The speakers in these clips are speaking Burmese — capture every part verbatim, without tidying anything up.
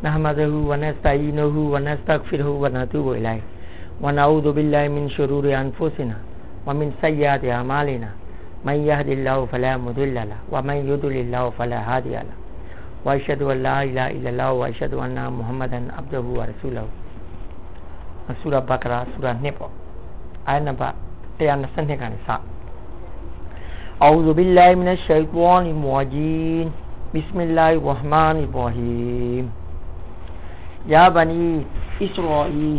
نحمده ونستعينه ونستغفره ونتوب إليه ونعوذ بالله من شرور أنفسنا ومن سيئات أعمالنا من يهد الله فلا مضل له ومن يضلل الله فلا هادي له وأشهد أن لا إله إلا الله وأشهد أن محمدا عبده ورسوله سورة بقرة سورة نبأ آية نمبر one twenty كان سا أعوذ بالله من الشيطان الرجيم بسم الله الرحمن الرحيم يا بني إسرائيل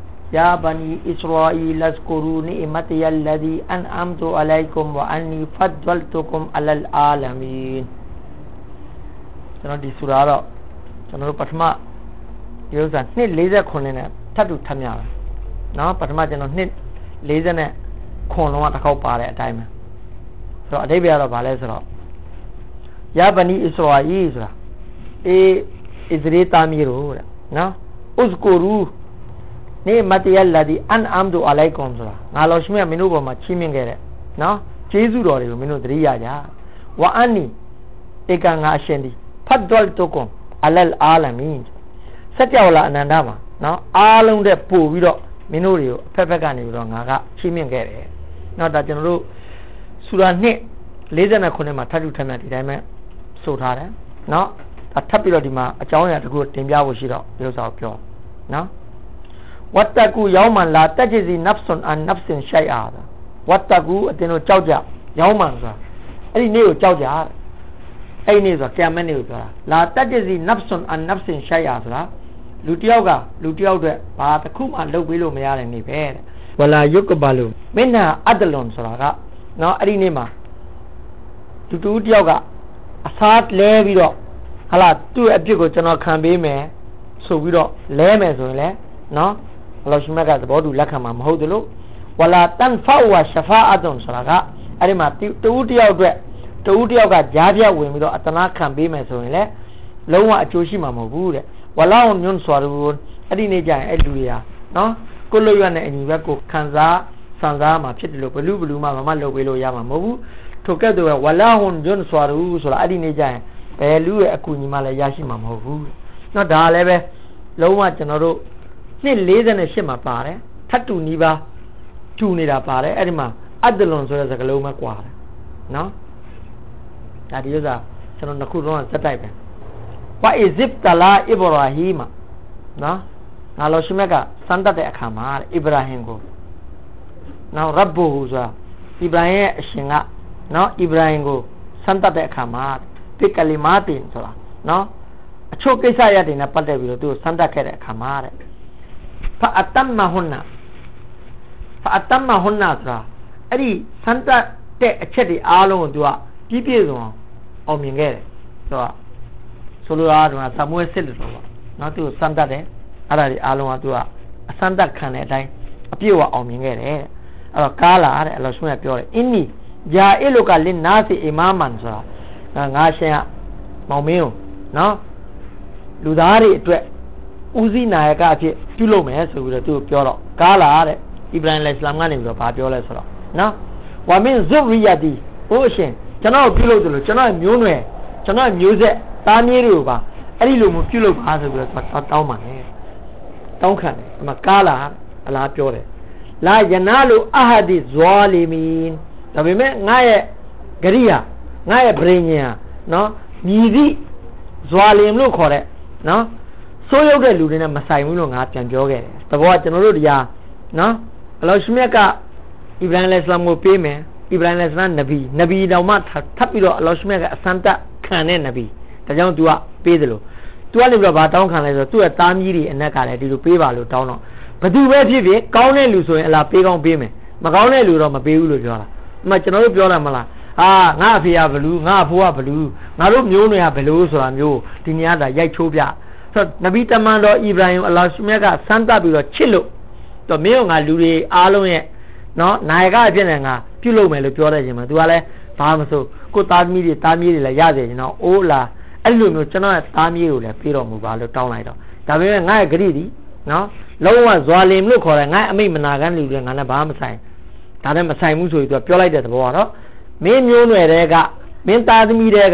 يا بني إسرائيل اذكروا نعمتي الذي أنعمت عليكم وأني فضلتكم على العالمين ကျွန်တော်ဒီစူရာတော့ကျွန်တော်တို့ပထမဒီဥစ္စာနှစ်forty-nineနဲ့ထပ်တူထပ်မြတာเนาะပထမကျွန်တော်နှစ်fortyနဲ့ခွန်လုံးကတစ်ခေါက်ပါတဲ့အတိုင်းပဲဆိုတော့အဓိပ္ပာယ်ကတော့ဗာလဲဆိုတော့ယာဘနီအစ္စရာအီဆိုတာအေးဣသရေသားမျိုးတို့တဲ့နော်ဥစကူရူနေမတယလဒီအန်အမ်ဒူအလိုင်ကွန်ဆိုတာငါလောရှိမြတ်မင်းတို့ပေါ်မှာချီးမြှင့်ခဲ့တဲ့နော်ကျေးဇူးတော်တွေကိုမင်းတို့သတိရကြဝအန်နီဧကငါအရှင်ဒီဖတ်ဒလ်တုကွန်အလလ်အာလမင်စัจ java လာအနန္တမှာနော်အားလုံးတဲ့ပို့ပြီးတော့မင်းတို့တွေကိုအဖက်ဖက်ကနေပြီးတော့ငါကချီးမြှင့်ခဲ့တယ်နော်ဒါကျွန်တော်တို့စူရာtwo forty-nineမှာထပ်ထူထပ်မြတ်ဒီတိုင်းပဲဆိုထားတယ်နော်ဒါထပ်ပြီးတော့ဒီမှာအကြောင်းအရာတစ်ခုတင်ပြဖို့ရှိတော့ဒီဥစ္စာကိုပြောနော်ဝတ်တကူယောမန်လာတဂျီနဖ်ဆွန်အန်နဖ်စင်ရှိုင်အာဝတ်တကူအတင်းတို့ကြောက်ကြယောမန်ဆိုတာအဲ့ဒီနေ့ကိုကြောက်ကြအဲ့ဒီနေ့ဆိုတာကယာမတ်နေ့ကိုပြောတာလာတဂျီနဖ်ဆွန်အန်နဖ်စင်ရှိုင်အာဆိုတာလူတယောက်ကလူတယောက်အတွက်ဘာတစ်ခုမှလုပ်ပေးလို့မရတဲ့နေ့ပဲတဲ့ဝလာယုကဘလူမင်းနာအဒလွန်ဆိုတာကနော်အဲ့ဒီနေ့မှာတူတူတယောက်ကအစားလဲပြီးတော့ဟာလာသူ့အပြစ်ကိုကျွန်တော်ခံပေးမယ်ဆိုပြီးတော့လဲမယ်ဆိုရင်လေနော်အလ္လာဟ်ရှိမကသဘောတူလက်ခံမှာမဟုတ်သလိုဝလာတန်ဖာဝါရှဖာအတ်န်ဆိုတာကအဲ့ဒီမှာတူတယောက်အတွက်တူတယောက်ကကြားပြဝင်ပြီးတော့အတနာခံပေးမယ်ဆိုရင်လေလုံးဝအကျိုးရှိမှာမဟုတ်ဘူးတဲ့ဝလာညွန်းစွာရူအဲ့ဒီနေ့ကျရင်အဲ့လူတွေဟာနော်ကိုလွတ်ရွက်နဲ့အညီဘက်ကိုခံစားစံစားမှာဖြစ်တယ်လို့ဘလူးဘလူးမှမမလုပ်ပေးလို့ရမှာမဟုတ်ဘူးထိုကဲ့သို့ဝလာဟွန်ညွန်းစွာရူဆိုတာအဲ့ဒီနေ့ကျရင်ဘယ်လူရဲ့အကူအညီမှလည်းရရှိမှာမဟုတ်ဘူးเนาะဒါလည်းပဲလုံးဝကျွန်တော်တို့နှစ်forty-eightမှာပါတယ်ထပ်တူနီးပါတူနေတာပါတယ်အဲ့ဒီမှာအဒလွန်ဆိုတဲ့စကားလုံးပဲကွာတယ်เนาะဒါဒီဥစ္စာကျွန်တော်နှစ်ခုလုံးကစက်တိုက်ပဲဝါအစ်ဇစ်တလာအစ္စရာဟီမနော်ငါလောရှိမက်ကစမ်းတတ်တဲ့အခါမှာအစ္စရာဟင်ကိုနော်ရဘ်ဘူဆိုတာအစ္စရာဟင်ရဲ့အရှင်ကနော်အစ္စရာဟင်ကိုစမ်းတတ်တဲ့အခါမှာပိကလီမာတင်ဆိုတာနော်အချို့ကိစ္စရပ်တွေနဲ့ပတ်သက်ပြီးတော့သူစမ်းတတ်ခဲ့တဲ့အခါမှာတဲ့ဖအတမ်မဟွန်နာဖအတမ်မဟွန်နာဆိုတာအဲ့ဒီစမ်းတတ်တဲ့အချက်တွေအားလုံးကိုသူကပြည့်ပြည့်စုံအောင်မြင်ခဲ့တယ်ဆိုတော့ဆိုလိုတာကဆာမွေးစစ်လို့ဆိုတော့နော်သူစမ်းတတ်တယ်အဲ့ဒါဒီအားလုံးကသူကအစမ်းတတ်ခံတဲ့အတိုင်းအပြည့်အဝအောင်မြင်ခဲ့တယ်အဲ့တော့ကားလာတဲ့အလ္လာဟ်ဆွမ်းကပြောတယ်အင်းနီဂျာအီလုကလင်နာစီအီမာမန်ဆိုတာငါရှင်ကမောင်မင်းကိုနော်လူသားတွေအတွက်ဦးစီးနာယကအဖြစ်ပြုလုပ်မယ်ဆိုပြီးတော့သူပြောတော့ကားလာတဲ့အီဗရာဟင်အလိုင်စလမ်ကနေပြီးတော့ဗာပြောလဲဆိုတော့နော်ဝါမင်းဇူရီယာတီဟိုအရှင်ကျွန်တော်ပြုလုပ်တယ်လို့ကျွန်တော်မျိုးနွယ်ကျွန်တော်မျိုးဆက်သားမြေးတွေကိုပါအဲ့ဒီလိုမျိုးပြုလုပ်ပါဆိုပြီးတော့တောင်းပါနဲ့တောင်းခံတယ်အမကားလာအလားပြောတယ်လာယနာလူအဟဒီဇွာလီမင်ဒါပေမဲ့ငါရဲ့ဂရိယာငါရဲ့ဗြိဉ္ဉ်ဟာနော်မြည်သည့်ဇွာလင်လို့ခေါ်တဲ့နော်ဆိုးရုပ်တဲ့လူတွေနဲ့မဆိုင်ဘူးလို့ငါပြန်ပြောခဲ့တယ်တဘောကကျွန်တော်တို့တရားနော်အလ္လာဟ်ရှိမြတ်ကအီဗရာဟင်အလိုင်စလမ်ကိုပေးမယ်အီဗရာဟင်အလိုင်စလမ်နဗီနဗီတော်မှထပ်ပြီးတော့အလ္လာဟ်ရှိမြတ်ကအစမ်းတက်ခံတဲ့နဗီဒါကြောင့် तू ကပေးတယ်လို့ तू ကနေပြီးတော့ဗာတောင်းခံလဲဆိုတော့သူ့ရဲ့သားမီးတွေအနက်ကလည်းဒီလိုပေးပါလို့တောင်းတော့ဘယ်သူပဲဖြစ်ဖြစ်ကောင်းတဲ့လူဆိုရင်အလားပေးကောင်းပေးမယ်မကောင်းတဲ့လူတော့မပေးဘူးလို့ပြောတာအမှကျွန်တော်တို့ပြောတာမလားအာငါအဖေကဘလူးငါအဖိုးကဘလူးငါတို့မျိုးနွယ်ကဘလူးဆိုတာမျိုးဒီနေရာတာရိုက်ချိုးပြဆိုတော့နဗီတမန်တော်အီဗရာဟင်အလ္လာဟ်မြတ်ကစမ်းသပ်ပြီးတော့ချစ်လို့တော့မင်းကငါလူတွေအားလုံးရဲ့နော်နာယကအဖြစ်နဲ့ငါပြုလုပ်မယ်လို့ပြောတဲ့ချိန်မှာ तू ကလည်းဘာမဆိုကိုသားသမီးတွေသားမီးတွေလည်းရစေချင်တော့အိုးလာအဲ့လိုမျိုးကျွန်တော်ရဲ့သားမီးကိုလည်းပေးတော်မူပါလို့တောင်းလိုက်တော့ဒါပေမဲ့ငါရဲ့ဂရိဒီနော်လုံးဝဇွာလင်လို့ခေါ်တယ်ငါအမိတ်မနာခံလူတွေငါလည်းဘာမှမဆိုင်ဒါနဲ့မဆိုင်ဘူးဆိုပြီး तू ပြောလိုက်တဲ့သဘောကတော့မင်းမျိုးနွယ်တွေကမင်းသားသမီးတွေက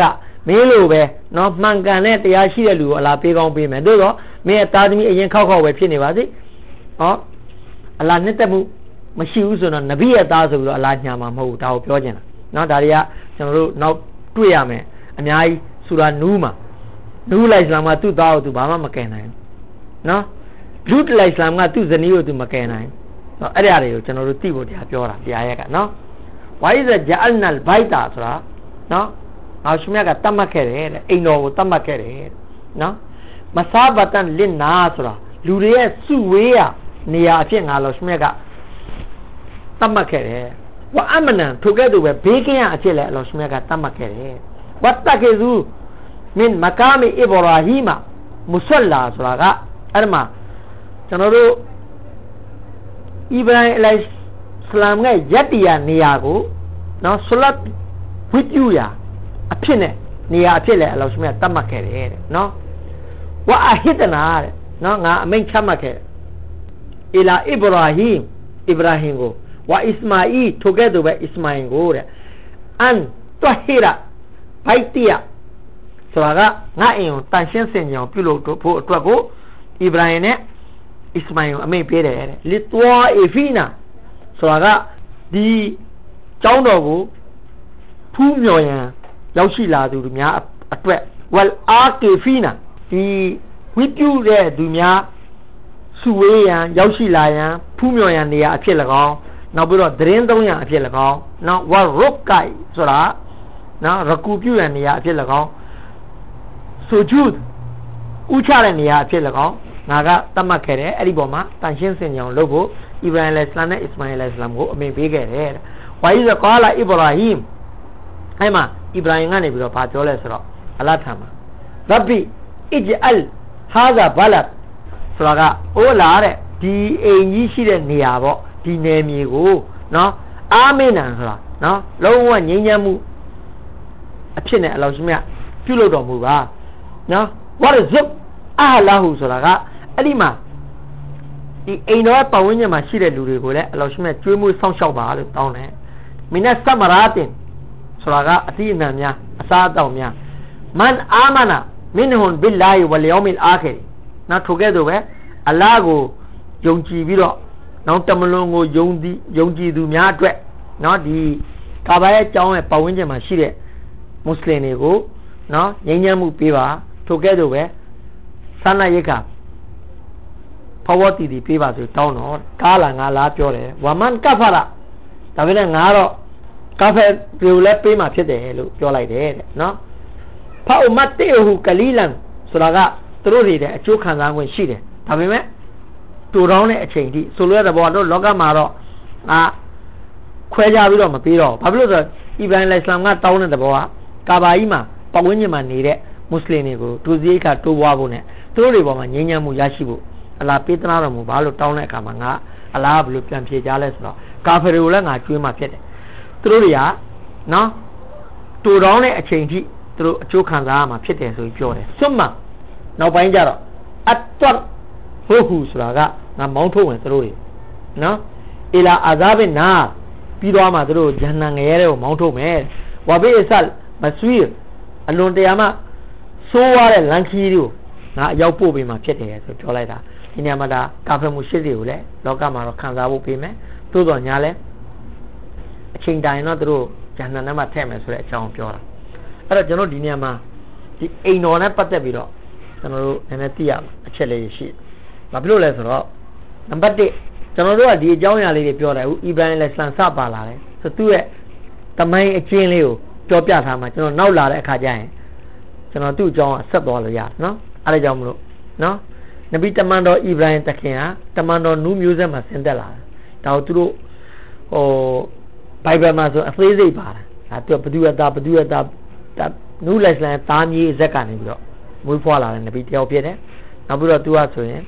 မင်းလိုပဲနော်မှန်ကန်တဲ့တရားရှိတဲ့လူကိုအလားပေးကောင်းပေးမယ်တို့တော့မင်းရဲ့သားသမီးအရင်ခောက်ခောက်ပဲဖြစ်နေပါစေဟောအလားနှစ်သက်မှုမရှိဘူးဆိုတော့နဗီရဲ့သားဆိုပြီးတော့အလားညာမှာမဟုတ်ဘူးဒါကိုပြောချင်တာနော်ဒါတွေကကျွန်တော်တို့နောက်တွေ့ရမယ်အများကြီးဆူရာနူးမှာနူးလိုက်အစ္စလာမ်ကသူ့သားကိုသူဘာမှမကယ်နိုင်ဘူးနော်လူတလိုက်အစ္စလာမ်ကသူ့ဇနီးကိုသူမကယ်နိုင်ဘူးအဲ့ဒါတွေကိုကျွန်တော်တို့သိဖို့တရားပြောတာတရားရက်ကနော်ဝိုင်းဇဂျအလ်နလ်ဘိုက်တာဆိုတာနော်ငါရှမြတ်ကတတ်မှတ်ခဲ့တယ်တဲ့အိမ်တော်ကိုတတ်မှတ်ခဲ့တယ်နော်မဆာဘတန်လင်နာဆိုတာလူတွေရဲ့စုဝေးရနေရာအဖြစ်ငါလောရှမြတ်ကတတ်မှတ်ခဲ့တယ်ဝအမနန်ထိုကဲ့သို့ပဲဘေးကင်းရအဖြစ်လဲလောရှမြတ်ကတတ်မှတ်ခဲ့တယ်ဝတ်တကေဇူမင်မကာမီအီဘရာဟီမမုဆလ္လာဆိုတာကအဲ့မှာကျွန်တော်တို့အီဗရာဟင်အလိုင်စလမ်ရဲ့ယက်တီယာနေရာကိုနော်ဆလတ်ဝိတူယာအဖြစ်နဲ့နေရာအဖြစ်လဲအလောရှမြတ်တတ်မှတ်ခဲ့တယ်တဲ့နော်ဝအဟစ်တနာတဲ့နော်ငါအမိန့်ချမှတ်ခဲ့အီလာအီဘရာဟီမ်အီဗရာဟင်ကိုဝအစ္စမာအီထိုကဲ့သို့ပဲအစ္စမာအင်ကိုတဲ့အန်တွဟီရာဘိုက်တီယာဆိုတာကငါအင်ကိုတန်ရှင်းစင်ကြအောင်ပြုလုပ်ဖို့အတွက်ကိုအီဗရာဟင်နဲ့အစ္စမာအင်ကိုအမိန့်ပေးတယ်တဲ့လီတွာအီဖီနာဆိုတာကဒီကျောင်းတော်ကိုဖူးမြော်ရန်ရောက်ရှိလာသူများအတွက်ဝယ်အာကေဖီနာဒီဝိတုတဲ့သူများစုဝေးရန်ရောက်ရှိလာရန်ဖူးမြော်ရန်နေရာအဖြစ်၎င်းနောက်ပြီးတော့သတင်းသုံးရန်အဖြစ်၎င်းနောက်ဝါရုတ်ကိုင်ဆိုတာနော်ရကူပြုရန်နေရာအဖြစ်၎င်းဆိုဂျူဒ်ဥချတဲ့နေရာအဖြစ်၎င်းငါကတတ်မှတ်ခဲ့တယ်အဲ့ဒီပေါ်မှာတန်ရှင်းစင်ကြအောင်လုပ်ဖို့အီဗရာဟင်အလိုင်စလမ်နဲ့အစ္စမာအီလ်အလိုင်စလမ်ကိုအမိန့်ပေးခဲ့တယ်ဝါယီဇကာလာအီဗရာဟင်အဲ့မှာအီဗရာဟင်ကနေပြီးတော့ဗာပြောလဲဆိုတော့အလ္လာဟ်ထံမှာရဘ်ဘီအဂျအလ်ဟာဇာဘလတ်ဆိုတာကအိုးလာတဲ့ဒီအိမ်ကြီးရှိတဲ့နေရာပေါ့ဒီနယ်မြေကိုနော်အာမင်နန်ဆိုတာနော်လုံးဝငြိမ်းချမ်းမှုအဖြစ်နဲ့အလောရှင်မြတ်ပြုလုပ်တော်မူပါနော်ဝါရဇုအာလာဟူဆိုတာကအဲ့ဒီမှာဒီအိမ်တော်ပတ်ဝန်းကျင်မှာရှိတဲ့လူတွေကိုလည်းအလောရှင်မြတ်ကျွေးမွေးစောင့်ရှောက်ပါလို့တောင်းတယ်မင်းနဲ့ဆမရာတင်ဆိုတာကအတိအနံများအစားအသောက်များမန်အာမနာမင်ဟွန်ဘီလာဟီဝလယောမီလ်အာခီနော်ထိုကဲ့သို့ပဲအလ္လာဟ်ကိုယုံကြည်ပြီးတော့နောက်တမလွန်ကိုယုံကြည်ယုံကြည်သူများအတွက်နော်ဒီကာဘာရဲ့ကျောင်းရဲ့ပတ်ဝန်းကျင်မှာရှိတဲ့မွတ်စလင်တွေကိုနော်ငြိမ်းချမ်းမှုပေးပါထိုကဲ့သို့ပဲဆန္ဒရိက္ခာဖဝတီတီပေးပါဆိုတောင်းတော့ကားလာငါလားပြောတယ်ဝမန်ကဖရာဒါပေမဲ့ငါတော့ကာဖက်ပြိုလဲပေးမှဖြစ်တယ်လို့ပြောလိုက်တယ်တဲ့နော်ဖာအမတ်တေဟူကလီလန်ဆိုတာကသူတို့တွေတဲ့အကျိုးခံစား권ရှိတယ်ဒါပေမဲ့တူတောင်းတဲ့အချိန်ထိဆိုလိုတဲ့ဘောတို့လောကမှာတော့အာခွဲကြပြီးတော့မပေးတော့ဘာဖြစ်လို့ဆိုတော့အီဗရာဟင်အလိုင်စလမ်ကတောင်းတဲ့ဘောကကာဘာကြီးမှာပတ်ဝန်းကျင်မှာနေတဲ့မွတ်စလင်တွေကိုဒုစရိတ်ကတိုးပွားဖို့နဲ့သူတို့တွေပေါ်မှာငြိမ်းချမ်းမှုရရှိဖို့အလားပေးသနာတော်မူဘာလို့တောင်းတဲ့အခါမှာငါအလားဘယ်လိုပြန်ဖြေကြလဲဆိုတော့ကာဖီတွေကိုလည်းငါကျွေးမှဖြစ်တယ်သူတို့တွေကနော်တူတောင်းတဲ့အချိန်ထိသူတို့အကျိုးခံစားရမှာဖြစ်တယ်ဆိုပြီးပြောတယ်ဆွတ်မှနောက်ပိုင်းကျတော့အတ်တော်ဟိုဟူဆိုတာကငါမောင်းထုတ်ဝင်သူတို့တွေနော်အီလာအာဇာဘင်နာပြီးတော့မှသူတို့ဂျန်နံငရဲတွေကိုမောင်းထုတ်မယ်ဝါဘေအဆလ်မဆွီအလွန်တရာမှဆိုးရတဲ့လန်ခီတွေကိုငါအရောက်ပို့ပေးမှဖြစ်တယ်ဆိုပြောလိုက်တာဒီနေရာမှာဒါကာဖက်မှုရှိတွေကိုလည်းလောကမှာတော့ခံစားဖို့ပေးမယ်သို့တော်ညာလဲအချိန်တိုင်းတော့သူတို့ဂျန်နံထဲမှာထည့်မယ်ဆိုတဲ့အကြောင်းပြောတာအဲ့တော့ကျွန်တော်ဒီနေရာမှာဒီအိမ်တော်နဲ့ပတ်သက်ပြီးတော့ကျွန်တော်တို့နည်းနည်းသိရအချက်လေးရှိဘာဖြစ်လို့လဲဆိုတော့နံပါတ်တစ်ကျွန်တော်တို့ကဒီအကြောင်းအရာလေးတွေပြောတယ်ဦးအီဗရာဟင်လက်စလန်စပါလာတယ်ဆိုသူ့ရဲ့တမိုင်းအချင်းလေးကိုပြောပြထားမှာကျွန်တော်နောက်လာတဲ့အခါကျရင်ကျွန်တော်သူ့အကြောင်းဆက်သွားလို့ရတယ်နော်အဲ့ဒါကြောင့်မလို့နော်နဗီတမန်တော်အီဗရာဟင်တခင်ဟာတမန်တော်နူးမျိုးဆက်မှာဆင်းသက်လာတယ်ဒါကိုသူတို့ဟိုဘိုင်ဘယ်မှာဆိုအသေးစိတ်ပါတယ်ဒါသူဘဒုရတာဘဒုရတာနူးလက်စလန်သားမြေးဇက်ကနေပြီးတော့မွေးဖွားလာတဲ့နဗီတယောက်ဖြစ်တယ်နောက်ပြီးတော့သူကဆိုရင်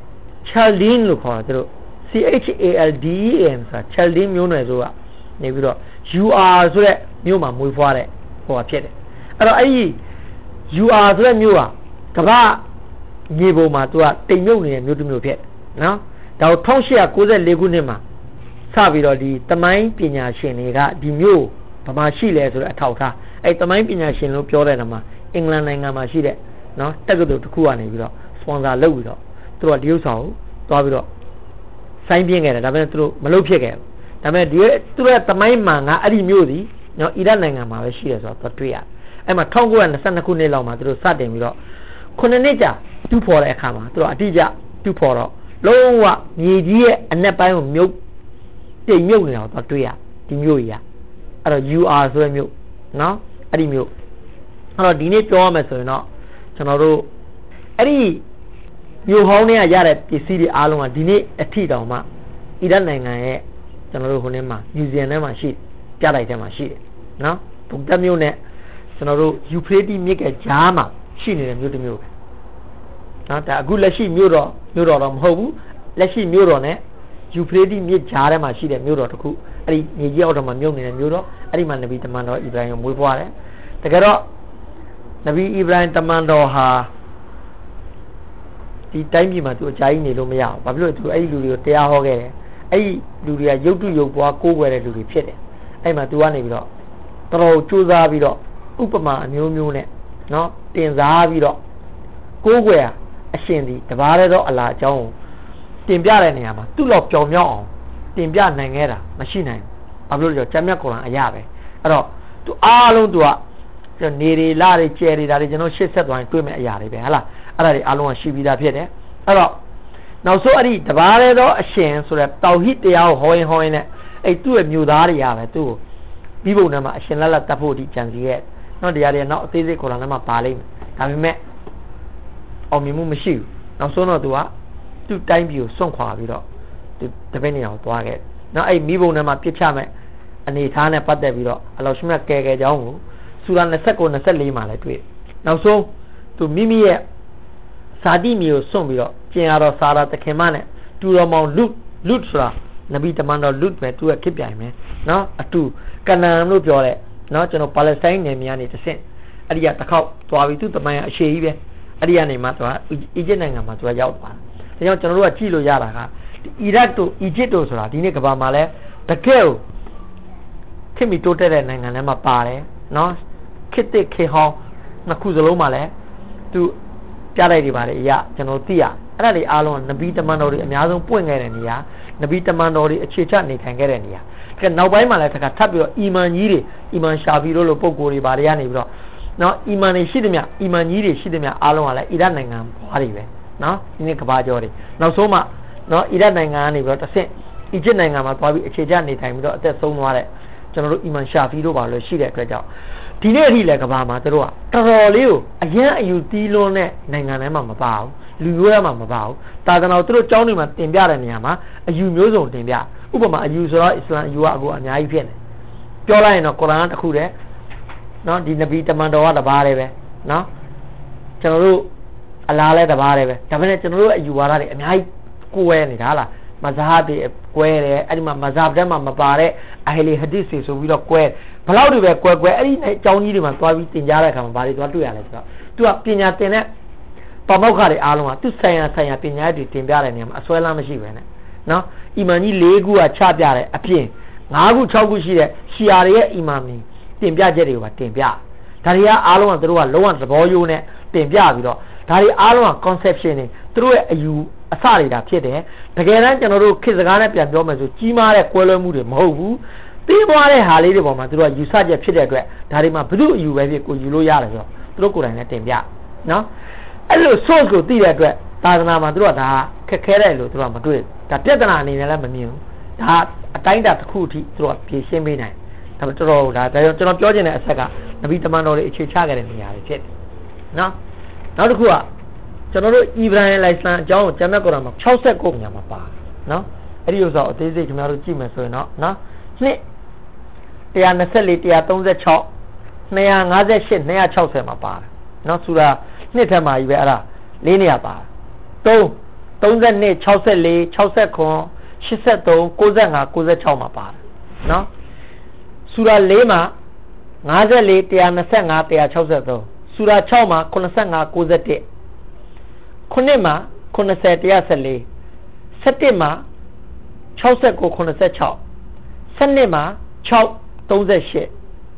Chaldin လို့ခေါ်တယ်သူတို့ C H A L D E N ဆိုတာ Chaldin မျိုးနွယ်ဆိုကနေပြီးတော့ U R ဆိုတဲ့မျိုးမှာမွေးဖွားတဲ့ဟိုဖြစ်တယ်အဲ့တော့အဲ့ဒီ U R ဆိုတဲ့မျိုးကကမ္ဘာမြေပုံမှာသူကတိမ်မြုပ်နေတဲ့မျိုးတစ်မျိုးဖြစ်နော်ဒါကို၁၈၉၄ခုနှစ်မှာစပြီးတော့ဒီတမိုင်းပညာရှင်တွေကဒီမျိုးဘာမှရှိလဲဆိုတဲ့အထောက်ထားအဲ့တမိုင်းပညာရှင်လို့ပြောတဲ့နေမှာအင်္ဂလန်နိုင်ငံမှာရှိတဲ့နော်တက္ကသိုလ်တစ်ခုကနေပြီးတော့စပွန်ဆာလုပ်ပြီးတော့သူတို့ကဒီဥစ္စာကိုသွားပြီးတော့စိုင်းပြင်းခဲ့တယ်ဒါပေမဲ့သူတို့မလုပ်ဖြစ်ခဲ့ဘူးဒါပေမဲ့ဒီသူတို့ရဲ့တမိုင်းမှန်ကအဲ့ဒီမျိုးစီနော်အီရတ်နိုင်ငံမှာပဲရှိတယ်ဆိုတော့တွေ့ရအဲ့မှာ၁၉၂၂ခုနှစ်လောက်မှာသူတို့စတင်ပြီးတော့ခုနှစ်နှစ်ကြာတူးဖော်တဲ့အခါမှာသူတို့အတိအကျတူးဖော်တော့လုံးဝမြေကြီးရဲ့အနက်ပိုင်းကိုမြုပ်တိမ်မြုပ်နေတာတော့တွေ့ရဒီမျိုးကြီးอ่ะအဲ့တော့ U R ဆိုတဲ့မျိုးနော်အဲ့ဒီမျိုးအဲ့တော့ဒီနေ့ပြောရမယ်ဆိုရင်တော့ကျွန်တော်တို့အဲ့ဒီမျိုးဟောင်းတွေကရတဲ့ပစ္စည်းတွေအားလုံးကဒီနေ့အထိတောင်မှအီရတ်နိုင်ငံရဲ့ကျွန်တော်တို့ခုနေ့မှာမြူဇီယံထဲမှာရှိပြလိုက်ထဲမှာရှိတယ်နော်ဘုံတက်မျိုးနဲ့ကျွန်တော်တို့ယူဖရေးတီမြစ်ကကြားမှာရှိနေတဲ့မျိုးတစ်မျိုးပဲနော်ဒါအခုလက်ရှိမျိုးတော်မျိုးတော်တော့မဟုတ်ဘူးလက်ရှိမျိုးတော်နဲ့ယူဖရေးတီမြစ်ကြားထဲမှာရှိတဲ့မျိုးတော်တစ်ခုအဲ့ဒီမြေကြီးအောက်ထဲမှာမြုပ်နေတဲ့မျိုးတော်အဲ့ဒီမှာနဗီတမန်တော်အီဗရာဟင်ကိုမွေးဖွားတယ်တကယ်တော့နဗီအီဗရာဟင်တမန်တော်ဟာဒီတိုင်းပြည်မှာသူအကြိုက်နေလို့မရဘူးဘာဖြစ်လို့သူအဲ့ဒီလူတွေကိုတရားဟောခဲ့တယ်အဲ့ဒီလူတွေကရုပ်တုရုပ်ပွားကိုးကွယ်တဲ့လူတွေဖြစ်တယ်အဲ့မှာသူကနေပြီးတော့တော်တော်ကြိုးစားပြီးတော့ဥပမာအမျိုးမျိုးနဲ့နော်တင်စားပြီးတော့ကိုးကွယ်အရှင်ဒီတပါးတဲ့တော့အလားအကြောင်းကိုတင်ပြတဲ့နေရာမှာသူ့လောက်ပျော်မြောက်အောင်တင်ပြနိုင်ခဲ့တာမရှိနိုင်ဘူးဘာဖြစ်လို့လဲကျမ်းမြတ်ကုရ်အာန်အရာပဲအဲ့တော့သူအားလုံးသူကနေရီလာတွေကျယ်တွေဒါတွေကျွန်တော်ရှေ့ဆက်သွားရင်တွေ့မဲ့အရာတွေပဲဟလားအဲ့ဒါတွေအားလုံးကရှိပြီးသားဖြစ်တယ်အဲ့တော့နောက်ဆုံးအဲ့ဒီတပါးတဲ့တော့အရှင်ဆိုတဲ့တောက်ဟိတရားကိုဟောရင်ဟောရင်နဲ့အဲ့သူ့ရဲ့မြို့သားတွေရပဲသူ့ကိုပြီးပုံထဲမှာအရှင်လက်လက်တတ်ဖို့ဒီကြံစီရဲ့နော်တရားတွေနောက်အသေးစိတ်ကုရ်အာန်ထဲမှာပါလိမ့်မယ်ဒါပေမဲ့အောင်မြင်မှုမရှိဘူးနောက်ဆုံးတော့သူကသူ့တိုင်းပြည်ကိုစွန့်ခွာပြီးတော့သူတပည့်နေအောင်သွားခဲ့နော်အဲ့မိဘုံထဲမှာပြစ်ချမဲ့အနေထားနဲ့ပတ်သက်ပြီးတော့အလောရှိမြတ်ကဲကဲကြောင်းကိုစူရာ၂၉ ၂၄မှာလည်းတွေ့နောက်ဆုံးသူမိမိရဲ့ဇာတိမျိုးစွန့်ပြီးတော့ကျင်ရတော့စာရာတခင်မနဲ့တူတော်မောင်လူလူဆိုတာနဗီတမန်တော်လူပဲသူကခစ်ပြိုင်မယ်နော်အတူကနန်လို့ပြောတဲ့နော်ကျွန်တော်ပါလက်စတိုင်းနယ်မြေကနေတဆင့်အဲ့ဒီကတစ်ခေါက်သွားပြီးသူတမန်အရှိကြီးပဲအဲ့ဒီကနေမှသူကအီဂျစ်နိုင်ငံမှာသူကရောက်သွားတယ်ဒါကြောင့်ကျွန်တော်တို့ကကြည့်လို့ရတာကအီရတ်တို့အီဂျစ်တို့ဆိုတာဒီနေ့ကမ္ဘာမှာလဲတကယ်ကိုခင်မီတိုးတက်တဲ့နိုင်ငံထဲမှာပါတယ်နော်ခေတ်သစ်ခေတ်ဟောင်းနှစ်ခုစလုံးမှာလဲသူပြလိုက်တွေပါတယ်အရာကျွန်တော်သိရအဲ့ဒါတွေအားလုံးကနဗီတမန်တော်တွေအများဆုံးပွင့်ခဲ့တဲ့နေရာနဗီတမန်တော်တွေအခြေချနေထိုင်ခဲ့တဲ့နေရာကဲနောက်ပိုင်းမှာလဲတခါထပ်ပြီးတော့အီမန်ကြီးတွေအီမန်ရှာဖီတို့လိုပုံကိုယ်တွေဘာတွေကနေပြီးတော့နော်အီမန်တွေရှိသမျှအီမန်ကြီးတွေရှိသမျှအားလုံးကလည်းအီရတ်နိုင်ငံဘွားတွေပဲနော်ဒီနေ့ကဘာကျော်တွေနောက်ဆုံးမှနော်အီရတ်နိုင်ငံကနေပြီးတော့တစ်ဆင့်အီဂျစ်နိုင်ငံမှာသွားပြီးအခြေချနေထိုင်ပြီးတော့အသက်ဆုံးသွားတဲ့ကျွန်တော်တို့အီမန်ရှာဖီတို့ဘာလို့ရှိတဲ့အတွက်ကြောင့်ဒီနေ့အထိလည်းကဘာမှာတို့ကတော်တော်လေးကိုအရန်အယူတီးလွန်းတဲ့နိုင်ငံထဲမှာမပါဘူးလူမျိုးထဲမှာမပါဘူးတာသနာတို့တို့ကျောင်းတွေမှာတင်ပြတဲ့နေရာမှာအယူမျိုးစုံတင်ပြဥပမာအယူဆိုတော့အစ္စလာမ်အယူကအကိုအများကြီးဖြစ်နေပြောလိုက်ရင်တော့ကုရ်အာန်တစ်ခုတည်းနော်ဒီနဗီတမန်တော်ကတပါးတည်းပဲနော်ကျွန်တော်တို့အလားလဲတပါးတည်းပဲဒါပေမဲ့ကျွန်တော်တို့အယူဝါဒတွေအများကြီးကိုယ်ဝဲနေတာလားမဇဟာတွေကွဲတယ်အဲ့ဒီမှာမဇဟာဘ်ထဲမှာမပါတဲ့အဟီလီဟဒီစ်တွေဆိုပြီးတော့ကွဲဘလောက်တွေပဲကွဲကွဲအဲ့ဒီအကြောင်းကြီးတွေမှာသွားပြီးသင်ကြားတဲ့အခါမှာဘာတွေသွားတွေ့ရလဲဆိုတော့သူကပညာသင်တဲ့ပမောက္ခတွေအားလုံးကသူဆိုင်ရာဆိုင်ရာပညာတွေတင်ပြတဲ့နေရာမှာအစွဲလမ်းမရှိပဲနဲ့နော်အီမန်ကြီး၄ခုကချပြတယ်အပြင်၅ခု၆ခုရှိတဲ့ရှီယာတွေရဲ့အီမန်မီတင်ပြချက်တွေကိုတင်ပြဒါတွေကအားလုံးကသူတို့ကလုံးဝသဘောရိုးနဲ့တင်ပြပြီးတော့ဒါတွေအားလုံးက conception တွေသူတို့ရဲ့အယူအစတွေဒါဖြစ်တယ်တကယ်တမ်းကျွန်တော်တို့ခေတ်စကားနဲ့ပြန်ပြောမယ်ဆိုကြီးမားတဲ့ကွဲလွဲမှုတွေမဟုတ်ဘူးပြီးသွားတဲ့ဟာလေးတွေပေါ်မှာသူတို့ကယူဆချက်ဖြစ်တဲ့အတွက်ဒါတွေမှာဘု து အယူပဲဖြစ်ကိုယူလို့ရတယ်ဆိုတော့သူတို့ကိုယ်တိုင်လည်းတင်ပြနော်အဲ့လို source ကိုသိတဲ့အတွက်သာသနာမှာသူတို့ကဒါခက်ခဲတယ်လို့သူတို့ကမတွေ့ဒါပြဿနာအနေနဲ့လည်းမမြင်ဘူးဒါအတိုင်းတာတစ်ခုအထိသူတို့ကဖြေရှင်းပေးနိုင်ဒါပေမဲ့တော်တော်ဒါဒါကျွန်တော်ပြောချင်တဲ့အဆက်ကနဗီတမန်တော်တွေအခြေချခဲ့တဲ့နေရာတွေဖြစ်တယ်နော်နောက်တစ်ခုကကျွန်တော်တို့အီဗရာဟင်လိုင်စလမ်အကြောင်းကိုကျမ်းမြတ်ကုရ်အာန်မှာ၆၉ညမှာပါနော်အဲ့ဒီဥစ္စာအသေးစိတ်ခင်ဗျားတို့ကြည့်မယ်ဆိုရင်တော့နော်နှစ်one twenty-four one thirty-six two fifty-eight two sixtyမှာပါတယ်နော်ဆူရာနှစ်ထက်မှာကြီးပဲအဲ့ဒါ၄နေရာပါတယ်three thirty-two sixty-four sixty-nine eighty-three ninety-five ninety-sixမှာပါတယ်နော်ဆူရာ၄မှာfifty-four one twenty-five one sixty-threeဆူရာ၆မှာninety-five ninety-oneခုနှစ်မှာninety one fourteen sevenမှာsixty-nine ninety-six twelveမှာsix thirty-eight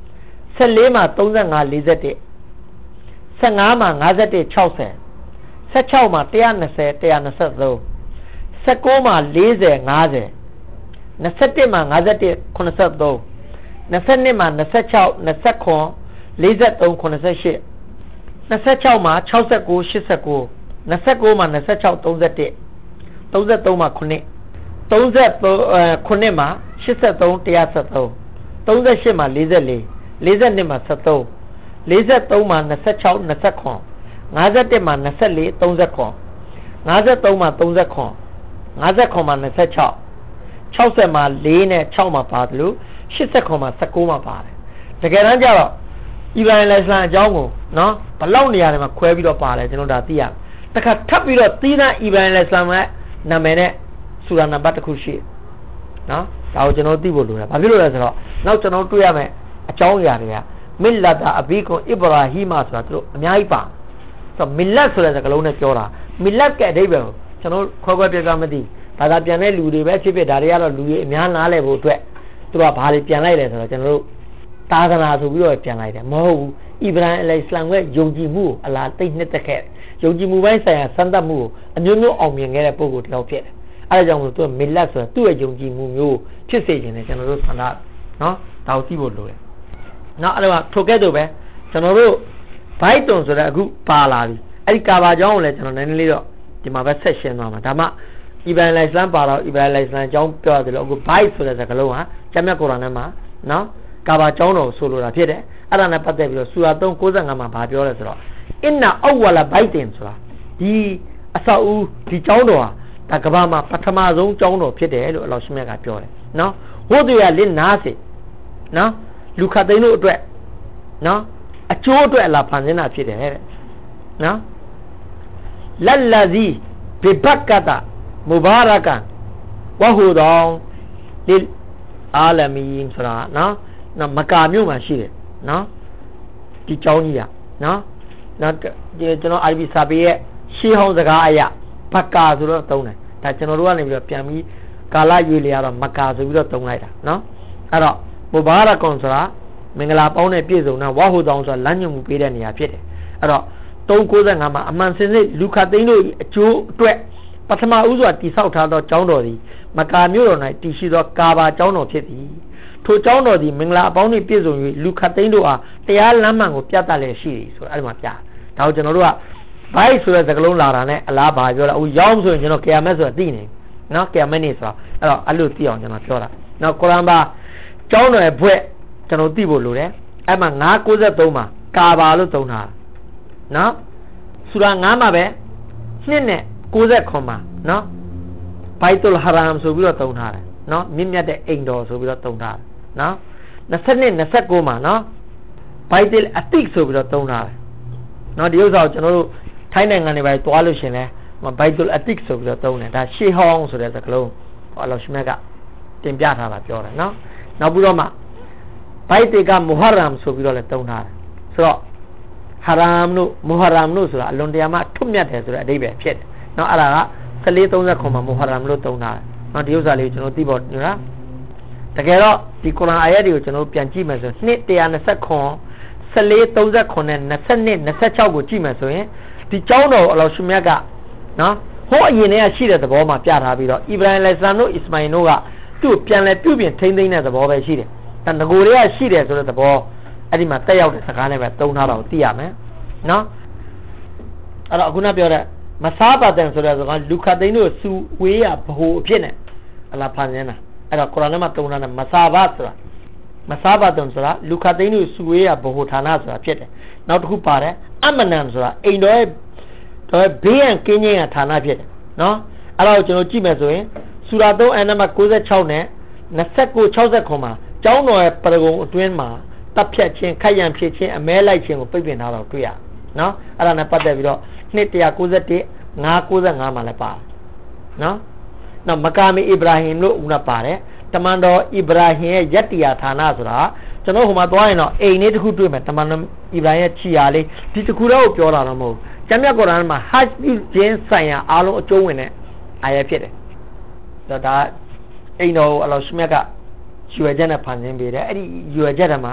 十四嘛三十五四十的，十五嘛五十的超十，十七嘛一百二十一百二十多，十九嘛四十五十，那十的嘛五十的可能十多，那十二嘛那十七那十块四十多可能十七，那十七嘛超十九四十九，那十九嘛那十七三十的，三十多嘛可能。三十多呃，可能嘛，七十多、一百十多，三十四嘛，四十二，四十二嘛，十多，四十多嘛，那十七、那十块，五十的嘛，那十二、三十块，五十多嘛，三十块，五十块嘛，那十七，七十嘛，四呢，七嘛八路，七十块嘛，十九嘛八的。这个人家了，一般来说教我，喏，不老年的嘛，快比较八的，这种大地啊，但看特别了，地呢，一般来说嘛，那么呢？苏拉那巴特库西，喏，然后就弄地不路了，把比路来说，然后就弄对呀没，讲一下的呀，米拉达阿比con伊布拉希马说都两一半，说米拉说来这个路呢叫啦，米拉给对不？就弄快快别干么的，大家变来路的，别去别大家了路的，两拿来不对，都把爬的变来的说，就弄大家拿出比较变来的，冇一般来上个有机木，阿拉对那得开，有机木本身啊，三大木，牛牛后面个来包裹条片。အဲ့ဒါကြောင့်မို့သူကမလတ်ဆိုတာသူ့ရဲ့ယုံကြည်မှုမျိုးဖြစ်စေခြင်းနဲ့ကျွန်တော်တို့ဆန္ဒနော်ဒါကိုသိဖို့လိုတယ်နော်အဲ့ဒါထိုကဲ့သို့ပဲကျွန်တော်တို့ဘိုက်တုံဆိုတဲ့အခုပါလာပြီအဲ့ဒီကာဘာကျောင်းကိုလည်းကျွန်တော်နည်းနည်းလေးတော့ဒီမှာပဲဆက်ရှင်းသွားမှာဒါမှအီဗန်လိုင်စလမ်ပါတော့အီဗန်လိုင်စလမ်ကျောင်းပြောတယ်လို့အခုဘိုက်ဆိုတဲ့စကားလုံးဟာကျမ်းမြတ်ကုရ်အာန်ထဲမှာနော်ကာဘာကျောင်းတော်ဆိုလိုတာဖြစ်တယ်အဲ့ဒါနဲ့ပတ်သက်ပြီးတော့ဆူရာသုံး၉၅မှာဗာပြောလဲဆိုတော့အင်နာအောဝလာဘိုက်တင်ဆိုတာဒီအဆောက်အဦဒီကျောင်းတော်ဟာဒါကဘာမှာပထမဆုံးကျောင်းတော်ဖြစ်တယ်လို့အလောရှမြတ်ကပြောတယ်နော်ဟိုတရားလင်းနာစေနော်လူခတ်သိန်းတို့အတွက်နော်အကျိုးအတွက်အလားဖန်ဆင်းတာဖြစ်တယ်တဲ့နော်လလ္လာဇီဘီဘကတာမူဘာရကန်ဝဟူဒေါန်လီအာလမီန်ဆိုတာနော်နော်မကာမြို့မှာရှိတယ်နော်ဒီကျောင်းကြီးอ่ะနော်နော်ကျွန်တော်အာရဗီစာပေရဲ့ရှေးဟောင်းစကားအရာဘကာဆိုတော့သုံးတယ်ဒါကျွန်တော်တို့ကနေပြီးတော့ပြန်ပြီးကာလရွေးလျာတော့မကာဆိုပြီးတော့သုံးလိုက်တာနော်အဲ့တော့မူဘာရကွန်ဆိုတာမင်္ဂလာပေါင်းနဲ့ပြည့်စုံတာဝါဟူတောင်းဆိုတာလမ်းညွှန်မှုပေးတဲ့နေရာဖြစ်တယ်အဲ့တော့သုံး၉၅မှာအမှန်စင်စစ်လူခတ်သိန်းတို့အကျိုးအတွက်ပထမဦးစွာတိဆောက်ထားသောကျောင်းတော်သည်မကာမြို့တော်၌တည်ရှိသောကာဘာကျောင်းတော်ဖြစ်သည်ထိုကျောင်းတော်သည်မင်္ဂလာအပေါင်းနှင့်ပြည့်စုံ၍လူခတ်သိန်းတို့အားတရားလမ်းမှန်ကိုပြသလျက်ရှိသည်ဆိုတော့အဲ့ဒီမှာပြဒါကိုကျွန်တော်တို့ကဘိုက်ဆိုတဲ့စကားလုံးလာတာနဲ့အလားပါပြောတာအခုရောင်းဆိုရင်ကျွန်တော်ကီယာမက်ဆိုတာသိနေနော်ကီယာမက်နေဆိုတာအဲ့တော့အဲ့လိုသိအောင်ကျွန်တော်ပြောတာနော်ကုရ်အာန်ပါကျောင်းတော်ရဲ့ဘွဲ့ကျွန်တော်သိဖို့လိုတယ်အဲ့မှာ၅၉၃မှာကာဘာလို့သုံးထားတာနော်ဆူရာ၅မှာပဲနှစ်နဲ့၉၇မှာနော်ဘိုက်တုလ်ဟာရမ်ဆိုပြီးတော့သုံးထားတယ်နော်မြင့်မြတ်တဲ့အိမ်တော်ဆိုပြီးတော့သုံးထားတယ်နော်၂၂ ၂၉မှာနော်ဘိုက်တုလ်အတိဆိုပြီးတော့သုံးထားတယ်နော်ဒီဥစ္စာကိုကျွန်တော်တို့ထိုင်းနိုင်ငံတွေပဲတွားလို့ရှင်လဲဘိုက်တုလ်အတိဆိုပြီးတော့သုံးတယ်ဒါရှေးဟောင်းဆိုတဲ့စကားလုံးဟောလောရှမြတ်ကတင်ပြထားတာပြောတယ်နော်နောက်ပြီးတော့မှဘိုက်တေကမူဟာရမ်ဆိုပြီးတော့လည်းသုံးထားတယ်ဆိုတော့ဟာရမ်တို့မူဟာရမ်တို့ဆိုတာအလွန်တရာမှထွတ်မြတ်တယ်ဆိုတဲ့အဓိပ္ပာယ်ဖြစ်တယ်နော်အဲ့ဒါက၁၄၃၇မှာမူဟာရမ်လို့သုံးထားတယ်နော်ဒီဥစ္စာလေးကိုကျွန်တော်သိဖို့နော်တကယ်တော့ဒီကုရ်အာန်အာယတ်တွေကိုကျွန်တော်ပြန်ကြည့်မယ်ဆိုနှစ်၁၂၇ ၁၄၃၇နဲ့၂၂ ၂၆ကိုကြည့်မယ်ဆိုရင်ဒီကျောင်းတော်အလောရှမြတ်ကနော်ဟိုအရင်တည်းကရှိတဲ့သဘောမှာပြထားပြီးတော့အီဗရာဟင်အလိုင်စလမ်တို့အစ္စမာအီလ်တို့ကသူ့ပြန်လဲပြုပြင်ထိမ့်သိမ်းတဲ့သဘောပဲရှိတယ်ဒါငကိုတွေကရှိတယ်ဆိုတဲ့သဘောအဲ့ဒီမှာတက်ရောက်တဲ့စကားနဲ့ပဲသုံးထားတာကိုသိရမယ်နော်အဲ့တော့အခုနပြောတဲ့မစားပါတဲ့ဆိုတဲ့စကားလူခတ်သိန်းတို့စူဝေးရဘ ਹੁ အဖြစ်နဲ့အလားဖန်ဆင်းတာအဲ့တော့ကုရ်အာန်ထဲမှာသုံးထားတဲ့မစားပါဆိုတာမစားပါတဲ့ဆိုတာလူခတ်သိန်းတို့စူဝေးရဘ ਹੁ ဌာနဆိုတာဖြစ်တယ်နောက်တစ်ခုပါတယ်အမနန်ဆိုတာအိမ်တော်ရဲ့တော့ဘေးရန်ကင်းခြင်းရဌာနဖြစ်တယ်နော်အဲ့တော့ကျွန်တော်ကြည့်မယ်ဆိုရင်ဆူရာသုံးအန်နံပါတ်၉၆နဲ့၂၉ ၆၇မှာကျောင်းတော်ရဲ့ပရဂုံအတွင်းမှာတပ်ဖြတ်ခြင်းခိုက်ရန်ဖြစ်ခြင်းအမဲလိုက်ခြင်းကိုပြိပင်ထားတော့တွေ့ရနော်အဲ့ဒါနဲ့ပတ်သက်ပြီးတော့နှစ်၁၉၁ ၅၉၅မှာလည်းပါတယ်နော်နောက်မကာမီအီဗရာဟင်လို့ဦးနာပါတယ်တမန်တော်အီဗရာဟင်ရဲ့ယတ္တရားဌာနဆိုတာကျွန်တော်ဟိုမှာသွားရင်တော့အိမ်လေးတစ်ခုတွေ့မယ်တမန်တော်အီဗရာဟင်ရဲ့ခြေရာလေးဒီတစ်ခုတော့ပြောတာတော့မဟုတ်ဘူးကျမ်းမြတ်ကုရ်အာန်မှာဟဂျ်ပြုခြင်းဆိုင်ရာအားလုံးအကျုံးဝင်တဲ့အာယတ်ဖြစ်တယ်ဆိုတော့ဒါအိမ်တော်အလောရှမြတ်ကရွယ်ချက်နဲ့ဖန်ဆင်းပေးတယ်အဲ့ဒီရွယ်ချက်ထဲမှာကျ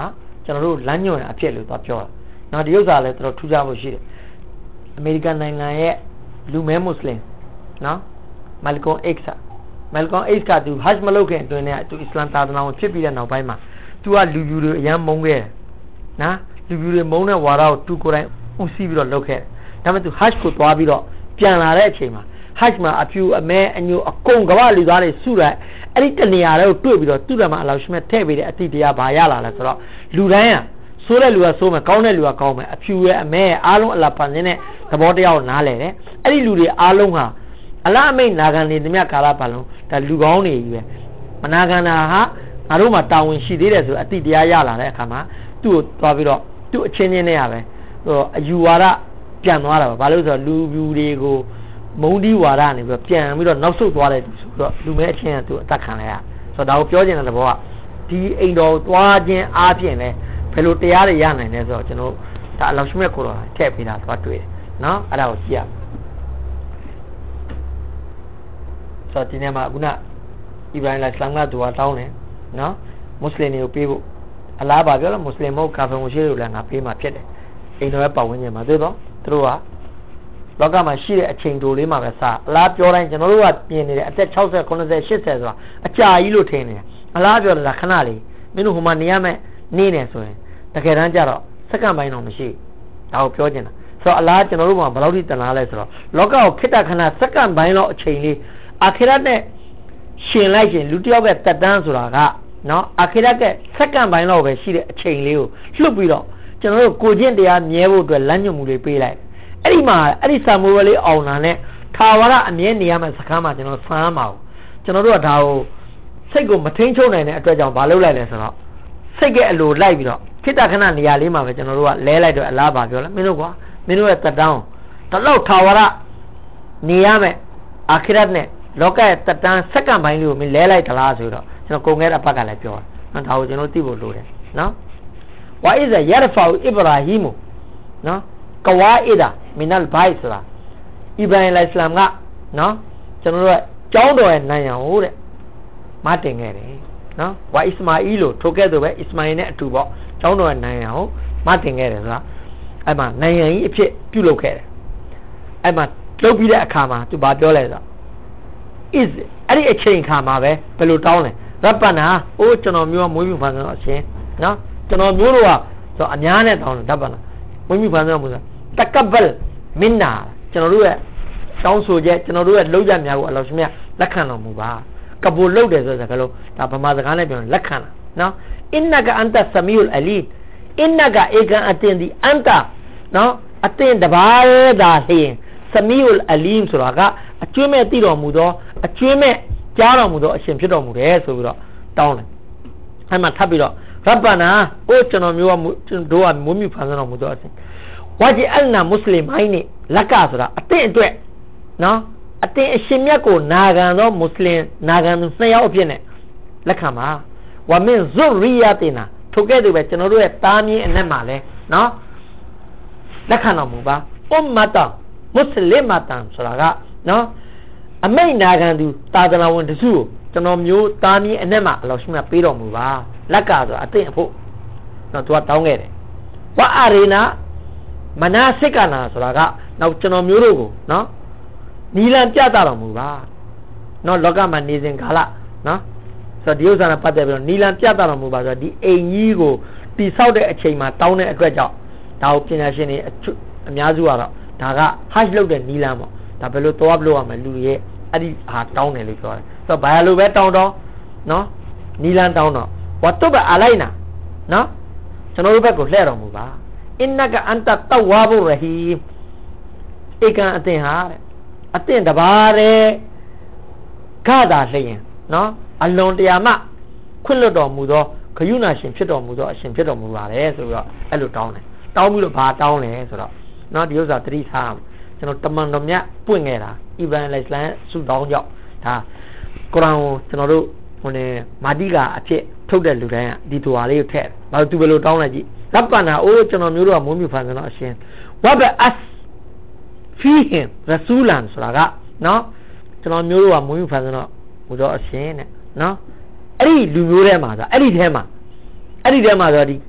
ကျွန်တော်တို့လမ်းညွှန်အဖြစ်လို့သွားပြောတာနောက်ဒီဥစ္စာလည်းတော်တော်ထူးခြားဖို့ရှိတယ်အမေရိကန်နိုင်ငံရဲ့လူမဲမွတ်စလင်နော်မယ်လ်ကွန် X မယ်လ်ကွန် X ကသူဟတ်မလုပ်ခင်အတွင်းနဲ့သူအစ္စလာမ်သာသနာဝင်ဖြစ်ပြီးတဲ့နောက်ပိုင်းမှာသူကလူပြူတွေအရန်မုန်းခဲ့တယ်နော်လူပြူတွေမုန်းတဲ့ဝါဒကိုသူကိုယ်တိုင်ဦးစီးပြီးတော့လုပ်ခဲ့တယ်ဒါပေမဲ့သူဟတ်ကိုသွားပြီးတော့ပြန်လာတဲ့အချိန်မှာဟတ်မှာအပြူအမဲအညိုအကုန်ကမ္ဘာလူသားတွေစုလိုက်အဲ့ဒီတနေရာတွေကိုတွေ့ပြီးတော့သူ့တယ်မှာအလောရှိမဲ့ထည့်ပေးတဲ့အတိတရားဘာရလာလဲဆိုတော့လူတိုင်းอ่ะဆိုးတဲ့လူကဆိုးမယ်ကောင်းတဲ့လူကကောင်းမယ်အဖြူရဲ့အမဲရဲ့အားလုံးအလားပန်နေတဲ့သဘောတရားကိုနားလည်တယ်အဲ့ဒီလူတွေအားလုံးဟာအလားအမိတ်နာခံနေသမျှကာလပတ်လုံးဒါလူကောင်းတွေကြီးပဲမနာခံတာဟာငါတို့မှာတာဝန်ရှိသေးတယ်ဆိုအတိတရားရလာတဲ့အခါမှာသူ့ကိုသွားပြီးတော့သူ့အချင်းချင်းနဲ့ရပဲဟိုအယူဝါဒပြန်သွားတာပါဘာလို့ဆိုတော့လူပြူတွေကိုမုံဒီဝါဒနေပြီးတော့ပြန်ပြီးတော့နောက်ဆုတ်သွားတယ်ဆိုတော့လူမဲအချင်းကသူအသက်ခံလိုက်ရဆိုတော့ဒါကိုပြောချင်တဲ့သဘောကဒီအိမ်တော်သွားခြင်းအားဖြင့်လဲဘယ်လိုတရားတွေရနိုင်လဲဆိုတော့ကျွန်တော်ဒါအလောရှိမဲ့ကိုတော့ထည့်ပေးတာသွားတွေ့တယ်နော်အဲ့ဒါကိုကြည့်ရဆိုတော့ဒီနေ့မှာခုနအီဗရာဟင်အစ္စလာမ်ကသူကတောင်းတယ်နော်မွတ်စလင်တွေကိုပေးဖို့အလားပါပြောလို့မွတ်စလင်မဟုတ်ကာဖီဝင်ရှိတွေကိုလည်းငါပေးမှဖြစ်တယ်အိမ်တော်ရဲ့ပတ်ဝန်းကျင်မှာသိတော့သူတို့ကလောကမှာရှိတဲ့အချိန်တိုလေးမှာပဲစအလားပြောတိုင်းကျွန်တော်တို့ကပြင်နေတယ်အသက်၆၀ ၉၀ ၈၀ဆိုတာအကြာကြီးလို့ထင်တယ်အလားပြောတာခဏလေးမင်းတို့ဟိုမှာနေရမယ်နေနေဆိုရင်တကယ်တမ်းကျတော့စက္ကန့်ပိုင်းတော့မရှိဒါကိုပြောချင်တာဆိုတော့အလားကျွန်တော်တို့ကဘယ်လောက်ထိတန်လားလဲဆိုတော့လောကကိုခိတ္တခဏစက္ကန့်ပိုင်းလောက်အချိန်လေးအာခိရတ်နဲ့ရှင်လိုက်ရင်လူတစ်ယောက်ရဲ့တက်တန်းဆိုတာကနော်အာခိရတ်ကစက္ကန့်ပိုင်းလောက်ပဲရှိတဲ့အချိန်လေးကိုလှုပ်ပြီးတော့ကျွန်တော်တို့ကိုကျင့်တရားမြဲဖို့အတွက်လမ်းညွှန်မှုတွေပေးလိုက်အဲ့ဒီမှာအဲ့ဒီစာမိုးဝဲလေးအောင်လာနဲ့ထာဝရအမြဲနေရမယ့်စကားမှာကျွန်တော်ဆန်းမှာကျွန်တော်တို့ကဒါကိုစိတ်ကိုမထိန်ချုပ်နိုင်တဲ့အတွက်ကြောင့်မလုပ်လိုက်လဲဆိုတော့စိတ်ကအလိုလိုက်ပြီးတော့ခိတ္တခဏနေရာလေးမှာပဲကျွန်တော်တို့ကလဲလိုက်တော့အလားပါပြောလဲမင်းတို့ကွာမင်းတို့ရဲ့တက်တောင်းတလောက်ထာဝရနေရမယ်အာခိရတ်နဲ့လောကရဲ့တက်တန်းစက္ကန့်ပိုင်းလေးကိုမင်းလဲလိုက်သလားဆိုတော့ကျွန်တော်ကုန်ခဲ့တဲ့အပတ်ကလည်းပြောတယ်နော်ဒါကိုကျွန်တော်သိဖို့လိုတယ်နော်ဝါဣဇယရဖာအီဗရာဟီမနော်ကဝါအီဒါမင်နလ်ဘိုင်ဆိုတာအီဗရာဟင်အစ္စလာမ်ကနော်ကျွန်တော်တို့ကကျောင်းတော်ရဲ့နိုင်ရန်ဟိုတဲ့မတင်ခဲ့တယ်နော်ဝါအစ္စမာအီလို့ထိုကဲ့သို့ပဲအစ္စမာအီနဲ့အတူပေါ့ကျောင်းတော်ရဲ့နိုင်ရန်ဟိုမတင်ခဲ့တယ်ဆိုတာအဲ့မှာနိုင်ရန်ကြီးအဖြစ်ပြုလုပ်ခဲ့တယ်အဲ့မှာလုပ်ပြီးတဲ့အခါမှာသူဘာပြောလဲဆိုတော့ is အဲ့ဒီအချိန်ခါမှာပဲဘယ်လိုတောင်းလဲရပ္ပနာအိုးကျွန်တော်မျိုးမွေးမြူဖန်ဆင်းတော့အရှင်နော်ကျွန်တော်မျိုးတို့ကဆိုအများနဲ့တောင်းတယ်ရပ္ပနာမွေးမြူဖန်ဆင်းတော့မူဆိုတကဘလ်မင်နာကျွန်တော်တို့ရဲ့တောင်းဆိုချက်ကျွန်တော်တို့ရဲ့လောက်ရများကိုအလောရှိမြတ်လက်ခံတော်မူပါကပူလောက်တယ်ဆိုတဲ့စကားလုံးဒါဗမာစကားနဲ့ပြောလက်ခံတာနော်အင်နကအန်တဆမီဥလ်အလီအင်နကဧကန်အတင်ဒီအန်တနော်အတင်တပါးဒါလျင်ဆမီဥလ်အလီမ်ဆိုတာကအကျွမ်းမဲ့သိတော်မူသောအကျွမ်းမဲ့ကြားတော်မူသောအရှင်ဖြစ်တော်မူတယ်ဆိုပြီးတော့တောင်းတယ်အဲ့မှာထပ်ပြီးတော့ရဗ္ဗနာအိုကျွန်တော်မျိုးကတို့ကမွေးမြူဖန်ဆင်းတော်မူသောအရှင်ဝါဂျီအလ်နာမွတ်စလင်ဟိုင်းနဲ့လက်ကဆိုတာအတင်အတွက်နော်အတင်အရှင်မြတ်ကိုနာခံသောမွတ်စလင်နာခံသူနှစ်ယောက်အဖြစ်နဲ့လက်ခံပါဝါမင်ဇူရီယာတင်နာထိုကဲ့သို့ပဲကျွန်တော်တို့ရဲ့တားမြင်းအနက်မှာလဲနော်လက်ခံတော်မူပါအွမ်မတာမွတ်စလင်မတန်ဆိုတာကနော်အမိတ်နာခံသူသာသနာဝင်တစုကိုကျွန်တော်မျိုးတားမြင်းအနက်မှာအလောရှိမြတ်ပေးတော်မူပါလက်ကဆိုတာအတင်အဖို့နော်သူကတောင်းခဲ့တယ်ဝါအာရီနာမနာစိတ်ကနာဆိုတာကနောက်ကျွန်တော်မျိုးတို့ကိုနော်နီလန်ပြတာတော်မူပါနော်လောကမှာနေစဉ်ကာလနော်ဆိုတော့ဒီဥစ္စာနဲ့ပတ်သက်ပြီးတော့နီလန်ပြတာတော်မူပါဆိုတော့ဒီအိမ်ကြီးကိုတိဆောက်တဲ့အချိန်မှာတောင်းတဲ့အတွက်ကြောင့်ဒါကိုပညာရှင်တွေအများစုကတော့ဒါကဟတ်လုပ်တဲ့နီလန်ပေါ့ဒါဘယ်လိုသွားလို့ရမလဲလူရဲ့အဲ့ဒီဟာတောင်းတယ်လို့ပြောတယ်ဆိုတော့ဘာလို့ပဲတောင်းတော့နော်နီလန်တောင်းတော့ဝတ်တုဘအလိုက်နာနော်ကျွန်တော်တို့ဘက်ကိုလှည့်တော်မူပါအင်နကအန်တတဝါဘူရဟီဧကန်အတင်ဟာတဲ့အတင်တပါးတဲ့ဂါသာလျင်နော်အလွန်တရာမှခွင့်လွတ်တော်မူသောဂယုဏရှင်ဖြစ်တော်မူသောအရှင်ဖြစ်တော်မူပါတယ်ဆိုပြီးတော့အဲ့လိုတောင်းတယ်တောင်းပြီးတော့ဘာတောင်းလဲဆိုတော့နော်ဒီဥစ္စာသတိထားကျွန်တော်တမန်တော်မြတ်ပွင့်ခဲ့တာအီဗန်အစ္စလာမ်ဆုတောင်းကြောင့်ဒါကုရ်အာန်ကိုကျွန်တော်တို့ဟိုနေမာဒီကအဖြစ်ထုတ်တဲ့လူတိုင်းကဒီတူဟာလေးကိုထည့်ဘာလို့သူဘယ်လိုတောင်းလိုက်ကြည့်ရပ္ပနာအိုးကျွန်တော်မျိုးတို့ကမွေးမြူဖန်ဆင်းတော့အရှင်ဝဘအတ်ဖီဟင်ရဆူလန်ဆိုတာကနော်ကျွန်တော်မျိုးတို့ကမွေးမြူဖန်ဆင်းတော့ဟိုတော့အရှင်တဲ့နော်အဲ့ဒီလူမျိုးထဲမှာဆိုအဲ့ဒီထဲမှာအဲ့ဒီထဲမှာဆိုဒီ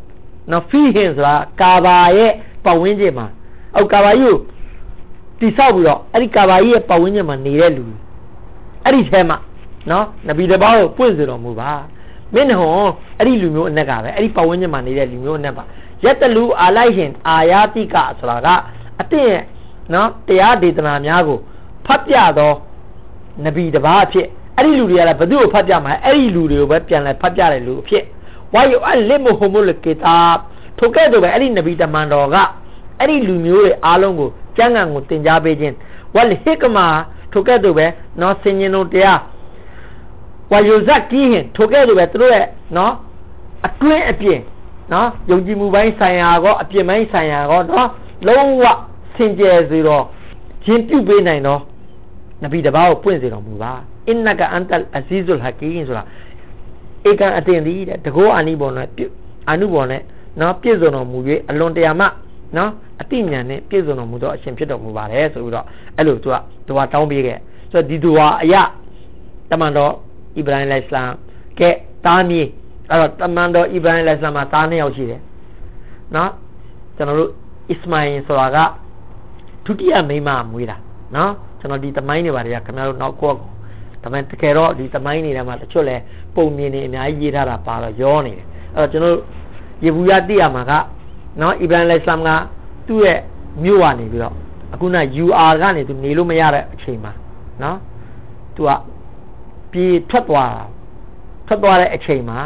နော်ဖီဟင်ဆိုတာကာဘာရဲ့ပတ်ဝန်းကျင်မှာအော်ကာဘာကြီးကိုတိဆောက်ပြီးတော့အဲ့ဒီကာဘာကြီးရဲ့ပတ်ဝန်းကျင်မှာနေတဲ့လူအဲ့ဒီထဲမှာနော်နဗီတပါးကိုပွင့်စေတော်မူပါမင်းဟောအဲ့ဒီလူမျိုးအနက်ကပဲအဲ့ဒီပတ်ဝန်းကျင်မှာနေတဲ့လူမျိုးအနက်ပါယတလူအာလိုက်ဟင်အာယာတိကဆိုတာကအတင့်ရဲ့နော်တရားဒေသနာများကိုဖတ်ပြသောနဗီတပါးအဖြစ်အဲ့ဒီလူတွေကလည်းဘသူ့ကိုဖတ်ပြမှာအဲ့ဒီလူတွေကိုပဲပြန်လဲဖတ်ပြတဲ့လူအဖြစ်ဝါယအလစ်မဟိုမုလကေတာထိုကဲ့သို့ပဲအဲ့ဒီနဗီတမန်တော်ကအဲ့ဒီလူမျိုးတွေအားလုံးကိုကျမ်းဂန်ကိုသင်ကြားပေးခြင်းဝလဟိကမာထိုကဲ့သို့ပဲနော်ဆင်ញင်တို့တရားဝါယုဇက်ကီးဟင်ထိုကဲ့သို့ပဲသူတို့ရဲ့နော်အတွင်းအပြင်နော်ယုံကြည်မှုပိုင်းဆိုင်ရာကောအပြင်ပိုင်းဆိုင်ရာကောနော်လုံးဝစင်ကြယ်စေတော့ခြင်းပြုပေးနိုင်တော့နဗီတပါးကိုပွင့်စေတော်မူပါအင်နကအန်တလ်အဇီဇုလ်ဟကီမ်ဆိုတာဧကန်အတင်သည်တဲ့တကောအာနိဘောနဲ့အာနုဘောနဲ့နော်ပြည့်စုံတော်မူ၍အလွန်တရာမှနော်အတိညာနဲ့ပြည့်စုံတော်မူသောအရှင်ဖြစ်တော်မူပါတယ်ဆိုပြီးတော့အဲ့လိုသူကဒွါတောင်းပေးခဲ့ဆိုတော့ဒီဒွါအရာတမန်တော်ဣဗရာဟိမ်အလိုင်ဟ်ဆလမ်ကဲတားမြေအဲ့တော့တမန်တော်ဣဗရာဟိမ်အလိုင်ဟ်ဆလမ်မှာတားနှစ်ယောက်ရှိတယ်နော်ကျွန်တော်တို့အစ္စမာအင်ဆိုတာကဒုတိယမိန်းမမွေးတာနော်ကျွန်တော်ဒီသမိုင်းတွေပါတယ်ခင်ဗျားတို့နောက်ကောဒါပေမဲ့တကယ်တော့ဒီသမိုင်းတွေထဲမှာတချို့လဲပုံမြင်နေအများကြီးရေးထားတာပါတော့ရောနေတယ်အဲ့တော့ကျွန်တော်ယေဘူယတိရမှာကနော်ဣဗရာဟိမ်အလိုင်ဟ်ဆလမ်ကသူ့ရဲ့မြို့ကနေပြီးတော့အခုန ယူ အာ ကနေသူနေလို့မရတဲ့အချိန်မှာနော်သူကပြေးထွက်သွားတာထွက်သွားတဲ့အချိန်မှာ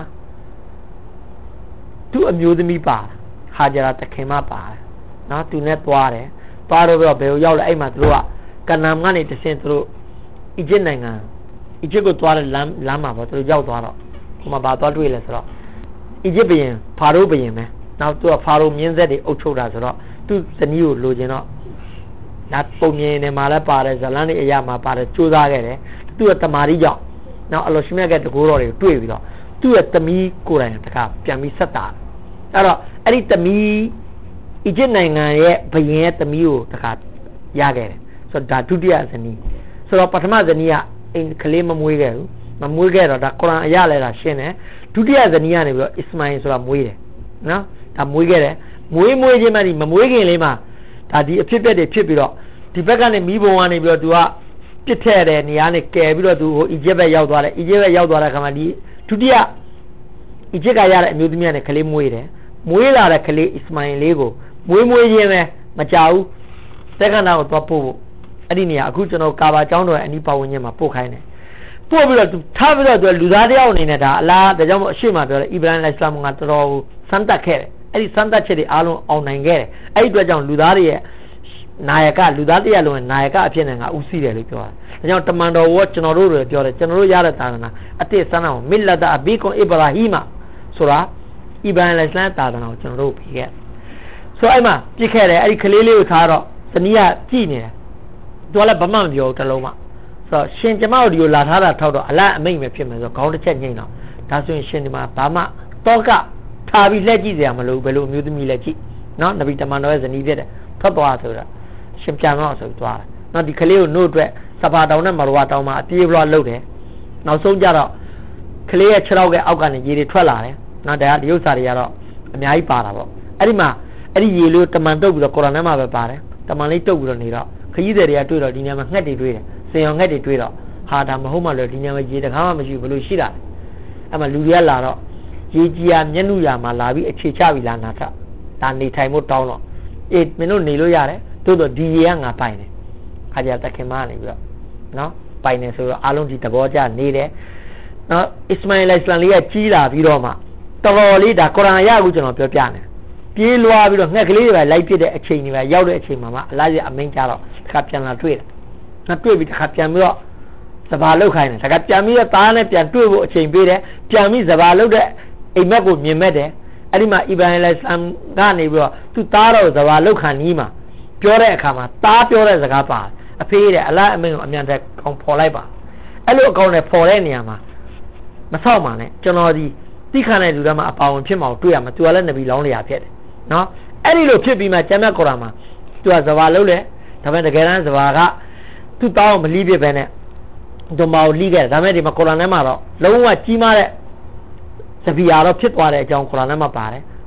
သူ့အမျိုးသမီးပါဟာဂျရာတခင်မပါတယ်နော်သူနဲ့သွားတယ်သွားတော့ဘယ်ကိုရောက်လဲအဲ့မှာသူတို့ကကနမ်ကနေတဆင့်သူတို့အီဂျစ်နိုင်ငံအီဂျစ်ကိုသွားတဲ့လမ်းလမ်းမှာပေါ့သူတို့ရောက်သွားတော့ဟိုမှာဘာသွားတွေ့လဲဆိုတော့အီဂျစ်ဘုရင်ဖာရိုးဘုရင်ပဲနောက်သူကဖာရိုးမြင်းဆက်တွေအုပ်ချုပ်တာဆိုတော့သူ့ဇနီးကိုလိုချင်တော့ဒါပုံမြင်နေမှာလည်းပါတယ်ဇလန်းလေးအရာမှာပါတယ်စူးစမ်းခဲ့တယ်သူ့ရဲ့တမာရီကြောင့်နောက်အလောရှိမြတ်ကတကူတော်တွေကိုတွေ့ပြီးတော့သူ့ရဲ့သမီးကိုယ်တိုင်တခါပြန်ပြီးဆက်တာအဲ့တော့အဲ့ဒီသမီးအီဂျစ်နိုင်ငံရဲ့ဘုရင်ရဲ့သမီးကိုတခါရခဲ့တယ်ဆိုတော့ဒါဒုတိယဇနီးဆိုတော့ပထမဇနီးကအင်းကလေးမမွေးခဲ့ဘူးမမွေးခဲ့တော့ဒါကုရ်အာန်အရာလဲတာရှင်းတယ်ဒုတိယဇနီးကနေပြီးတော့အစ္စမာအင်ဆိုတာမွေးတယ်နော်ဒါမွေးခဲ့တယ်မွေးမွေးချင်းမှဒီမမွေးခင်လေးမှာဒါဒီအဖြစ်ပြက်တွေဖြစ်ပြီးတော့ဒီဘက်ကနေမိဘုံကနေပြီးတော့သူကပြစ်ထည့်တဲ့နေရာနဲ့ကယ်ပြီးတော့သူဟိုအီဂျစ်ဘက်ရောက်သွားတယ်အီဂျစ်ဘက်ရောက်သွားတဲ့ခါမှာဒီဒုတိယအီဂျစ်ကရတဲ့အမျိုးသမီးနဲ့ကလေးမွေးတယ်မွေးလာတဲ့ကလေးအစ္စမာအင်လေးကိုမွေးမွေးချင်းပဲမကြဘူးတက္ကနာကိုသွားပို့ဖို့အဲ့ဒီနေရာအခုကျွန်တော်ကာဘာကျောင်းတော်ရဲ့အနီးပတ်ဝန်းကျင်မှာပို့ခိုင်းတယ်ပို့ပြီးတော့သူထားပြီးတော့သူလူသားတယောက်အနေနဲ့ဒါအလားဒါကြောင့်မို့အရှိမပြောတယ်ဣဗရာဟိမ်အလိုင်ဟ်ဆလမ်ကတော်တော်စမ်းတက်ခဲ့တယ်အဲ့ဒီစမ်းတက်ချက်တွေအားလုံးအောင်နိုင်ခဲ့တယ်အဲ့ဒီအတွက်ကြောင့်လူသားတွေရဲ့နာယကလူသားတရားလုံးရဲ့နာယကအဖြစ်နဲ့ငါဦးစီးတယ်လို့ပြောတာဒါကြောင့်တမန်တော်ဝကျွန်တော်တို့တွေပြောတယ်ကျွန်တော်တို့ရတဲ့သာသနာအတိတ်ဆန်းအောင်မစ်လတ်အဘီကွန်အစ္စရာဟီမာဆိုတာဣဗရာဟိမ်အလိုင်ဟ်ဆလမ်သာသနာကိုကျွန်တော်တို့ပြီးခဲ့ဆိုအဲ့မှာပြစ်ခဲ့တယ်အဲ့ဒီကလေးလေးကိုထားတော့ဇနီးကကြည်နေတယ်သူကလည်းဘာမှမပြောဘူးတလုံးမှဆိုတော့ရှင်ကျမတို့ဒီကိုလာထားတာထောက်တော့အလတ်အမိတ်ပဲဖြစ်မယ်ဆိုတော့ခေါင်းတစ်ချက်ညှိတော့ဒါဆိုရင်ရှင်ဒီမှာဘာမှတော့ကထားပြီးလက်ကြည့်စရာမလိုဘယ်လိုမျိုးသမီးလက်ကြည့်နော်နဗီတမန်တော်ရဲ့ဇနီးဖြစ်တယ်ထွက်သွားဆိုတော့ရှင်ပြန်တော့ဆိုသွားတယ်နော်ဒီကလေးကိုနှုတ်အတွက်စပါတောင်နဲ့မရဝါတောင်မှာအပြေးပြလွှတ်လုပ်တယ်နောက်ဆုံးကြတော့ကလေးရဲ့ခြေထောက်ကအောက်ကနေရေတွေထွက်လာတယ်နော်ဒါကဒီဥစ္စာတွေကတော့အများကြီးပါတာပေါ့အဲ့ဒီမှာအဲ့ဒီရေလေးတမန်တုတ်ပြီးတော့ကုရ်အာန်ထဲမှာပဲပါတယ်တမန်လေးတုတ်ပြီးတော့နေတော့ခကြီးတွေတွေကတွေ့တော့ဒီနေရာမှာငှက်တွေတွေ့တယ်စင်ရောင်ငှက်တွေတွေ့တော့ဟာဒါမဟုတ်မှလို့ဒီနေရာမှာရေတကားမှမရှိဘူးဘလို့ရှိတာအဲ့မှာလူတွေကလာတော့ရေကြီးရမျက်နှာရမှာလာပြီးအခြေချပြီးလာနာတာဒါနေထိုင်ဖို့တောင်းတော့အေးမင်းတို့နေလို့ရတယ်တိုးတော့ဒီရေကငါပိုင်တယ်ခါကြတခင်မနေပြီးတော့နော်ပိုင်နေဆိုတော့အားလုံးဒီသဘောကျနေတယ်နော်အစ္စမာအီလ်အစ္စလမ်လေးကကြီးလာပြီးတော့မှတော်တော်လေးဒါကုရ်အာန်ရအခုကျွန်တော်ပြောပြနေပြေးလွှားပြီးတော့ငှက်ကလေးတွေပဲလိုက်ပြတဲ့အချိန်တွေပဲရောက်တဲ့အချိန်မှာမှအလားကြီးအမိန်ကြတော့တစ်ခါပြန်လာတွေ့တယ်ငါတွေ့ပြီးတစ်ခါပြန်ပြီးတော့စဘာလောက်ခိုင်းတယ်ဒါကပြန်ပြီးတော့သားနဲ့ပြန်တွေ့ဖို့အချိန်ပေးတယ်ပြန်ပြီးစဘာလောက်တဲ့အိမ်မက်ကိုမြင်မဲ့တယ်အဲ့ဒီမှာအီဗရာဟိမ်အလိုင်ဟ်ဆလမ်ကနေပြီးတော့သူသားတော်စဘာလောက်ခံနီးမှာပြောတဲ့အခါမှာသားပြောတဲ့စကားပါအဖေးတဲ့အလားအမိန်ကိုအမြန်တက်ကောင်းဖော်လိုက်ပါအဲ့လိုအကောင်းနဲ့ဖော်တဲ့နေရာမှာမဆောက်ပါနဲ့ကျွန်တော်ဒီတိခါတဲ့လူတွေမှာအပါဝင်ဖြစ်မှာတွေ့ရမှာသူကလည်းနဗီလောင်းလျာဖြစ်တယ်နော်အဲ့ဒီလိုဖြစ်ပြီးမှကျမ်းမြတ်ကုရ်အာန်မှာသူကစဘာလုံးလေဒါပေမဲ့တကယ်တမ်းစဘာကသူ့တောင်းမလီးပြပဲနဲ့ဒီမှာလီးခဲ့ဒါပေမဲ့ဒီမှာကုရ်အာန်ထဲမှာတော့လုံးဝကြီးမားတဲ့စပီယာတော့ဖြစ်သွားတဲ့အကြောင်းကုရ်အာန်ထဲမှာပါတယ်ဒါ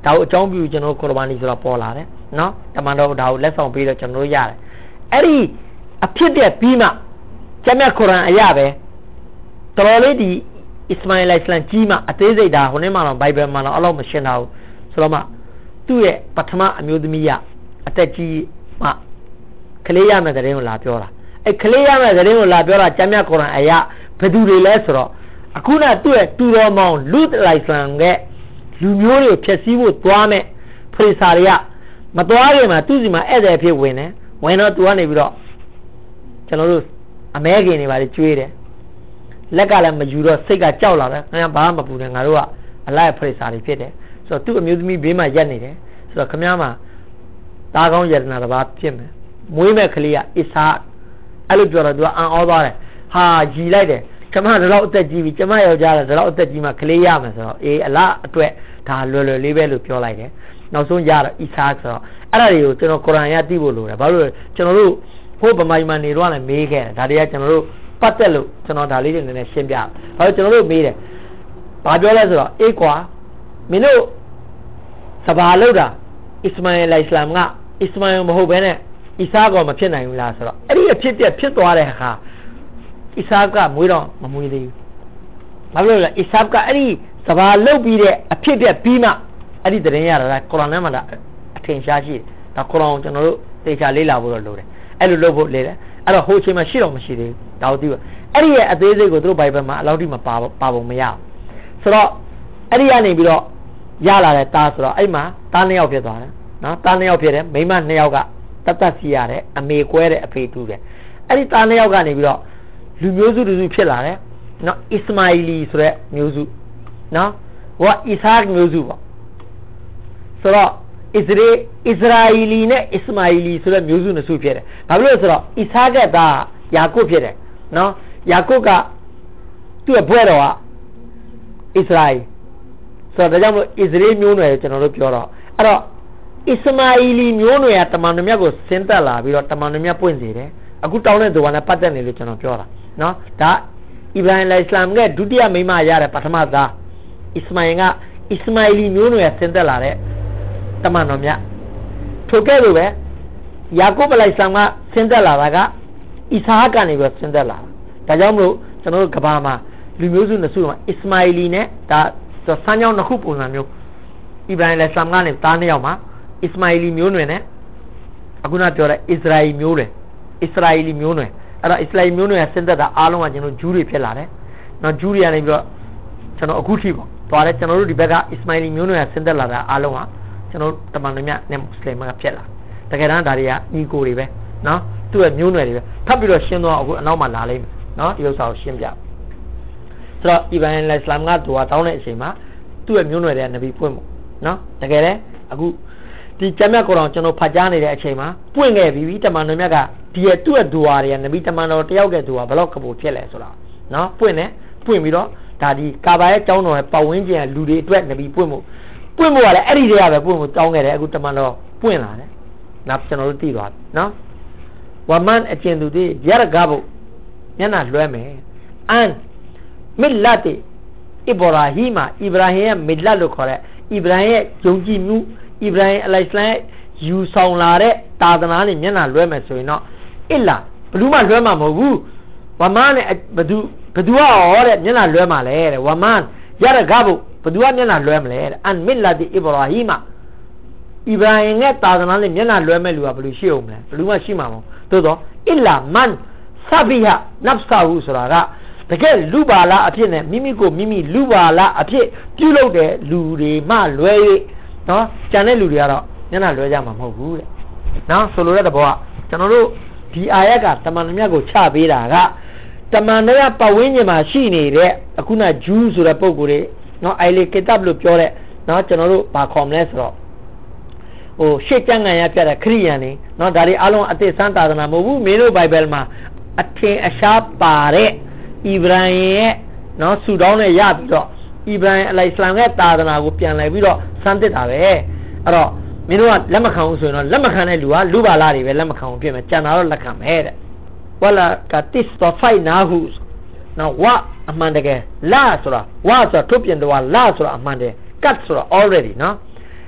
ဒါကိုအကြောင်းပြုကျွန်တော်ကိုရဘာနီဆိုတာပေါ်လာတယ်နော်တမန်တော်ဒါကိုလက်ဆောင်ပေးတော့ကျွန်တော်ရတယ်အဲ့ဒီအဖြစ်တဲ့ပြီးမှကျမ်းမြတ်ကုရ်အာန်အရာပဲတော်လေးဒီအစ္စမာအီလ်အစ္စလမ်ကြီးမှအသေးစိတ်ဒါဟိုနေ့မှတော့ဘိုင်ဘယ်မှာတော့အလောက်မရှင်းတာဘူးဆိုတော့မှသူ့ရဲ့ပထမအမျိုးသမီးရအသက်ကြီးမှကလေးရမယ်တဲ့ရင်ကိုလာပြောတာအဲ့ကလေးရမယ်တဲ့ရင်ကိုလာပြောတာကျမ်းမြတ်ကုရ်အာန်အရာဘယ်သူတွေလဲဆိုတော့အခုနသူ့ရဲ့တူတော်မောင်လူအလိုင်စလမ်ရဲ့လူမျိုးတွေကိုဖျက်ဆီးဖို့သွားမဲ့ဖရိစာတွေကမသွားခင်မှာသူ့စီမှာဧည့်သည်အဖြစ်ဝင်တယ်ဝင်တော့သူကနေပြီးတော့ကျွန်တော်တို့အမဲခင်တွေပါလေကျွေးတယ်လက်ကလည်းမယူတော့စိတ်ကကြောက်လာတယ်ခင်ဗျာဘာမှမပူနဲ့ငါတို့ကအလိုက်ဖရိစာတွေဖြစ်တယ်ဆိုတော့သူ့အမျိုးသမီးဘေးမှာရက်နေတယ်ဆိုတော့ခင်ဗျားမှာတားကောင်းယတနာတစ်ပါးဖြစ်မယ်မွေးမဲ့ကလေးကအစ္စဟာအဲ့လိုပြောတော့သူကအံ့ဩသွားတယ်ဟာကြည်လိုက်တယ်ကျမတော့အသက်ကြီးပြီကျမယောက်ျားလည်းတော့အသက်ကြီးမှကလေးရမယ်ဆိုတော့အေးအလားအတွက်ဒါလွယ်လွယ်လေးပဲလို့ပြောလိုက်တယ်နောက်ဆုံးရတော့အစ္စဟာဆိုတော့အဲ့ဒါတွေကိုကျွန်တော်ကုရ်အာန်ရသိဖို့လိုတယ်ဘာလို့လဲကျွန်တော်တို့ဟိုဗမာပြည်မှာနေတော့လည်းမေးခဲ့တယ်ဒါတွေကကျွန်တော်တို့ပတ်သက်လို့ကျွန်တော်ဒါလေးတွေနည်းနည်းရှင်းပြဘာလို့ကျွန်တော်တို့မေးတယ်ဘာပြောလဲဆိုတော့အေးကွာမင်းတို့စဘာလို့တာအစ္စမာအီလ်အစ္စလာမ်ကအစ္စမာအီလ်မဟုတ်ဘဲနဲ့အစ္စဟာကမဖြစ်နိုင်ဘူးလားဆိုတော့အဲ့ဒီအဖြစ်ပြဖြစ်သွားတဲ့အခါအစ္စဟာကမွေးတော့မမွေးသေးဘူးဘာလို့လဲအစ္စဟာကအဲ့ဒီစဘာလုပ်ပြီးတဲ့အဖြစ်ပြပြီးမှအဲ့ဒီသတင်းရတာကုရ်အာန်ထဲမှာအထင်ရှားရှိတယ်ဒါကုရ်အာန်ကျွန်တော်တို့သေချာလေ့လာဖို့တော့လိုတယ်အဲ့လိုလုပ်ဖို့လေတယ်အဲ့တော့ဟိုအချိန်မှာရှိတော့မရှိသေးဘူးဒါကိုသိပါအဲ့ဒီရဲ့အသေးစိတ်ကိုသူတို့ဘိုင်ဘယ်မှာအလောက်ထိမပါပါပုံမရဘူးဆိုတော့အဲ့ဒီကနေပြီးတော့ရလာတဲ့သားဆိုတော့အဲ့မှာသားနှစ်ယောက်ဖြစ်သွားတယ်နော်သားနှစ်ယောက်ဖြစ်တယ်မိန်းမနှစ်ယောက်ကတတ်တတ်စီရတဲ့အမေကွဲတဲ့အဖေတူတယ်အဲ့ဒီသားနှစ်ယောက်ကနေပြီးတော့လူမျိုးစုတူစုဖြစ်လာတယ်နော်အစ္စမာအီလီဆိုတဲ့မျိုးစုနော်ဟိုကအစ္စဟာမျိုးစုပေါ့ဆိုတော့အစ္စရေးအစ္စရာအီလီနဲ့အစ္စမာအီလီဆိုတဲ့မျိုးစုနှစ်စုဖြစ်တယ်ဘာဖြစ်လို့ဆိုတော့အစ္စဟာကသားယာကုပ်ဖြစ်တယ်နော်ယာကုပ်ကသူ့ရဲ့ဘွဲတော်ကအစ္စရာအီဆိုတော့ဒါကြောင့်မို့အစ္စရေးမျိုးနွယ်ကျွန်တော်တို့ပြောတော့အဲ့တော့အစ္စမာအီလီမျိုးနွယ်ကတမန်တော်မြတ်ကိုဆင်းသက်လာပြီးတော့တမန်တော်မြတ်ပွင့်စေတယ်အခုတောင်းတဲ့သူကလည်းပတ်သက်နေလို့ကျွန်တော်ပြောတာနော်ဒါအီဗရာဟင်အစ္စလာမ်ရဲ့ဒုတိယမိန်းမရတဲ့ပထမသားအစ္စမာအီလ်ကအစ္စမာအီလီမျိုးနွယ်ဆင်းသက်လာတဲ့တမန်တော်မြတ်ထိုကဲ့သို့ပဲယာကုပ်အလိုင်စလမ်ကဆင်းသက်လာတာကအစ္စဟာကနေပြီးဆင်းသက်လာတာဒါကြောင့်မလို့ကျွန်တော်တို့ကဘာမှာလူမျိုးစုနှစ်စုမှာအစ္စမာအီလီနဲ့ဒါဆန်းကြောင်းနှစ်ခုပုံစံမျိုးအီဗရာဟင်အစ္စလာမ်ကနေသားနှစ်ယောက်မှာအစ္စမာအီလီမျိုးနွယ်နဲ့အခုနပြောတဲ့အစ္စရာအီမျိုးနွယ်အစ္စရာအီလီမျိုးနွယ်အဲ့တော့အစ္စလာမ်မျိုးနွယ်ဆင်းသက်တာအားလုံးကကျွန်တော်ဂျူးတွေဖြစ်လာတယ်နော်ဂျူးတွေကနေပြီးတော့ကျွန်တော်အခုထိပေါ့သွားတယ်ကျွန်တော်တို့ဒီဘက်ကအစ္စမာအီလီမျိုးနွယ်ဆင်းသက်လာတာအားလုံးကကျွန်တော်တမန်တော်မြတ်နဲ့မွတ်စလင်ကဖြစ်လာတကယ်တမ်းဒါတွေကညီကိုတွေပဲနော်သူ့ရဲ့မျိုးနွယ်တွေပဲထပ်ပြီးတော့ရှင်းသွားအခုအနောက်မှာလာလိမ့်မယ်နော်ဒီဥစ္စာကိုရှင်းပြဆိုတော့အီဗရာဟင်အစ္စလာမ်ကသူကတောင်းတဲ့အချိန်မှာသူ့ရဲ့မျိုးနွယ်တွေကနဗီပွင့်ပေါ့နော်တကယ်လေအခုဒီကျမ်းမြတ်ကုရ်အာန်ကျွန်တော်ဖတ်ကြားနေတဲ့အချိန်မှာပွင့်ခဲ့ပြီးတမန်တော်မြတ်ကဒီရဲ့သူ့ရဲ့ဒူဝါတွေကနဗီတမန်တော်တယောက်ရဲ့ဒူဝါဘယ်လောက်ကပိုဖြစ်လဲဆိုတာနော်ပွင့်တယ်ပွင့်ပြီးတော့ဒါဒီကာဘာရဲ့ကျောင်းတော်ရဲ့ပတ်ဝန်းကျင်လူတွေအတွက်နဗီပွင့်မှုပွင့်မှုကလည်းအဲ့ဒီတည်းကပဲပွင့်မှုတောင်းခဲ့တယ်အခုတမန်တော်ပွင့်လာတယ်နောက်ကျွန်တော်တို့သိသွားပြီနော်ဝမန်အကျဉ်သူတွေရရကားဖို့မျက်နှာလွှဲမယ်အန်မစ်လတ်အီဗရာဟီမာအီဗရာဟင်ရဲ့မစ်လတ်လို့ခေါ်တဲ့အီဗရာဟင်ရဲ့ယုံကြည်မှုအီဗရာဟင်အလိုင်စလမ်ယူဆောင်လာတဲ့တာသနာနဲ့မျက်နှာလွှဲမယ်ဆိုရင်တော့အစ်လာဘလူးမှလွှဲမှာမဟုတ်ဘူးဝမန်နဲ့ဘသူဘသူကဟောတဲ့မျက်နှာလွှဲမှာလဲတဲ့ဝမန်ရရကားဖို့ဘသူကမျက်နှာလွှဲမလဲတဲ့အန်မစ်လတ်အီဗရာဟီမာအီဗရာဟင်ရဲ့တာသနာနဲ့မျက်နှာလွှဲမဲ့လူကဘယ်လိုရှိအောင်မလဲဘလူးမှရှိမှာမဟုတ်သို့တော့အစ်လာမန်ဆဘီဟာနဖ်ဆာဟူဆိုတာကတကယ်လူပါလားအဖြစ်နဲ့မိမိကိုမိမိလူပါလားအဖြစ်ပြုလုပ်တဲ့လူတွေမှလွဲ၍နော်ကျန်တဲ့လူတွေကတော့မျက်နှာလွဲကြမှာမဟုတ်ဘူးတဲ့နော်ဆိုလိုတဲ့သဘောကကျွန်တော်တို့ဒီအာယတ်ကတမန်တော်မြတ်ကိုချပေးတာကတမန်တော်ရဲ့ပတ်ဝန်းကျင်မှာရှိနေတဲ့အခုနဂျူးဆိုတဲ့ပုံကိုယ်တွေနော်အိုင်လေကီတပ်လို့ပြောတဲ့နော်ကျွန်တော်တို့ဘာခေါ်မလဲဆိုတော့ဟိုရှေ့ကျမ်းဂန်ရပြတဲ့ခရိယန်တွေနော်ဒါတွေအားလုံးအသစ်စမ်းသာသနာမဟုတ်ဘူးမင်းတို့ဘိုင်ဘယ်မှာအထင်အရှားပါတဲ့အီဗရာဟင်ရဲ့နော်ဆူတောင်းနဲ့ရပြီးတော့အီဗရာဟင်အလိုင်စလမ်ရဲ့တာသနာကိုပြန်လှည့်ပြီးတော့စမ်းသစ်တာပဲအဲ့တော့မင်းတို့ကလက်မခံဘူးဆိုရင်တော့လက်မခံတဲ့လူကလူပါလားတွေပဲလက်မခံဘူးဖြစ်မယ်ကြံတာတော့လက်ခံမယ်တဲ့ဝလာကတစ်စဖိုင်နာဟုနော်ဝအမှန်တကယ်လာဆိုတာဝဆိုတာထုတ်ပြန်တော့လာဆိုတာအမှန်တကယ်ကတ်ဆိုတာ already နော်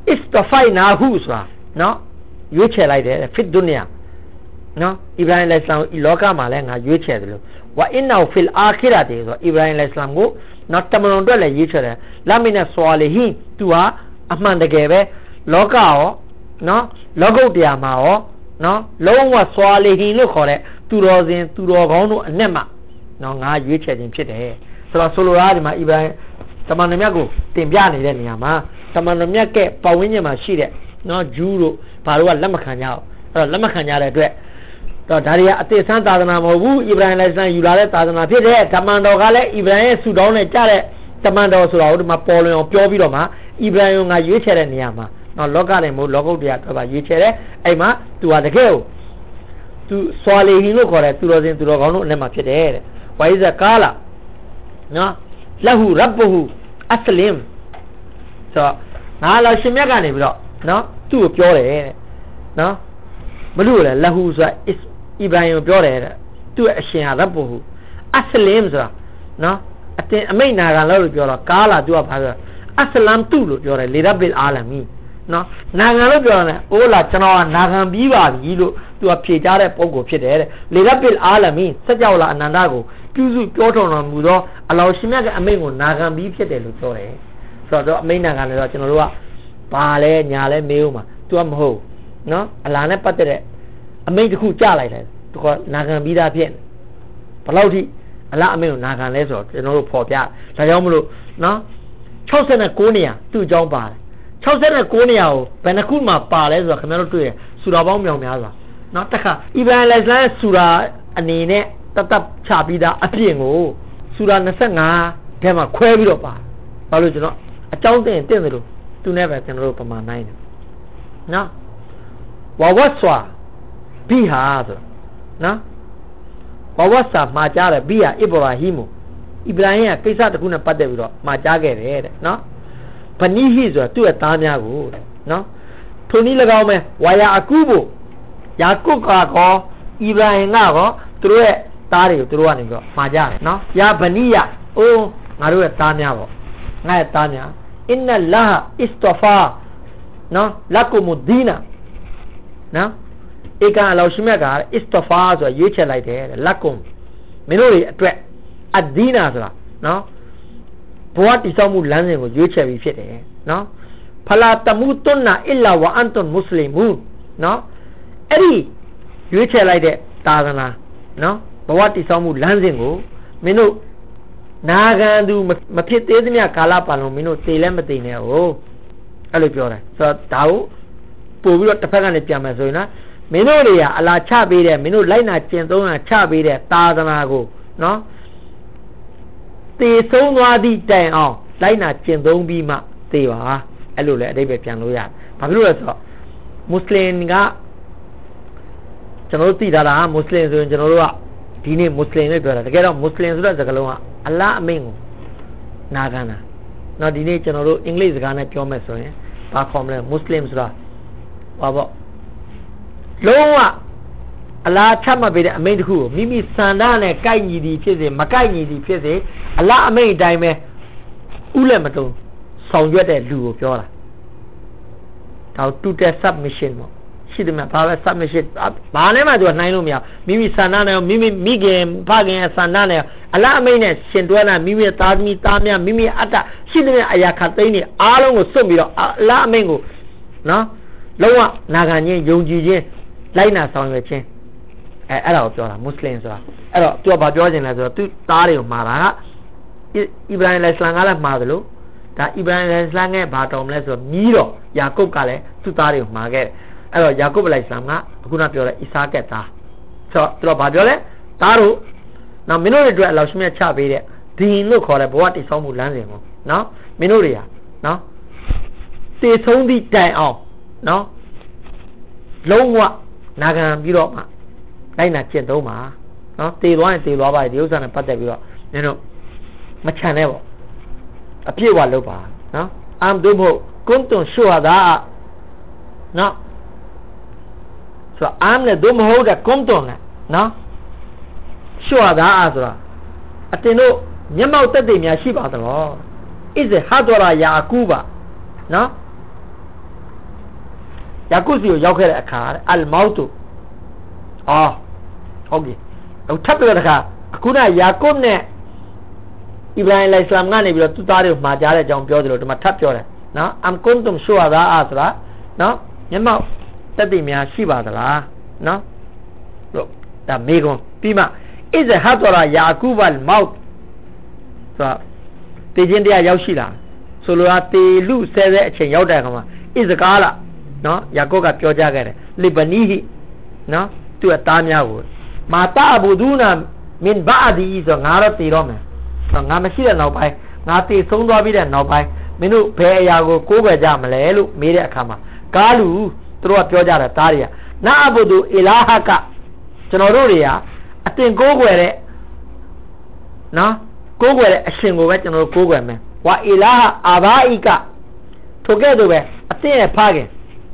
istafainahu ဆိုတာနော်ရွေးချယ်လိုက်တယ် fit dunya နော်အစ္စလာမ်အစ္စလာမ်ဒီလောကမှာလည်းငါရွေးချယ်တယ်လို့ဝါအင်နောဖီလ်အာခီရာတီဆိုအစ္စလာမ်အစ္စလာမ်ကိုနော်တမန်တော်တို့လည်းရွေးချယ်တယ်လာမီနဆွာလီဟင်သူဟာအမှန်တကယ်ပဲလောကရောနော်လောကုတ္တရာမှာရောနော်လုံးဝဆွာလီဟင်လို့ခေါ်တဲ့သူတော်စင်သူတော်ကောင်းတို့အနက်မှာနော်ငါရွေးချယ်ခြင်းဖြစ်တယ်ဆိုတော့ဆိုလိုတာဒီမှာအစ္စလာမ်တမန်တော်မြတ်ကိုတင်ပြနေတဲ့နေရာမှာတမန်တော်မြတ်ကပတ်ဝန်းကျင်မှာရှိတဲ့နော်ဂျူးတို့ဘာလို့ကလက်မခံကြအောင်အဲ့တော့လက်မခံကြတဲ့အတွက်တော့ဒါတွေကအသေးစမ်းသာသနာမဟုတ်ဘူးအစ္စလာမ်လက်ဆန်ယူလာတဲ့သာသနာဖြစ်တဲ့တမန်တော်ကလည်းအစ္စလာမ်ရဲ့ဆူတောင်းနဲ့ကြားတဲ့တမန်တော်ဆိုတာကိုဒီမှာပေါ်လွင်အောင်ပြောပြီးတော့မှအစ္စလာမ်ကရွေးချယ်တဲ့နေရာမှာနော်လောကနဲ့မို့လောကုတ္တရာအတွက်ပါရွေးချယ်တယ်အဲ့မှာသူကတကယ်ကိုသူဆွာလီဟင်လို့ခေါ်တဲ့သူတော်စင်သူတော်ကောင်းတို့အနက်မှာဖြစ်တယ်တဲ့ဝိဇာကာလာနော်လဟူရဘ်ဟူအစလင်ဆိုငါလာရှင်မြတ်ကနေပြီးတော့နော်သူ့ကိုပြောတယ်တဲ့နော်မလို့လေလဟူဆိုတာအစ္စလာမ်ကိုပြောတယ်တဲ့သူ့အရှင်ရဘ်ဟူအစလင်ဆိုတာနော်အတင်အမိတ်နာခံလို့ပြောတော့ကာလာသူကဘာဆိုအစ္စလမ်သူ့လို့ပြောတယ်လေရဘ်ဘ်အာလမီနော်နာခံလို့ပြောတယ်အိုးလာကျွန်တော်ကနာခံပြီးပါပြီလို့သူကဖြေချတဲ့ပုံကိုဖြစ်တယ်တဲ့လေရဘ်ဘ်အာလမီစัจ java လာအနန္တကိုပြုစုပြောထောင်တော်မူသောအလောရှင်မြတ်ကအမိန့်ကိုနာခံပြီးဖြစ်တယ်လို့ပြောတယ်ဆိုတော့အမိန့်နာခံတယ်ဆိုတော့ကျွန်တော်တို့ကဘာလဲညာလဲမေးဦးမှာသူကမဟုတ်နော်အလားနဲ့ပတ်သက်တဲ့အမိန့်တစ်ခုကြားလိုက်တယ်သူကနာခံပြီးသားဖြစ်ဘယ်လောက်ထိအလားအမိန့်ကိုနာခံလဲဆိုတော့ကျွန်တော်တို့ဖော်ပြဒါကြောင့်မလို့နော်၆၉နေရာသူ့အကြောင်းပါတယ်၆၉နေရာကိုဘယ်နှခုမှပါလဲဆိုတော့ခင်ဗျားတို့တွေ့ရဆူရာပေါင်းမြောင်များစွာနော်တခါအီဗန်လက်ဆန်ဆူရာအနေနဲ့တတ်ချပြီးသားအပြင်ကိုဆူရာ၂၅ထဲမှာခွဲပြီးတော့ပါဘာလို့ကျွန်တော်အကြောင်းတင်တင့်တယ်လို့သူနဲ့ပဲကျွန်တော်တို့ပမာနိုင်တယ်နော်ဝါဝတ်စွာဘီဟာဆိုနော်ဝါဝတ်စာမှာကြားတယ်ဘီဟာအစ္စရာဟီမအစ္စရာဟင်ကကိစ္စတစ်ခုနဲ့ပတ်သက်ပြီးတော့မှာကြားခဲ့တယ်တဲ့နော်ဗနီဟီဆိုတာသူ့ရဲ့သားများကိုနော်ထိုနည်း၎င်းပဲဝါယာအကူဘိုယာကုတ်ကောအစ္စရာဟင်ကကောသူတို့ရဲ့သားတွေကိုသူတို့ကနေပြီးတော့မှာကြားတယ်နော်ယာဗနီယာအိုးငါတို့ရဲ့သားများပေါ့ငါရဲ့သားများအင်နလာအစ္စတဖာနော်လကုမဒီနာနော်ဧကအလောရှိမြတ်ကအစ္စတဖာဆိုတာရွေးချယ်လိုက်တယ်လကုမမင်းတို့တွေအတွက်အဒီနာဆိုတာနော်ဘဝတည်ဆောက်မှုလမ်းစဉ်ကိုရွေးချယ်ပြီးဖြစ်တယ်နော်ဖလာတမူတွန်နာအီလာဝအန်တွန်မွတ်စလင်မူနော်အဲ့ဒီရွေးချယ်လိုက်တဲ့သာသနာနော်ဘဝတည်ဆောက်မှုလမ်းစဉ်ကိုမင်းတို့နာခံသူမဖြစ်သေးသမျှကာလပတ်လုံးမင်းတို့တည်လဲမတည်နဲ့ဟုတ်အဲ့လိုပြောတယ်ဆိုတော့ဒါကိုပို့ပြီးတော့တစ်ဖက်ကနေပြန်မယ်ဆိုရင်နော်မင်းတို့တွေကအလားချပေးတဲ့မင်းတို့လိုက်နာကျင့်သုံးတာချပေးတဲ့သာသနာကိုနော်တည်ဆုံးသွားသည့်တိုင်အောင်လိုက်နာကျင့်သုံးပြီးမှတည်ပါအဲ့လိုလဲအဓိပ္ပာယ်ပြန်လို့ရတယ်ဘာဖြစ်လို့လဲဆိုတော့မွတ်စလင်ကကျွန်တော်တို့သိတာလားမွတ်စလင်ဆိုရင်ကျွန်တော်တို့ကဒီနေ့မွတ်စလင်လို့ပြောတာတကယ်တော့မွတ်စလင်ဆိုတဲ့စကားလုံးကအလ္လာဟ်အမိန့်ကိုနာခံတာနော်ဒီနေ့ကျွန်တော်တို့အင်္ဂလိပ်စကားနဲ့ပြောမယ်ဆိုရင်ဘာခေါ်မလဲမွတ်စလင်ဆိုတာဘာပေါ့လုံးဝအလ္လာဟ်ချမှတ်ပေးတဲ့အမိန့်တစ်ခုကိုမိမိစံတနဲ့ကိုက်ညီသည်ဖြစ်စေမကိုက်ညီသည်ဖြစ်စေအလ္လာဟ်အမိန့်အတိုင်းပဲဥလက်မတုံဆောင်ရွက်တဲ့လူကိုပြောတာဒါ total submission ပေါ့ရှိတယ်မှာဘာပဲ submission ဘာနဲ့မှသူကနှိုင်းလို့မရမိမိစံတနဲ့မိမိမိခင်ဖခင်ရဲ့စံတနဲ့အလ္လာဟ်အမိန့်နဲ့ရှင်တွဲလာမိမိရဲ့သားသမီးသားများမိမိအတ္တရှိတဲ့အရာခတ်သိမ်းနေအားလုံးကိုစွန့်ပြီးတော့အလ္လာဟ်အမိန့်ကိုနော်လုံးဝနာခံခြင်းယုံကြည်ခြင်းလိုက်နာဆောင်ရွက်ခြင်းအဲအဲ့ဒါကိုပြောတာမွတ်စလင်ဆိုတာအဲ့တော့သူကဘာပြောချင်လဲဆိုတော့သူသားတွေကိုမှာတာကအစ္စလာမ်လက်စလန်ကလည်းမှာတယ်လို့ဒါအစ္စလာမ်လက်စလန်ရဲ့ဘာတော်မလဲဆိုတော့မြီးတော့ယာကုပ်ကလည်းသူသားတွေကိုမှာခဲ့တယ်အဲ့တော့ယာကုပ်လက်စလန်ကအခုနပြောတဲ့အီဆာကက်သားဆိုတော့သူကဘာပြောလဲသားတို့နော်မင်းတို့တွေအတွက်အလောရှိမြတ်ချပေးတဲ့ဒီလို့ခေါ်တဲ့ဘဝတည်ဆောက်မှုလမ်းစဉ်ကိုနော်မင်းတို့တွေဟာနော်တည်ဆုံးသည့်တိုင်အောင်နော်လုံးဝနာခံပြီးတော့မှလိုက်နာကျင့်သုံးပါနော်တည်သွားရင်တည်သွားပါဒီဥစ္စာနဲ့ပတ်သက်ပြီးတော့မင်းတို့မချန်နဲ့ပေါ့အပြည့်ဝလုပ်ပါနော်အမ်ဒုဖို့ကွန်တွန်ရှူဟာဒါနော်ဆိုအမ်နဲ့ဒုမဟုတ်တဲ့ကွန်တွန်နဲ့နော်ရှူဟာဒါဆိုတာအတင်တို့မျက်မှောက်တက်တည်များရှိပါသလားဣဇဟာဒရာယာကူပါနော်ယာကုစီကိုရောက်ခဲ့တဲ့အခါအလ်မောက်တူအော်ဟုတ်ပြီအခုထပ်ပြီးတော့တခါအခုနယာကုပ်နဲ့အီဗရာဟင်အလိုင်စလမ်ကနေပြီးတော့သူ့သားတွေကိုမှာကြားတဲ့အကြောင်းပြောတယ်လို့ဒီမှာထပ်ပြောတယ်နော်အမ်ကွန်တုမ်ရှူဟာဒါအာဆိုတာနော်မျက်မှောက်တက်တည်များရှိပါသလားနော်လို့ဒါမေကွန်ပြီးမှအစ်ဇဟတ်တော်ရာယာကုဘ်အလ်မောက်ဆိုတာတေခြင်းတရားရောက်ရှိလာဆိုလိုတာတေလူဆဲဆဲအချိန်ရောက်တဲ့အခါမှာအစ်ဇကာလာနော်ယာကုပ်ကပြောကြခဲ့တယ်လီဘနီဟီနော်သူ့အသားများကိုမာတာအဘူဒူနာမင်ဘာဒီဆိုငါတော့တေတော့မယ်ငါမရှိတဲ့နောက်ပိုင်းငါတေဆုံးသွားပြီးတဲ့နောက်ပိုင်းမင်းတို့ဘယ်အရာကိုကိုးကွယ်ကြမလဲလို့မေးတဲ့အခါမှာကာလူသူတို့ကပြောကြတယ်သားတွေကနာအဘူဒူအီလာဟကကျွန်တော်တို့တွေကအတင်ကိုးကွယ်တဲ့နော်ကိုးကွယ်တဲ့အရှင်ကိုပဲကျွန်တော်တို့ကိုးကွယ်မယ်ဝါအီလာဟအာဘာအီကထိုကဲ့သို့ပဲအတင်ရဲ့ဖခင်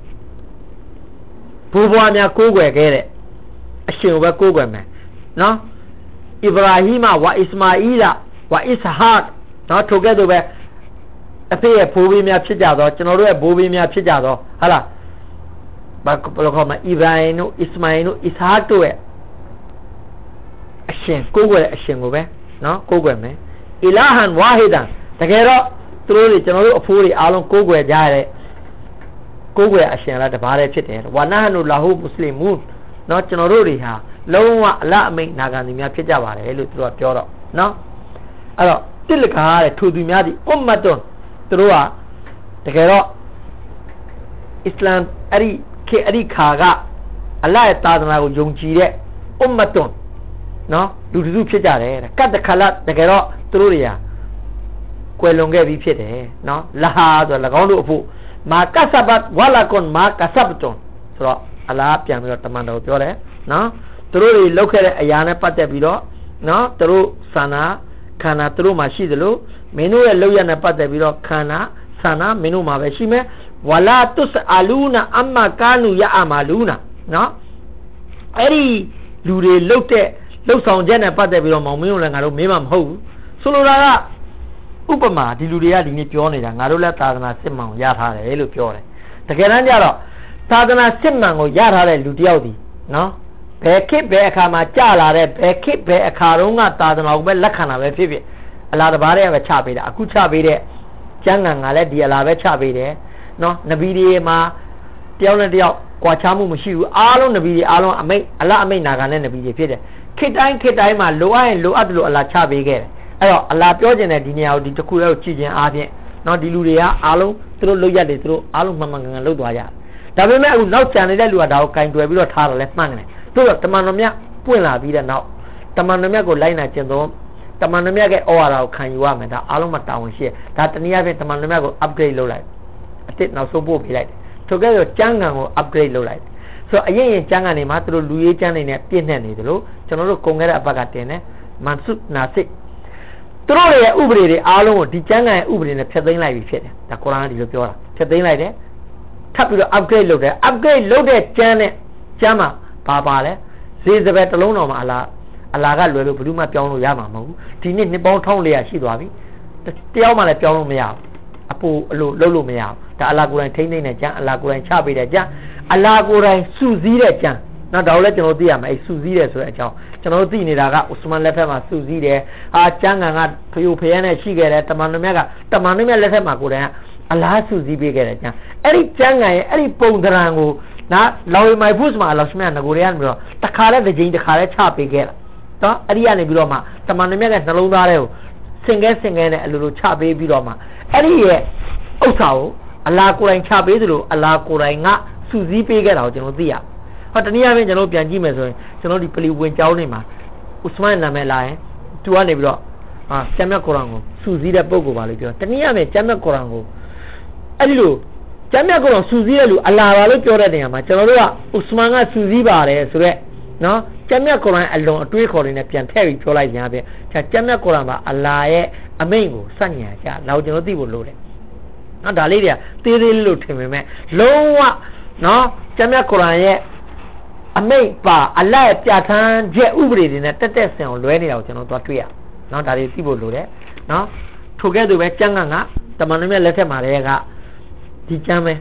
ဘူဘွားများကိုးကွယ်ခဲ့တဲ့အရှင်ကိုပဲကိုးကွယ်မယ်နော်အီဗရာဟိမဝါအစ္စမာအီလာဝါအစ္စဟာတ်နော်ထိုကဲ့သို့ပဲအဖေရဲ့ဘိုးဘေးများဖြစ်ကြတော့ကျွန်တော်တို့ရဲ့ဘိုးဘေးများဖြစ်ကြတော့ဟာလားဘာလို့ခေါ်မလဲအီဗရာဟိမ်တို့အစ္စမာအီတို့အစ္စဟာတ်တို့ရဲ့အရှင်ကိုးကွယ်တဲ့အရှင်ကိုပဲနော်ကိုးကွယ်မယ်အီလာဟန်ဝါဟီဒန်တကယ်တော့သူတို့တွေကျွန်တော်တို့အဖိုးတွေအားလုံးကိုးကွယ်ကြရတဲ့ကိုးကွယ်အရှင်လားတပါးတည်းဖြစ်တယ်ဝါနာဟနူလာဟူမွတ်စလင်မူနော်ကျွန်တော်တို့တွေဟာလုံးဝအလအမိတ်နာခံသူများဖြစ်ကြပါတယ်လို့သူတို့ကပြောတော့နော်အဲ့တော့တိလကာတဲ့ထိုသူများဒီအွမ်မတ်တွန်သူတို့ကတကယ်တော့အစ္စလာမ်အဲ့ဒီခေအဲ့ဒီခါကအလ္လာဟ်ရဲ့သာသနာကိုယုံကြည်တဲ့အွမ်မတ်တွန်နော်လူတစုဖြစ်ကြတယ်ကတ်တခလတ်တကယ်တော့သူတို့တွေကကွယ်လွန်ခဲ့ပြီးဖြစ်တယ်နော်လာဟာဆို၎င်းတို့အဖို့မာကဆဘတ်ဝလာကွန်မာကဆဘတွန်ဆိုတော့အလားပြန်ပြီးတော့တမန်တော်ပြောတယ်နော်သူတို့တွေလောက်ခဲ့တဲ့အရာနဲ့ပတ်သက်ပြီးတော့နော်သူတို့ဆန္ဒခန္ဓာသူတို့မှာရှိသလိုမင်းတို့ရဲ့လောက်ရနဲ့ပတ်သက်ပြီးတော့ခန္ဓာဆန္ဒမင်းတို့မှာပဲရှိမယ်ဝလာတုစအလူနာအမ္မကာနူယအမာလူနာနော်အဲ့ဒီလူတွေလောက်တဲ့လောက်ဆောင်ချက်နဲ့ပတ်သက်ပြီးတော့မောင်မင်းတို့လည်းငါတို့မေးမှာမဟုတ်ဘူးဆိုလိုတာကဥပမာဒီလူတွေကဒီနေ့ပြောနေတာငါတို့လည်းသာသနာစစ်မှန်ကိုရထားတယ်လို့ပြောတယ်တကယ်တမ်းကျတော့သာသနာစစ်မှန်ကိုရထားတဲ့လူတယောက်ဒီနော်ဘယ်ခေတ်ဘယ်အခါမှာကြာလာတဲ့ဘယ်ခေတ်ဘယ်အခါတုန်းကသာသနာကိုပဲလက်ခံတာပဲဖြစ်ဖြစ်အလားတပါးတည်းပဲချပေးတာအခုချပေးတဲ့ကျမ်းဂန်ကလည်းဒီအလားပဲချပေးတယ်နော်နဗီတွေမှာတယောက်နဲ့တယောက်ကွာခြားမှုမရှိဘူးအားလုံးနဗီတွေအားလုံးအမိတ်အလားအမိတ်နာခံတဲ့နဗီတွေဖြစ်တယ်ခေတ်တိုင်းခေတ်တိုင်းမှာလိုအပ်ရင်လိုအပ်တယ်လို့အလားချပေးခဲ့တယ်အဲ့တော့အလားပြောကျင်တဲ့ဒီနေရာကိုဒီတစ်ခုလေးကိုကြည့်ခြင်းအားဖြင့်နော်ဒီလူတွေကအားလုံးသူတို့လုပ်ရတယ်သူတို့အားလုံးမှန်မှန်ကန်ကန်လုပ်သွားကြဒါပေမဲ့အခုနောက်ကျန်နေတဲ့လူကဒါကိုကင်တွယ်ပြီးတော့ထားတယ်လဲမှန်တယ်တို့တော့တမန်တော်မြတ်ပွင့်လာပြီးတဲ့နောက်တမန်တော်မြတ်ကိုလိုက်နာကျင့်သုံးတမန်တော်မြတ်ရဲ့ဩဝါဒကိုခံယူရမယ်ဒါအားလုံးမှာတာဝန်ရှိတယ်ဒါတနည်းအားဖြင့်တမန်တော်မြတ်ကို upgrade လုပ်လိုက်အစ်စ်နောက်ဆုံးပို့ပေးလိုက်တယ်ထို့ကဲ့သို့ကျမ်းဂန်ကို upgrade လုပ်လိုက်ဆိုတော့အရင်ရင်ကျမ်းဂန်တွေမှာသူတို့လူရေးကျမ်းတွေနဲ့ပြည့်နှက်နေတယ်လို့ကျွန်တော်တို့ကုန်ခဲ့တဲ့အပတ်ကတင်တယ်မန်ဆုနာစစ်သူတို့ရဲ့ဥပဒေတွေအားလုံးကိုဒီကျမ်းဂန်ရဲ့ဥပဒေနဲ့ဖျက်သိမ်းလိုက်ပြီဖြစ်တယ်ဒါကုရ်အာန်ကဒီလိုပြောတာဖျက်သိမ်းလိုက်တယ်ထပ်ပြီးတော့ upgrade လုပ်တယ် upgrade လုပ်တဲ့ကျမ်းနဲ့ကျမ်းမှာပါပါလဲဇေဇဘယ်တလုံးတော်မှာအလားအလားကလွယ်လို့ဘယ်သူမှပြောင်းလို့ရမှာမဟုတ်ဘူးဒီနေ့နှစ်ပေါင်းတစ်လေးရာရှိသွားပြီတယောက်မှလည်းပြောင်းလို့မရဘူးအပူအလိုလှုပ်လို့မရဘူးဒါအလားကိုယ်တိုင်ထိမ့်သိမ့်တဲ့ကျမ်းအလားကိုယ်တိုင်ချပေးတဲ့ကျမ်းအလားကိုယ်တိုင်စုစည်းတဲ့ကျမ်းနော်ဒါလည်းကျွန်တော်သိရမယ်အဲစုစည်းတယ်ဆိုတဲ့အကြောင်းကျွန်တော်သိနေတာကဥစမန်လက်ထက်မှာစုစည်းတယ်အာကျမ်းဂန်ကဖယိုဖယန်းနဲ့ရှိခဲ့တယ်တမန်တော်မြတ်ကတမန်တော်မြတ်လက်ထက်မှာကိုယ်တိုင်ကအလားစုစည်းပေးခဲ့တဲ့ကျမ်းအဲ့ဒီကျမ်းဂန်ရဲ့အဲ့ဒီပုံသဏ္ဍာန်ကိုနော်လော်ရီမိုင်ဖုစ်မှာအလောရှမြတ်ငကိုရီးယားပြီးတော့တခါလဲတစ်ချိန်တခါလဲချပေးခဲ့တာနော်အဲ့ဒီကနေပြီးတော့မှတမန်တော်မြတ်ကနှလုံးသားထဲကိုစင်ကဲစင်ကဲနဲ့အလိုလိုချပေးပြီးတော့မှအဲ့ဒီရဲ့ဥစ္စာကိုအလားကိုယ်တိုင်ချပေးသလိုအလားကိုယ်တိုင်ကစုစည်းပေးခဲ့တာကိုကျွန်တော်သိရဟောတနည်းအားဖြင့်ကျွန်တော်ပြန်ကြည့်မယ်ဆိုရင်ကျွန်တော်ဒီပလီဝင်ကျောင်းနေမှာဥစမန်နာမည်လာရင်သူကနေပြီးတော့ဟာကျမ်းမြတ်ကုရ်အာန်ကိုစုစည်းတဲ့ပုံကိုပါလို့ပြောတနည်းအားဖြင့်ကျမ်းမြတ်ကုရ်အာန်ကိုအဲ့ဒီလိုကျမ်းမြတ်ကုရ်အာန်စုစည်းတဲ့လူအလားပါလို့ပြောတဲ့နေရာမှာကျွန်တော်တို့ကဥစမန်ကစုစည်းပါတယ်ဆိုတော့နော်ကျမ်းမြတ်ကုရ်အာန်အလွန်အတွေးခေါ်နေပြန်ထည့်ပြီးပြောလိုက်ပြန်ပြန်ကျမ်းမြတ်ကုရ်အာန်မှာအလားရဲ့အမိန့်ကိုစညံကြလောက်ကျွန်တော်သိဖို့လိုတယ်နော်ဒါလေးတွေကသေးသေးလေးလို့ထင်ပေမဲ့လုံးဝနော်ကျမ်းမြတ်ကုရ်အာန်ရဲ့အမိတ်ပါအလတ်ပြဋ္ဌာန်းချက်ဥပဒေတွေနဲ့တက်တက်ဆင်အောင်လွဲနေတာကိုကျွန်တော်တို့တွေ့ရနော်ဒါတွေသိဖို့လိုတယ်နော်ထို့ကဲ့သို့ပဲကျမ်းဂန်ကတမန်တော်မြတ်လက်ထက်မှာတည်းကဒီကျမ်းပဲ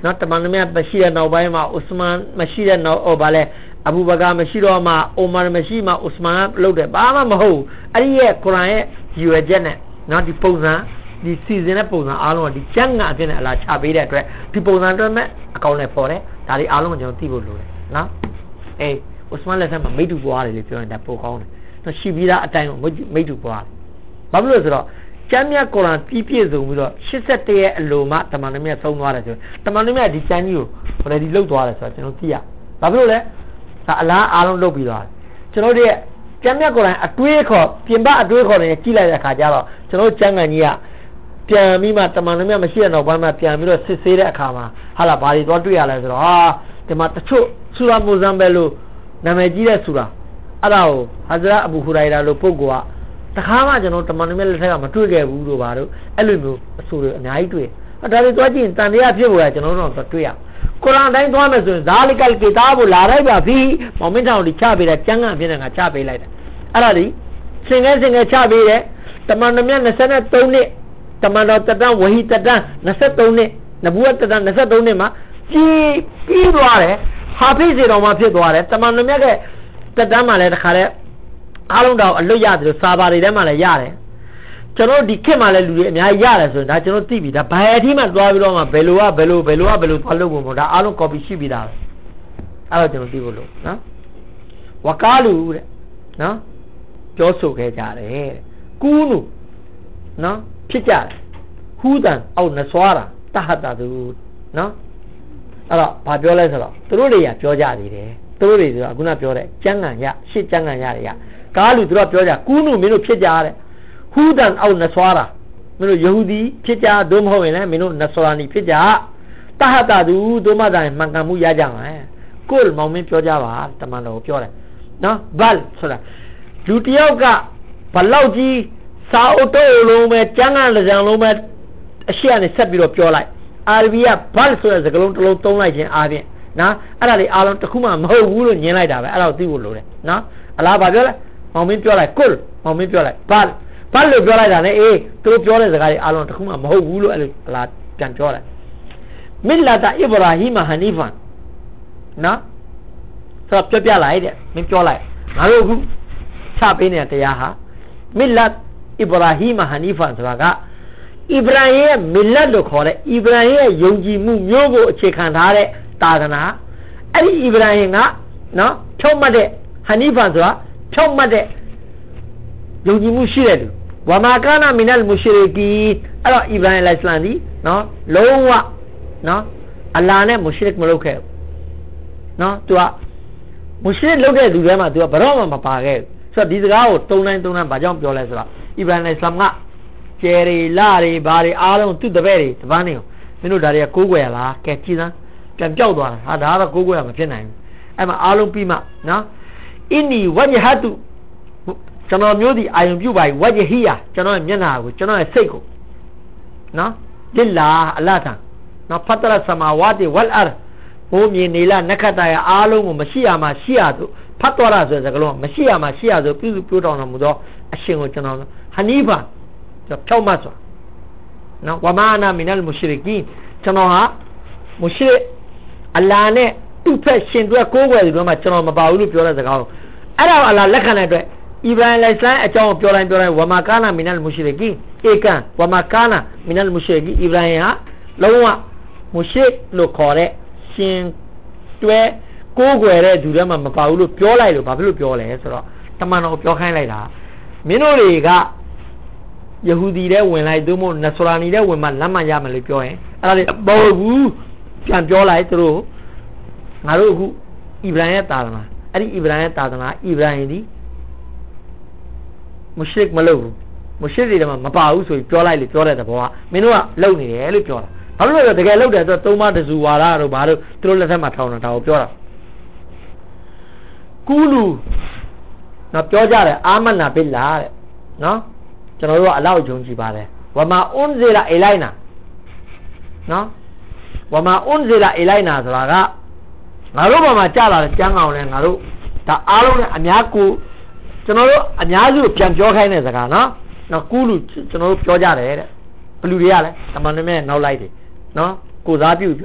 နော်တမန်တော်မြတ်မရှိတဲ့နောက်ပိုင်းမှာဥစမန်မရှိတဲ့နောက်ဟောဗာလဲအဘူဘကာမရှိတော့မှအိုမာမရှိမှဥစမန်ကလုပ်တယ်ဘာမှမဟုတ်အဲ့ဒီရဲ့ကုရ်အာန်ရဲ့ယူရချက်နဲ့နော်ဒီပုံစံဒီစီစဉ်တဲ့ပုံစံအားလုံးကဒီကျမ်းဂန်အဖြစ်နဲ့အလားချပေးတဲ့အတွက်ဒီပုံစံအတွက်မဲ့အကောင့်နဲ့ပေါ်တယ်ဒါတွေအားလုံးကိုကျွန်တော်သိဖို့လိုတယ်နော်အေးဥစမန်လက်ထက်မှာမိတူပွားတယ်လို့ပြောရင်ဒါပိုကောင်းတယ်နော်ရှိပြီးသားအတိုင်းကိုမိတူပွားတယ်ဘာဖြစ်လို့ဆိုတော့ကျမ်းမြတ်ကုရ်အာန်ပြည့်ပြည့်စုံပြီးတော့ရှစ်ဆယ့်တစ်ရဲ့အလိုမှတမန်တော်မြတ်ဆုံးသွားတယ်ဆိုတမန်တော်မြတ်ဒီကျမ်းကြီးကိုဘယ်ဒီလုတ်သွားတယ်ဆိုတော့ကျွန်တော်သိရဘာဖြစ်လို့လဲဒါအလားအားလုံးလုတ်ပြီးသွားတယ်ကျွန်တော်တို့ရဲ့ကျမ်းမြတ်ကုရ်အာန်အတွေးခေါ်ပြင်ပအတွေးခေါ်နေကြည့်လိုက်တဲ့အခါကျတော့ကျွန်တော်ကျမ်းဂန်ကြီးကပြန်ပြီးမှတမန်တော်မြတ်မရှိတဲ့နောက်ပိုင်းမှာပြန်ပြီးတော့စစ်ဆေးတဲ့အခါမှာဟာလာဘာတွေသွားတွေ့ရလဲဆိုတော့ဟာဒီမှာတချို့ဆူရာမိုဇမ်ဘဲလို့နာမည်ကြီးတဲ့ဆူရာအဲ့ဒါကိုဟာဇရာအဘူဟူရိုင်ရာလို့ပုဂ္ဂိုလ်ကတခါမှကျွန်တော်တမန်တော်မြတ်လက်ထက်ကမတွေ့ခဲ့ဘူးလို့ပါတော့အဲ့လိုမျိုးအဆူတွေအများကြီးတွေ့ဒါတွေသွားကြည့်ရင်တန်တရားဖြစ်ပေါ်တာကျွန်တော်တို့တော့တွေ့ရကုရ်အာန်တိုင်းသွားမယ်ဆိုရင်ဇာလီကလ်ကီတာဘ်လာရိုက်ပါဖီမောင်မင်းတောင်ဒီချပေးတဲ့ကျမ်းဂန်အဖြစ်နဲ့ငါချပေးလိုက်တယ်အဲ့ဒါဒီစင်ငယ်စင်ငယ်ချပေးတယ်တမန်တော်မြတ်နှစ်နှစ်တမန်တော်တတန်းဝဟီတတန်းနှစ်နှစ်နဗူဝတ်တတန်းနှစ်နှစ်မှာကြီးပြီးသွားတယ်ဟာဖိစေတော်မှာဖြစ်သွားတယ်တမန်တော်မြတ်ရဲ့တတန်းမှာလည်းတခါတည်းအားလုံးတော့အလွတ်ရတယ်လို့စာပါတွေထဲမှာလည်းရတယ်ကျွန်တော်ဒီခေတ်မှာလည်းလူတွေအများကြီးရတယ်ဆိုရင်ဒါကျွန်တော်သိပြီဒါဘယ်အထိမှသွားပြီးတော့မှဘယ်လိုကဘယ်လိုဘယ်လိုကဘယ်လိုသွားလုပ်ဖို့မဟုတ်ဒါအားလုံး copy ရှိပြီးသားပဲအဲ့တော့ကျွန်တော်သိဖို့လို့နော်ဝကာလူတဲ့နော်ပြောဆိုခဲ့ကြတယ်တဲ့ကူးနုနော်ဖြစ်ကြတယ်ဟူဒန်အောက်နဆွာတာတဟတာသူနော်အဲ့တော့ဘာပြောလဲဆိုတော့သူတို့တွေကပြောကြသေးတယ်သူတို့တွေဆိုတော့ခုနပြောတဲ့ကျမ်းဂန်ရရှစ်ကျမ်းဂန်ရတွေကကားလူသူတို့ပြောကြကူးနုမင်းတို့ဖြစ်ကြတဲ့ဟူဒန်အောက်နဆွာတာမင်းတို့ယဟူဒီဖြစ်ကြဒုမဟုတ်ရင်လည်းမင်းတို့နဆွာနီဖြစ်ကြတဟတာသူတို့မှသာမှန်ကန်မှုရကြမှာကိုယ်မောင်မင်းပြောကြပါတမန်တော်ပြောတယ်နော်ဘတ်ဆိုတာလူတယောက်ကဘလောက်ကြီးစာအုပ်တုံးလုံးပဲကျမ်းဂန်တစ်စောင်လုံးပဲအရှိအနေဆက်ပြီးတော့ပြောလိုက်အာရဘီကဘတ်ဆိုတဲ့စကားလုံးတစ်လုံးသုံးလိုက်ခြင်းအားဖြင့်နော်အဲ့ဒါလေးအားလုံးတစ်ခုမှမဟုတ်ဘူးလို့ညင်းလိုက်တာပဲအဲ့ဒါကိုသိဖို့လိုတယ်နော်အလားဘာပြောလဲမောင်မင်းပြောလိုက်ကိုယ်မောင်မင်းပြောလိုက်ဘတ်ဘတ်လို့ပြောလိုက်တာနဲ့အေးသူတို့ပြောတဲ့စကားတွေအားလုံးတစ်ခုမှမဟုတ်ဘူးလို့အဲ့လိုအလားပြန်ပြောလိုက်မစ်လာတာအစ္စရာဟီမဟာနီဖန်နော်ဆိုတော့ပြပြလိုက်တဲ့မင်းပြောလိုက်ငါတို့အခုချပေးနေတဲ့တရားဟာမစ်လာအစ္စရာဟီမဟာနီဖန်ဆိုတာကအစ္စရာဟီရဲ့မစ်လတ်လို့ခေါ်တဲ့အစ္စရာဟီရဲ့ယုံကြည်မှုမျိုးကိုအခြေခံထားတဲ့သာသနာအဲ့ဒီအစ္စရာဟီကနော်ဖြုတ်မှတ်တဲ့ဟာနီဖန်ဆိုတာဖြုတ်မှတ်တဲ့ယုံကြည်မှုရှိတဲ့လူဝမာကာနာမီနလ်မူရှရီကီအဲ့တော့အစ္စရာဟီလိုင်စလမ်ဒီနော်လုံးဝနော်အလာနဲ့မူရှရစ်မလုပ်ခဲ့ဘူးနော်သူကမူရှရစ်လုပ်တဲ့လူတွေမှာသူကဘယ်တော့မှမပါခဲ့ဘူးဆိုတော့ဒီစကားကိုတုံးတိုင်းတုံးတိုင်းဘာကြောင့်ပြောလဲဆိုတော့အစ္စရာဟီလိုင်စလမ်ကကျယ်ရီလာရီဘာရီအားလုံးသူ့တပည့်တွေတပန်းနေကိုမင်းတို့ဒါတွေကကိုးကွယ်ရလားကဲကြည်စမ်းပြန်ပြောက်သွားတာဟာဒါကတော့ကိုးကွယ်ရမဖြစ်နိုင်ဘူးအဲ့မှာအားလုံးပြီးမှနော်အင်းနီဝဂျဟတုကျွန်တော်မျိုးဒီအာယုံပြုတ်ပါဝဂျဟီယာကျွန်တော်ရဲ့မျက်နှာကိုကျွန်တော်ရဲ့စိတ်ကိုနော်လစ်လာအလ္လာဟ်ထံနော်ဖတ်တရဆမာဝါတီဝလ်အာဘိုးမြေနေလာနက္ခတ္တရအားလုံးကိုမရှိရမှာရှိရသို့ဖတ်တော်ရဆိုတဲ့စကားလုံးမရှိရမှာရှိရသို့ပြုစုပြောတော်မူသောအရှင်ကိုကျွန်တော်ဟနီဖာဖြောက်မှတ်ဆိုနော်ဝမာနာမီနလ်မူရှရီကီကျွန်တော်ဟာမူရှရစ်အလ္လာဟ်နဲ့သူ့ဖက်ရှင်တွဲကိုးကွယ်တယ်ပြောမှကျွန်တော်မပါဘူးလို့ပြောတဲ့စကားကိုအဲ့ဒါအလ္လာဟ်လက်ခံတဲ့အတွက်အစ္စရာဟီလိုင်စလမ်အကြောင်းပြောတိုင်းပြောတိုင်းဝမာကာနာမီနလ်မူရှရီကီဧကန်ဝမာကာနာမီနလ်မူရှရီကီအစ္စရာဟီဟာလုံးဝမူရှရစ်လို့ခေါ်တဲ့ရှင်တွဲကိုးကွယ်တဲ့သူတွေမှမပါဘူးလို့ပြောလိုက်လို့ဘာဖြစ်လို့ပြောလဲဆိုတော့တမန်တော်ပြောခိုင်းလိုက်တာမင်းတို့တွေကယဟူဒီတဲ့ဝင်လိုက်သို့မဟုတ်နဆရာနီတဲ့ဝင်မှလက်မှတ်ရမယ်လို့ပြောရင်အဲ့ဒါလေးပေါ်ဘူးပြန်ပြောလိုက်သူတို့ငါတို့အခုအစ္စရာဟီရဲ့သာသနာအဲ့ဒီအစ္စရာဟီရဲ့သာသနာအစ္စရာဟီဒီမုရှရစ်မလုပ်ဘူးမုရှရစ်တွေမှမပါဘူးဆိုပြီးပြောလိုက်လို့ပြောတဲ့သဘောကမင်းတို့ကလုံနေတယ်လို့ပြောတာဘာလို့လဲတကယ်လုံတယ်ဆိုတော့သုံးပါးတစုဝါဒတို့ဘာလို့သူတို့လက်ထက်မှာထောင်တာကိုပြောတာကူလူနော်ပြောကြတယ်အာမနာဘိလာတဲ့နော်ကျွန်တော်တို့ကအလောက်ယုံကြည်ပါတယ်ဝမာအွန်ဇီလာအီလိုက်နာနော်ဝမာအွန်ဇီလာအီလိုက်နာဆိုတာကငါတို့ဘာမှကြားလာတဲ့ကျမ်းကောင်လဲငါတို့ဒါအားလုံးနဲ့အများကိုကျွန်တော်တို့အများစုပြန်ပြောခိုင်းတဲ့စကားနော်နော်ကူလူကျွန်တော်တို့ပြောကြတယ်တဲ့ဘလူတွေကလည်းတမန်တော်မြတ်နောက်လိုက်တယ်နော်ကိုစားပြုပြောတာ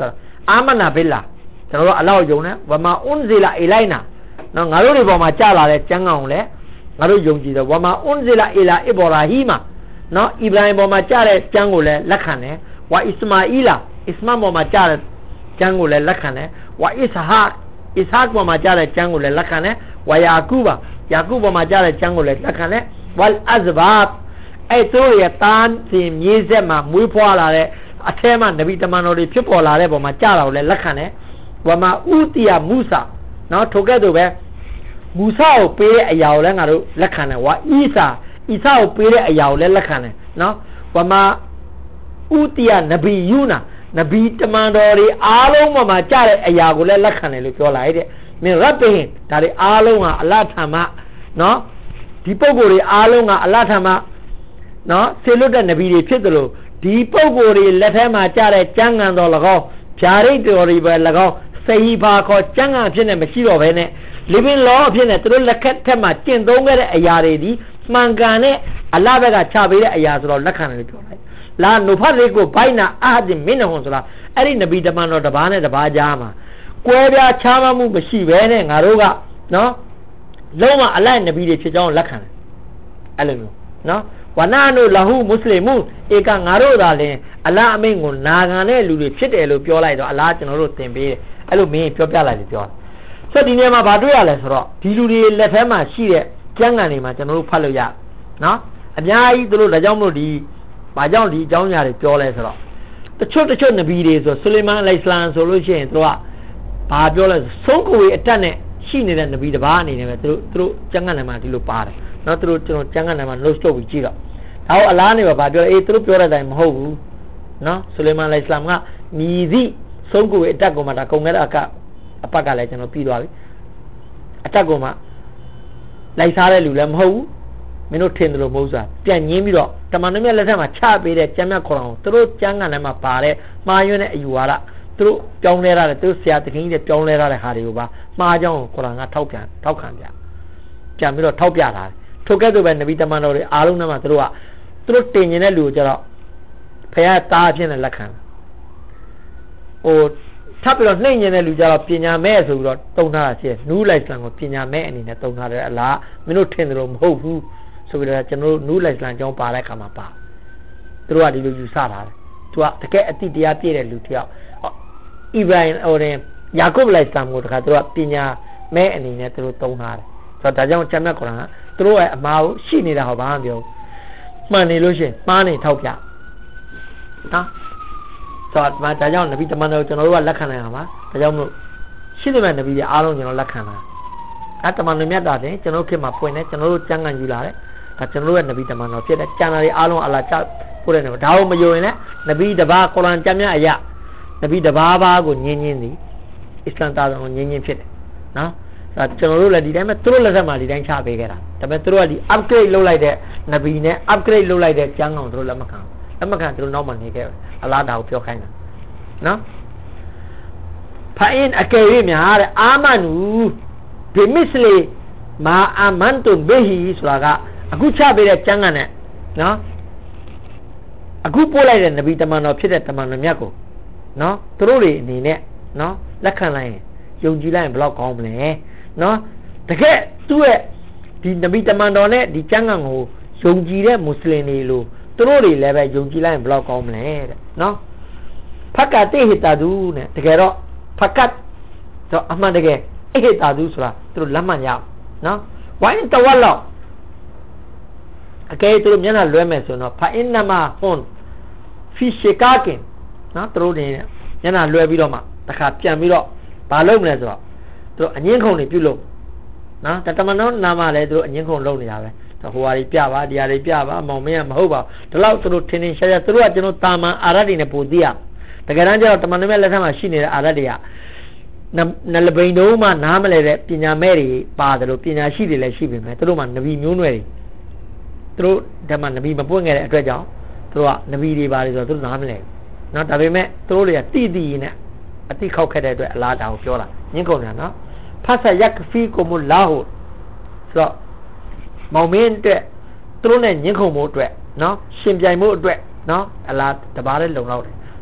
အာမနာဘိလာကျွန်တော်တို့အလောက်ယုံတယ်ဝမာအွန်ဇီလာအီလိုက်နာနော်ငါတို့တွေပေါ်မှာကြာလာတဲ့ကျမ်းကောင်လဲငါတို့ယုံကြည်တယ်ဝမာအွန်ဇီလာအီလာအီဘောရာဟီမာနော်အီဗရာဟင်ပေါ်မှာကြာတဲ့ကျမ်းကိုလည်းလက်ခံတယ်ဝါအစ္စမာအီလာအစ္စမပေါ်မှာကြာတဲ့ကျမ်းကိုလည်းလက်ခံတယ်ဝါအစ္စဟာအစ္စဟာပေါ်မှာကြာတဲ့ကျမ်းကိုလည်းလက်ခံတယ်ဝါယာကူဘာယာကူပေါ်မှာကြာတဲ့ကျမ်းကိုလည်းလက်ခံတယ်ဝလ်အဇဘတ်အဲ့သူတို့ရဲ့တန်းတင်မြေးဆက်မှာမွေးဖွားလာတဲ့အထဲမှာနဗီတမန်တော်တွေဖြစ်ပေါ်လာတဲ့ပုံမှာကြာတာကိုလည်းလက်ခံတယ်ဝမာဥတီယာမူဆာနော်ထိုကဲ့သို့ပဲမူဆာကိုပေးတဲ့အရာကိုလည်းငါတို့လက်ခံတယ်ဝါအီဆာအီဆာကိုပေးတဲ့အရာကိုလည်းလက်ခံတယ်နော်ဝမာဥတီယာနဗီယူနာနဗီတမန်တော်တွေအားလုံးပေါ်မှာကြာတဲ့အရာကိုလည်းလက်ခံတယ်လို့ပြောလာတဲ့မင်းရဘ်ဘဟင်ဒါတွေအားလုံးဟာအလ္လာဟ်ထံမှနော်ဒီပုဂ္ဂိုလ်တွေအားလုံးကအလ္လာဟ်ထံမှနော်ဆေလွတ်တဲ့နဗီတွေဖြစ်တယ်လို့ဒီပုဂ္ဂိုလ်တွေလက်ထဲမှာကြာတဲ့ကျမ်းဂန်တော်၎င်းဖြာရိတ်တော်တွေပဲ၎င်းစေဟီဘာခေါ်ကျမ်းဂန်အဖြစ်နဲ့မရှိတော့ဘဲနဲ့ living law အဖြစ်နဲ့သူတို့လက်ခက်ထက်မှာကျင့်သုံးခဲ့တဲ့အရာတွေဒီမှန်ကန်တဲ့အလ္လာဟ်ဘက်ကချပေးတဲ့အရာဆိုတော့လက်ခံတယ်လို့ပြောလိုက်လာနုဖတ်လေးကိုဘိုင်နာအာဒီမင်းဟွန်ဆိုတာအဲ့ဒီနဗီတမန်တော်တစ်ပါးနဲ့တစ်ပါးကြားမှာကွဲပြားခြားမှုမရှိဘဲနဲ့ငါတို့ကနော်လုံးဝအလိုက်နဗီတွေဖြစ်ကြောင်းလက်ခံတယ်အဲ့လိုမျိုးနော်ဝနာနုလဟုမွတ်စလင်မှုဧကငါတို့သာလင်အလားအမိန့်ကိုနာခံတဲ့လူတွေဖြစ်တယ်လို့ပြောလိုက်တော့အလားကျွန်တော်တို့သင်ပေးတယ်အဲ့လိုမင်းပြောပြလိုက်လို့ပြောတယ်ဆိုဒီနေရာမှာဗာတွေ့ရလဲဆိုတော့ဒီလူတွေလက်ထဲမှာရှိတဲ့ကျမ်းဂန်တွေမှာကျွန်တော်တို့ဖတ်လို့ရနော်အများကြီးသူတို့ဒါကြောင့်မလို့ဒီဘာကြောင့်ဒီအကြောင်းအရာတွေပြောလဲဆိုတော့တချို့တချို့နဗီတွေဆိုဆူလိမန်အလိုင်စလမ်ဆိုလို့ရှိရင်သူကဘာပြောလဲဆုံးကိုယ်အတက်နဲ့ရှိနေတဲ့နဗီတစ်ပါးအနေနဲ့ပဲသူတို့သူတို့ကျမ်းဂန်တွေမှာဒီလိုပါတယ်နော်သူတို့ကျွန်တော်ကျမ်းဂန်တွေမှာ note ထုတ်ပြီးကြည့်တော့ဒါအလားနေပါဘာပြောလဲအေးသူတို့ပြောတဲ့အတိုင်းမဟုတ်ဘူးနော်ဆူလိမန်အလိုင်စလမ်ကမြည်သည့်ဆုံးကိုယ်အတက်ကိုမှဒါကုန်ခဲ့တဲ့အကအပတ်ကလည်းကျွန်တော်ပြီးသွားပြီအတက်ကိုမှလိုက်စားတဲ့လူလည်းမဟုတ်ဘူးမင်းတို့ထင်တယ်လို့မဟုတ်စားပြန်ညင်းပြီးတော့တမန်တော်မြတ်လက်ထက်မှာချပေးတဲ့ကျမ်းမြတ်ခေါ်တော်သူတို့ကျမ်းဂန်ထဲမှာပါတဲ့မှားယွင်းတဲ့အယူဝါဒသူတို့ပြောင်းလဲရတဲ့သူတို့ဆရာတခင်ကြီးတွေပြောင်းလဲရတဲ့ဟာတွေကိုပါမှားကြောင်းကိုကုရ်အာန်ကထောက်ပြန်ထောက်ခံပြပြန်ပြီးတော့ထောက်ပြတာထိုကဲ့သို့ပဲနဗီတမန်တော်တွေအားလုံးထဲမှာသူတို့ကသူတို့တင်နေတဲ့လူကိုကျတော့ဖခင်သားအဖြစ်နဲ့လက်ခံဟိုထပ်ပြီးတော့နှိမ့်နေတဲ့လူကြတော့ပညာမဲ့ဆိုပြီးတော့တုံထားတာရှိတယ်နူးလိုက်စလန်ကိုပညာမဲ့အနေနဲ့တုံထားတယ်အလားမင်းတို့ထင်တယ်လို့မဟုတ်ဘူးဆိုပြီးတော့ကျွန်တော်တို့နူးလိုက်စလန်အကြောင်းပါတဲ့အခါမှာပါသူတို့ကဒီလိုယူဆတာတယ်သူကတကယ်အတိတရားပြည့်တဲ့လူတယောက်အီဗရာဟင်ဟိုရင်ယာကုပ်လိုက်စလန်ကိုတခါသူကပညာမဲ့အနေနဲ့သူတို့တုံထားတယ်ဆိုတော့ဒါကြောင့်ကျမ်းမြတ်ကုရ်အာန်ကသူတို့ရဲ့အမှားကိုရှိနေတာဟောဘာမှမပြောမှန်နေလို့ရှိရင်မှားနေထောက်ပြနော်ဆိုတော့ဒါကြောင့်နဗီတမန်တော်ကျွန်တော်တို့ကလက်ခံနိုင်အောင်ပါဒါကြောင့်မို့ရှိတဲ့နဗီတွေအားလုံးကျွန်တော်လက်ခံတာအဲတမန်တော်မြတ်တာတင်ကျွန်တော်ခေတ်မှာဖွင့်နေကျွန်တော်တို့ကျမ်းဂန်ယူလာတယ်ဒါကျွန်တော်တို့ရဲ့နဗီတမန်တော်ဖြစ်တဲ့ကျမ်းစာတွေအားလုံးအလ္လာဟ်ချပို့တဲ့နေဒါကိုမယုံရင်လည်းနဗီတပါးကုရ်အာန်ကျမ်းမြတ်အရာနဗီတပါးပါးကိုညင်းညင်းသည်အစ္စလာမ်သားတော်ကိုညင်းညင်းဖြစ်တယ်နော်ဒါကျွန်တော်တို့လည်းဒီတိုင်းပဲသူတို့လက်ထက်မှာဒီတိုင်းချပေးခဲ့တာဒါပေမဲ့သူတို့ကဒီ upgrade လုပ်လိုက်တဲ့နဗီနဲ့ upgrade လုပ်လိုက်တဲ့ကျမ်းကောင်သူတို့လက်မခံလက်မခံသူတို့နောက်မှနေခဲ့အလားဒါကိုပြောခိုင်းတာနော်ဖာအင်အကယ်၍များတဲ့အာမနူဘီမစ္စလီမာအာမန်တုဘေဟီဆိုတာကအခုချပေးတဲ့ကျမ်းဂန်နဲ့နော်အခုပို့လိုက်တဲ့နဗီတမန်တော်ဖြစ်တဲ့တမန်တော်မြတ်ကိုနော်သူတို့တွေအနေနဲ့နော်လက်ခံလိုက်ရင်ယုံကြည်လိုက်ရင်ဘယ်လောက်ကောင်းမလဲနော်တကယ်သူ့ရဲ့ဒီနဗီတမန်တော်နဲ့ဒီကျမ်းဂန်ကိုယုံကြည်တဲ့မွတ်စလင်တွေလို့သူတို့တွေလည်းပဲယုံကြည်လိုက်ရင်ဘယ်လောက်ကောင်းမလဲတဲ့နော်ဖက်ကတိဟိတာဒူနဲ့တကယ်တော့ဖက်ကတ်တော့အမှန်တကယ်ဟိတာဒူဆိုတာသူတို့လက်မှတ်ရအောင်နော်ဝိုင်းတဝက်လောက်အကယ်သူတို့မျက်နှာလွှဲမယ်ဆိုတော့ဖာအင်နမာဟွန်ဖီရှီကာကင်နော်သူတို့နေမျက်နှာလွှဲပြီးတော့မှတခါပြန်ပြီးတော့ဘာလုပ်မလဲဆိုတော့သူတို့အငင်းခုန်တွေပြုတ်လို့နော်တတမနောနာမလည်းသူတို့အငင်းခုန်လုပ်နေတာပဲဟိုဟာတွေပြပါဒီဟာတွေပြပါမောင်မင်းကမဟုတ်ပါဘူးဒီလောက်သူတို့ထင်းထင်းရှားရှားသူတို့ကကျွန်တော်တာမန်အာရတ်တွေနဲ့ပို့သိရတကယ်တမ်းကျတော့တမန်တော်ရဲ့လက်ထက်မှာရှိနေတဲ့အာရတ်တွေကနလပိန်တုံးမှနားမလဲတဲ့ပညာမဲ့တွေပါတယ်လို့ပညာရှိတွေလည်းရှိပေမဲ့သူတို့မှနဗီမျိုးနွယ်တွေသူတို့ဓမ္မနဗီမပွင့်ခဲ့တဲ့အတွက်ကြောင့်သူတို့ကနဗီတွေပါတယ်ဆိုတော့သူတို့နားမလဲနော်ဒါပေမဲ့သူတို့တွေကတိတိနဲ့အတိခောက်ခဲ့တဲ့အတွက်အလားတာကိုပြောတာညှင်းကုန်တယ်နော်ဖတ်ဆက်ယက်ဖီကိုမူလာဟူဆိုတော့မောင်မင်းအတွက်သူတို့နဲ့ညှင်းခုန်မှုအတွက်နော်ရှင်ပြိုင်မှုအတွက်နော်အလားတပါးလေးလုံလောက်တယ်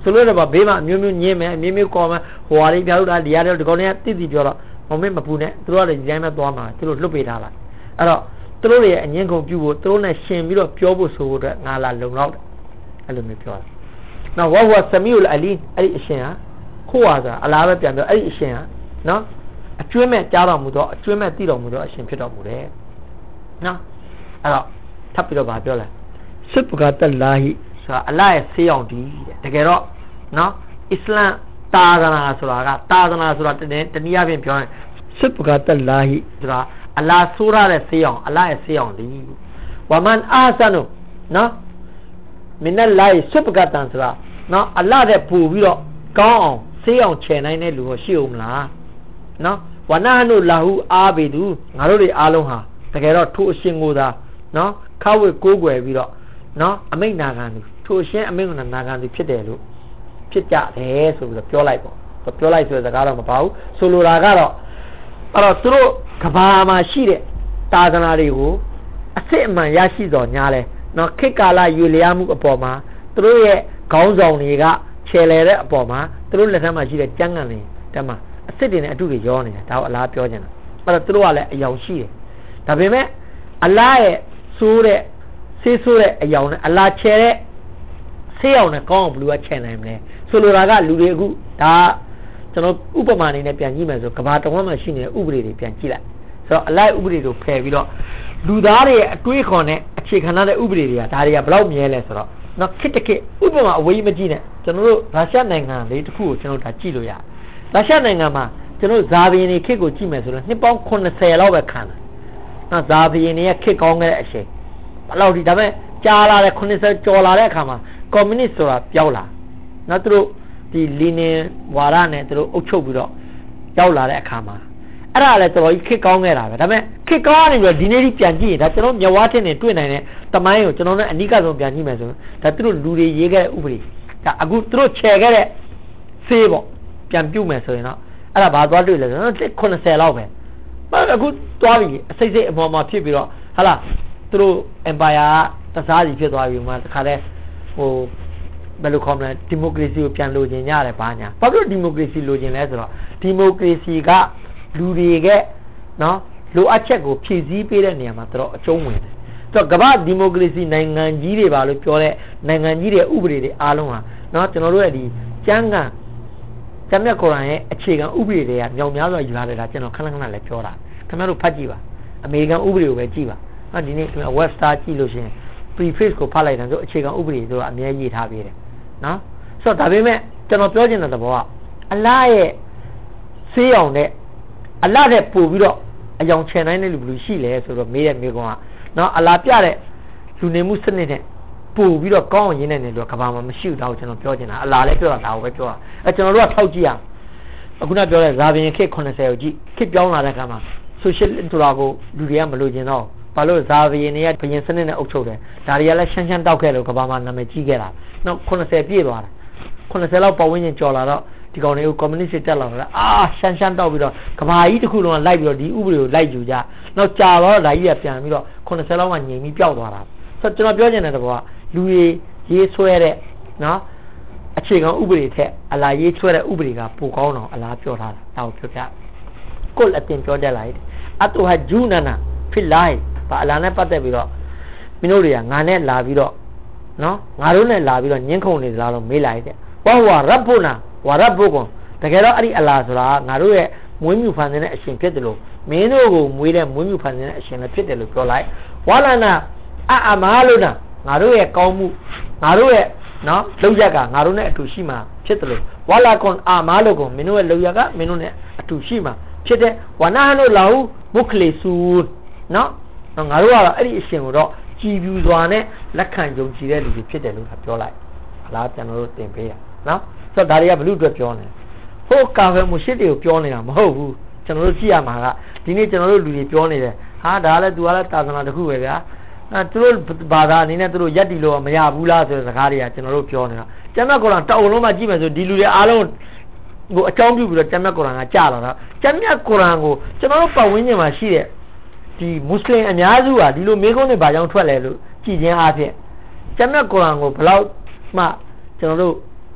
ဆိုလို့တော့ဘေးမှာမျိုးမျိုးညင်းမယ်မျိုးမျိုးကော်မယ်ဟိုဟာလေးပြောတာဒီရတဲ့ဒီကောင်တွေကတိတိပြောတော့မမေ့မပူနဲ့သူတို့ကလည်းဒီတိုင်းပဲသွားမှာသူတို့လွတ်ပေးထားလိုက်အဲ့တော့သူတို့ရဲ့အငင်းကုန်ပြုဖို့သူတို့နဲ့ရှင်ပြီးတော့ပြောဖို့ဆိုဖို့အတွက်ငါလာလုံလောက်တယ်အဲ့လိုမျိုးပြောတာနော်ဝါဝါဆမီဥလ်အလီအဲ့ဒီအရှင်ဟာခိုးဝါဆိုတာအလားပဲပြန်ပြောအဲ့ဒီအရှင်ဟာနော်အကျွမ်းမဲ့ကြားတော်မူတော့အကျွမ်းမဲ့သိတော်မူတော့အရှင်ဖြစ်တော်မူတယ်နော်အဲ့တော့ထပ်ပြီးတော့ဗာပြောလိုက်စစ်ပကတလာဟိဆိုတာအလ္လာဟ်ရဲ့ဆေးအောင်တည်းတကယ်တော့နော်အစ္စလမ်တာသနာဆိုတာကတာသနာဆိုတာတနည်းတနည်းအားဖြင့်ပြောရင်စစ်ပကတလာဟိဆိုတာအလ္လာဟ်ဆိုရတဲ့ဆေးအောင်အလ္လာဟ်ရဲ့ဆေးအောင်တည်းဝမန်အာဆနုနော်မင်းနဲ့လိုက်စစ်ပကတန်ဆိုတာနော်အလ္လာဟ်တဲ့ပူပြီးတော့ကောင်းအောင်ဆေးအောင်ခြယ်နိုင်တဲ့လူကိုရှိအောင်မလားနော်ဝနာနုလာဟုအာဘေသူငါတို့တွေအားလုံးဟာတကယ်တော့ထိုအရှင်ကိုသာနော်ခါဝေကိုးကွယ်ပြီးတော့နော်အမိတ်နာခံသူထိုအရှင်အမိတ်နာခံသူဖြစ်တယ်လို့ဖြစ်ကြတယ်ဆိုပြီးတော့ပြောလိုက်ပေါ့ပြောလိုက်ဆိုတဲ့စကားတော့မပါဘူးဆိုလိုတာကတော့အဲ့တော့သူတို့ကဘာမှာရှိတဲ့တာသနာတွေကိုအစစ်အမှန်ရရှိတော်ညာလဲနော်ခေတ်ကာလရွေလျားမှုအပေါ်မှာသူတို့ရဲ့ခေါင်းဆောင်တွေကခြေလဲတဲ့အပေါ်မှာသူတို့လက်ထက်မှာရှိတဲ့ကျန်းကန်တွေတက်မှာအစစ်တွေနဲ့အတူတွေရောနေတာဒါကိုအလားပြောချင်တာအဲ့တော့သူတို့ကလည်းအယောင်ရှိတယ်ဒါပေမဲ့အလားရဲ့ဆိုးတဲ့ဆေးဆိုးတဲ့အယောင်နဲ့အလားချဲတဲ့ဆေးအောင်နဲ့ကောင်းအောင်ဘယ်လိုကချဲနိုင်မလဲဆိုလိုတာကလူတွေအခုဒါကျွန်တော်ဥပမာအနေနဲ့ပြန်ကြည့်မယ်ဆိုကဘာတဝမ်းမှာရှိနေတဲ့ဥပဒေတွေပြန်ကြည့်လိုက်ဆိုတော့အလိုက်ဥပဒေတို့ဖယ်ပြီးတော့လူသားတွေရဲ့အတွေးခေါ်နဲ့အခြေခံတဲ့ဥပဒေတွေကဒါတွေကဘယ်လောက်မြဲလဲဆိုတော့နော်ခစ်တခစ်ဥပမာအဝေးမကြည့်နဲ့ကျွန်တော်တို့ရုရှားနိုင်ငံလေးတစ်ခုကိုကျွန်တော်ဒါကြည့်လို့ရတယ်ရုရှားနိုင်ငံမှာကျွန်တော်ဇာဘီယင်တွေခစ်ကိုကြည့်မယ်ဆိုတော့နှစ်ပေါင်းခုနှစ်ဆယ်လောက်ပဲခံတယ်နော်ဇာဘီယင်တွေရဲ့ခစ်ကောင်းခဲ့တဲ့အချိန်ဘယ်လောက်ဒီဒါပေမဲ့ကြာလာတဲ့ခုနှစ်ဆယ်ကျော်လာတဲ့အခါမှာကွန်မြူနစ်ဆိုတာပြောက်လာနော်သူတို့ဒီလီနင်ဝါဒနဲ့သူတို့အုပ်ချုပ်ပြီးတော့ရောက်လာတဲ့အခါမှာအဲ့ဒါလည်းတော်တော်ကြီးခစ်ကောင်းခဲ့တာပဲဒါပေမဲ့ခစ်ကောင်းနေပြီးတော့ဒီနေ့ကြီးပြန်ကြည့်ရင်ဒါကျွန်တော်မျက်ဝါးထင်းနေတွေ့နိုင်တဲ့တမိုင်းကိုကျွန်တော်တို့အနိကဆုံးပြန်ကြည့်မယ်ဆိုဒါသူတို့လူတွေရေးခဲ့တဲ့ဥပဒေဒါအခုသူတို့ခြယ်ခဲ့တဲ့ဆေးပေါ့ပြန်ပြုတ်မယ်ဆိုရင်တော့အဲ့ဒါဘာသွားတွေ့လဲဆိုတော့ခုနှစ်ဆယ်လောက်ပဲအခုသွားပြီအစိတ်စိတ်အမော်မှာဖြစ်ပြီးတော့ဟာလားသူတို့ empire တစားစီဖြစ်သွားပြီမှာတခါတည်းဟိုဘယ်လိုခေါ်မလဲဒီမိုကရေစီကိုပြန်လိုချင်ကြတယ်ဘာညာဘာလို့ဒီမိုကရေစီလိုချင်လဲဆိုတော့ဒီမိုကရေစီကလူတွေကနော်လိုအပ်ချက်ကိုဖြည့်ဆည်းပေးတဲ့နေရာမှာတော်အကျုံးဝင်တယ်ဆိုတော့ကမ္ဘာဒီမိုကရေစီနိုင်ငံကြီးတွေပါလို့ပြောတဲ့နိုင်ငံကြီးတွေဥပဒေတွေအားလုံးဟာနော်ကျွန်တော်တို့ရဲ့ဒီကျမ်းဂန်ကျမ်းမြတ်ကုရ်အာန်ရဲ့အခြေခံဥပဒေတွေကမြောင်များစွာယူလာတယ်ဒါကျွန်တော်ခဏခဏလည်းပြောတာခင်ဗျားတို့ဖတ်ကြည့်ပါအမေရိကန်ဥပဒေကိုပဲကြည့်ပါနော်ဒီနေ့ခင်ဗျာ web star ကြည့်လို့ရှိရင် preface ကိုဖတ်လိုက်တယ်ဆိုအခြေခံဥပဒေတို့ကအများကြီးရေးထားပေးတယ်နော်ဆိုတော့ဒါပေမဲ့ကျွန်တော်ပြောချင်တဲ့သဘောကအလ္လာဟ်ရဲ့ဆေးအောင်တဲ့အလ္လာဟ်နဲ့ပို့ပြီးတော့အယောင်ချယ်နိုင်တဲ့လူဘယ်လိုရှိလဲဆိုတော့မေးတဲ့မေးခွန်းကနော်အလ္လာဟ်ပြတဲ့လူနေမှုစနစ်နဲ့ပို့ပြီးတော့ကောင်းအောင်ရင်းနေတယ်လို့ကဘာမှမရှိဘူးတော့ကျွန်တော်ပြောချင်တာအလ္လာဟ်လည်းပြောတာဒါကိုပဲပြောတာအဲကျွန်တော်တို့ကထောက်ကြည့်ရအောင်အခုနပြောတဲ့ဇာဘင်ခေတ်ခုနှစ်ဆယ်ကိုကြည့်ခေတ်ပြောင်းလာတဲ့အခါမှာ social ဆိုတာကိုလူတွေကမလို့ကျင်တော့ဘာလို့ဇာဘင်တွေကဘယင်စနစ်နဲ့အုပ်ချုပ်တယ်ဒါတွေကလည်းရှမ်းရှမ်းတောက်ခဲ့လို့ကဘာမှနာမည်ကြီးခဲ့တာနောက်ခုနှစ်ဆယ်ပြည့်သွားတာခုနှစ်ဆယ်လောက်ပတ်ဝန်းကျင်ကျော်လာတော့ဒီကောင်တွေကိုကွန်မြူနစ်တက်လာတော့အာရှမ်းရှမ်းတောက်ပြီးတော့ကဘာကြီးတစ်ခုလုံးကလိုက်ပြီးတော့ဒီဥပဒေကိုလိုက်ယူကြနောက်ကြာတော့ဒါကြီးကပြန်ပြီးတော့ခုနှစ်ဆယ်လောက်ကငြိမ်ပြီးပျောက်သွားတာဆိုတော့ကျွန်တော်ပြောချင်တဲ့တဘောကလူတွေရေးဆွဲတဲ့နော်အခြေခံဥပဒေထက်အလားရေးဆွဲတဲ့ဥပဒေကပိုကောင်းတော့အလားပြောထားတာတောက်ပြောပြကိုယ်အတင်ပြောတတ်လိုက်အတူဟာဂျူနာနာဖြစ်လိုက်ဘာအလားနဲ့ပတ်သက်ပြီးတော့မင်းတို့တွေကငါနဲ့လာပြီးတော့နော်ငါတို့နဲ့လာပြီးတော့ညှင်းခုန်နေသလားလို့မေးလိုက်တဲ့ဝါဝါရပ်ဖို့နာဝါရပ်ဖို့ကွန်တကယ်တော့အဲ့ဒီအလားဆိုတာငါတို့ရဲ့မွေးမြူဖန်ဆင်းတဲ့အရှင်ဖြစ်တယ်လို့မင်းတို့ကိုမွေးတဲ့မွေးမြူဖန်ဆင်းတဲ့အရှင်လည်းဖြစ်တယ်လို့ပြောလိုက်ဝါလာနာအအမာလို့နာငါတို့ရဲ့ကောင်းမှုငါတို့ရဲ့နော်လောက်ရက်ကငါတို့နဲ့အတူရှိမှဖြစ်တယ်လို့ဝါလာကွန်အာမာလို့ကွန်မင်းတို့ရဲ့လောက်ရက်ကမင်းတို့နဲ့အတူရှိမှဖြစ်တယ်ဝနာဟနိုလာဟုမုခလီဆူနော်ငါတို့ကတော့အဲ့ဒီအရှင်ကိုတော့ကြည်ပြူစွာနဲ့လက်ခံယုံကြည်တဲ့လူတွေဖြစ်တယ်လို့ပြောလိုက်အလားပြန်လို့တင်ပေးရနော်ဆိုတော့ဒါတွေကဘလို့အတွက်ပြောနေဟိုကာဖယ်မှုရှစ်တွေကိုပြောနေတာမဟုတ်ဘူးကျွန်တော်တို့ကြည့်ရမှာကဒီနေ့ကျွန်တော်တို့လူတွေပြောနေတယ်ဟာဒါလည်းသူကလည်းတာသနာတစ်ခုပဲဗျာအဲသူတို့ဘာသာအနေနဲ့သူတို့ရက်တီလို့မရဘူးလားဆိုတဲ့စကားတွေကကျွန်တော်တို့ပြောနေတာကျမ်းမြတ်ကုရ်အာန်တောက်လုံးမှကြည့်မယ်ဆိုဒီလူတွေအားလုံးကိုအကြောင်းပြုပြီးတော့ကျမ်းမြတ်ကုရ်အာန်ကကြာလာတာကျမ်းမြတ်ကုရ်အာန်ကိုကျွန်တော်တို့ပတ်ဝန်းကျင်မှာရှိတဲ့ဒီမွတ်စလင်အများစုကဒီလိုမေးခွန်းတွေဘာကြောင့်ထွက်လဲလို့ကြည်ချင်းအားဖြင့်ကျမ်းမြတ်ကုရ်အာန်ကိုဘယ်လောက်မှကျွန်တော်တို့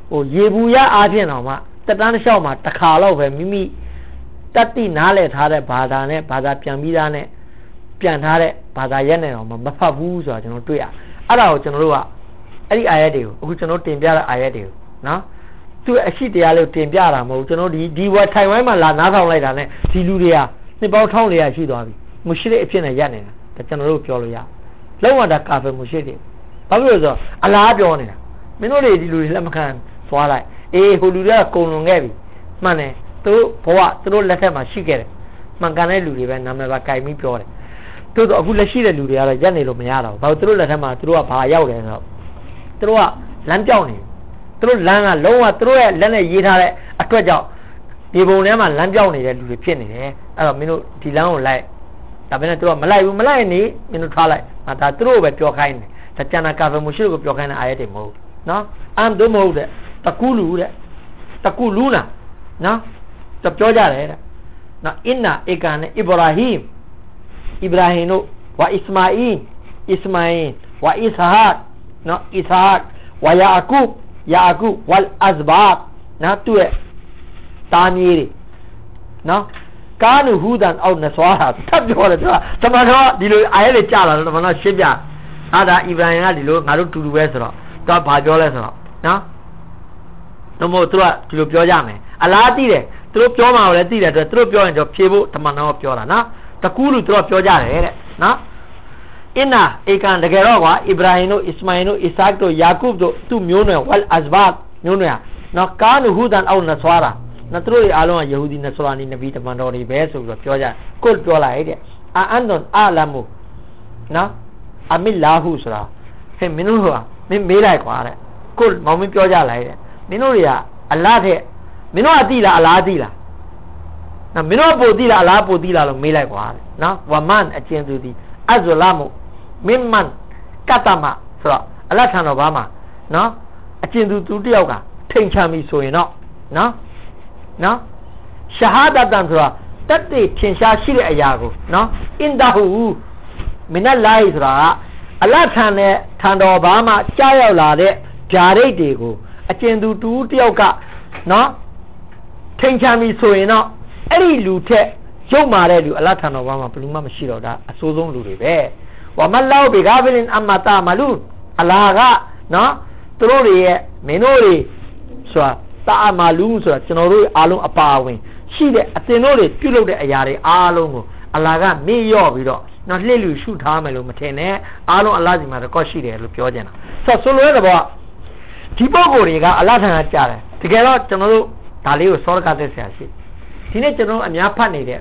ဟိုရေဘူးရအားဖြင့်တော့မှတက်တန်းတစ်လျှောက်မှာတစ်ခါတော့ပဲမိမိတတ်တိနားလည်ထားတဲ့ဘာသာနဲ့ဘာသာပြန်ပြီးသားနဲ့ပြန်ထားတဲ့ဘာသာရက်နဲ့တော့မဖတ်ဘူးဆိုတော့ကျွန်တော်တွေ့ရအဲ့ဒါကိုကျွန်တော်တို့ကအဲ့ဒီအာယတ်တွေကိုအခုကျွန်တော်တင်ပြတဲ့အာယတ်တွေကိုနော်သူအရှိတရားလေးတင်ပြတာမဟုတ်ကျွန်တော်ဒီဒီဝက်ထိုင်ဝိုင်းမှာလာနားဆောင်လိုက်တာနဲ့ဒီလူတွေကနှစ်ပေါင်းထောင်းလေးရရှိသွားပြီမုရှိရစ်အဖြစ်နဲ့ရပ်နေတာဒါကျွန်တော်တို့ပြောလို့ရလုံးဝဒါကာဖီမုရှိရစ်ဘာဖြစ်လို့ဆိုတော့အလားပြောနေတာမင်းတို့တွေဒီလူတွေလက်မခံသွားလိုက်အေးဟိုလူတွေကကုံလွန်ခဲ့ပြီမှန်တယ်သူတို့ဘဝသူတို့လက်ထက်မှာရှိခဲ့တယ်မှန်ကန်တဲ့လူတွေပဲနာမည်ပါကြိုင်ပြီးပြောတယ်တို့တော့အခုလက်ရှိတဲ့လူတွေကတော့ရက်နေလို့မရတော့ဘူးဘာလို့သူတို့လက်ထက်မှာသူတို့ကဘာရောက်တယ်ဆိုတော့သူတို့ကလမ်းပြောင်းနေသူတို့လမ်းကလုံးဝသူတို့ရဲ့လက်နဲ့ရေးထားတဲ့အတွက်ကြောင့်ဒီပုံထဲမှာလမ်းပြောင်းနေတဲ့လူတွေဖြစ်နေတယ်အဲ့တော့မင်းတို့ဒီလမ်းကိုလိုက်ဒါပေမဲ့သူတို့ကမလိုက်ဘူးမလိုက်နေမင်းတို့ထားလိုက်ဒါသူတို့ပဲပြောခိုင်းတယ်ဒါကျန်တာကာဖီမရှိကိုပြောခိုင်းတဲ့အာယတ်တွေမဟုတ်နော်အမ်တို့မဟုတ်တဲ့တကူလူတဲ့တကူလူနာနော်တပြောကြတယ်တဲ့နော်အင်နာဧကန်နဲ့အစ္စရာဟိမ်အစ္စရာဟိမ်တို့ဝါအစ္စမာအီအစ္စမာအီဝါအစ္စဟာတ်နော်အစ္စဟာတ်ဝါယာကုဘ်ယာကုဘ်ဝလ်အဇဘတ်နော်သူရဲ့တာမီးတွေနော်ကာနူဟူဒန်အောက်နဆွာဟာထပ်ပြောတယ်သူကတမန်တော်ဒီလိုအာရဲတွေကြာလာတော့တမန်တော်ရှင်းပြအာဒါအီဗရာဟင်ကဒီလိုငါတို့တူတူပဲဆိုတော့သူကဘာပြောလဲဆိုတော့နော်တော့မို့သူကဒီလိုပြောကြမယ်အလားသိတယ်သူတို့ပြောမှာလည်းသိတယ်အတွက်သူတို့ပြောရင်တော့ဖြေဖို့တမန်တော်ပြောတာနော်တကူးလူသူတို့ပြောကြတယ်တဲ့နော်အင်နာဧကန်တကယ်တော့ကွာအစ္စရာဟင်တို့အစ္စမာအီတို့အီဆာက်တို့ယာကုဘ်တို့သူ့မျိုးနွယ်ဝလ်အဇဘတ်မျိုးနွယ်နော်ကာနူဟူဒန်အောက်နဆွာရာနော်သူတို့တွေအားလုံးကယေဟူဒီနဆွာနီနဗီတမန်တော်တွေပဲဆိုပြီးတော့ပြောကြကိုပြောလိုက်တဲ့အာအန်ဒွန်အာလမူနော်အမီလာဟူဆိုတာဟဲ့မင်းတို့ကမင်းမေးလိုက်ကွာတဲ့ကိုမောင်မင်းပြောကြလိုက်တဲ့မင်းတို့တွေကအလားတဲ့မင်းတို့ကသိလားအလားသိလားနော်မင်းတို့ပို့သိလားအလားပို့သိလားလို့မေးလိုက်ကွာတဲ့နော်ဝမန်အကျဉ်သူဒီအဇလာမူမင်မန်ကတမဆိုတော့အလတ်ထံတော်ဘာမှာနော်အကျဉ်သူသူတယောက်ကထိန်ချပြီဆိုရင်တော့နော်နော်ရှဟာဒတ်တန်ဆိုတာတတ်သိထင်ရှားရှိတဲ့အရာကိုနော်အင်ဒါဟူမင်နလာဟီဆိုတာအလတ်ထံနဲ့ထံတော်ဘာမှာကြားရောက်လာတဲ့ဂျာရိတ်တွေကိုအကျဉ်သူတူတယောက်ကနော်ထိန်ချပြီဆိုရင်တော့အဲ့ဒီလူထက်ရုပ်မာတဲ့လူအလတ်ထံတော်ဘာမှာဘယ်သူမှမရှိတော့တာအဆိုးဆုံးလူတွေပဲဝမလောဘေဂါဖလင်အမတာမလူအလာကနော်သူတို့တွေရဲ့မင်းတို့တွေဆိုတာတာအမလူဆိုတာကျွန်တော်တို့အားလုံးအပါဝင်ရှိတဲ့အတင်တို့တွေပြုတ်လုပ်တဲ့အရာတွေအားလုံးကိုအလာကမေ့လျော့ပြီးတော့နော်လှည့်လူရှုထားမယ်လို့မထင်နဲ့အားလုံးအလာစီမှာတော့ရှိတယ်လို့ပြောကြတာဆိုတော့ဆိုလိုတဲ့ဘောဒီပုံကိုယ်တွေကအလာထံကကြားတယ်တကယ်တော့ကျွန်တော်တို့ဒါလေးကိုစောရကသက်ဆရာရှိဒီနေ့ကျွန်တော်အများဖတ်နေတဲ့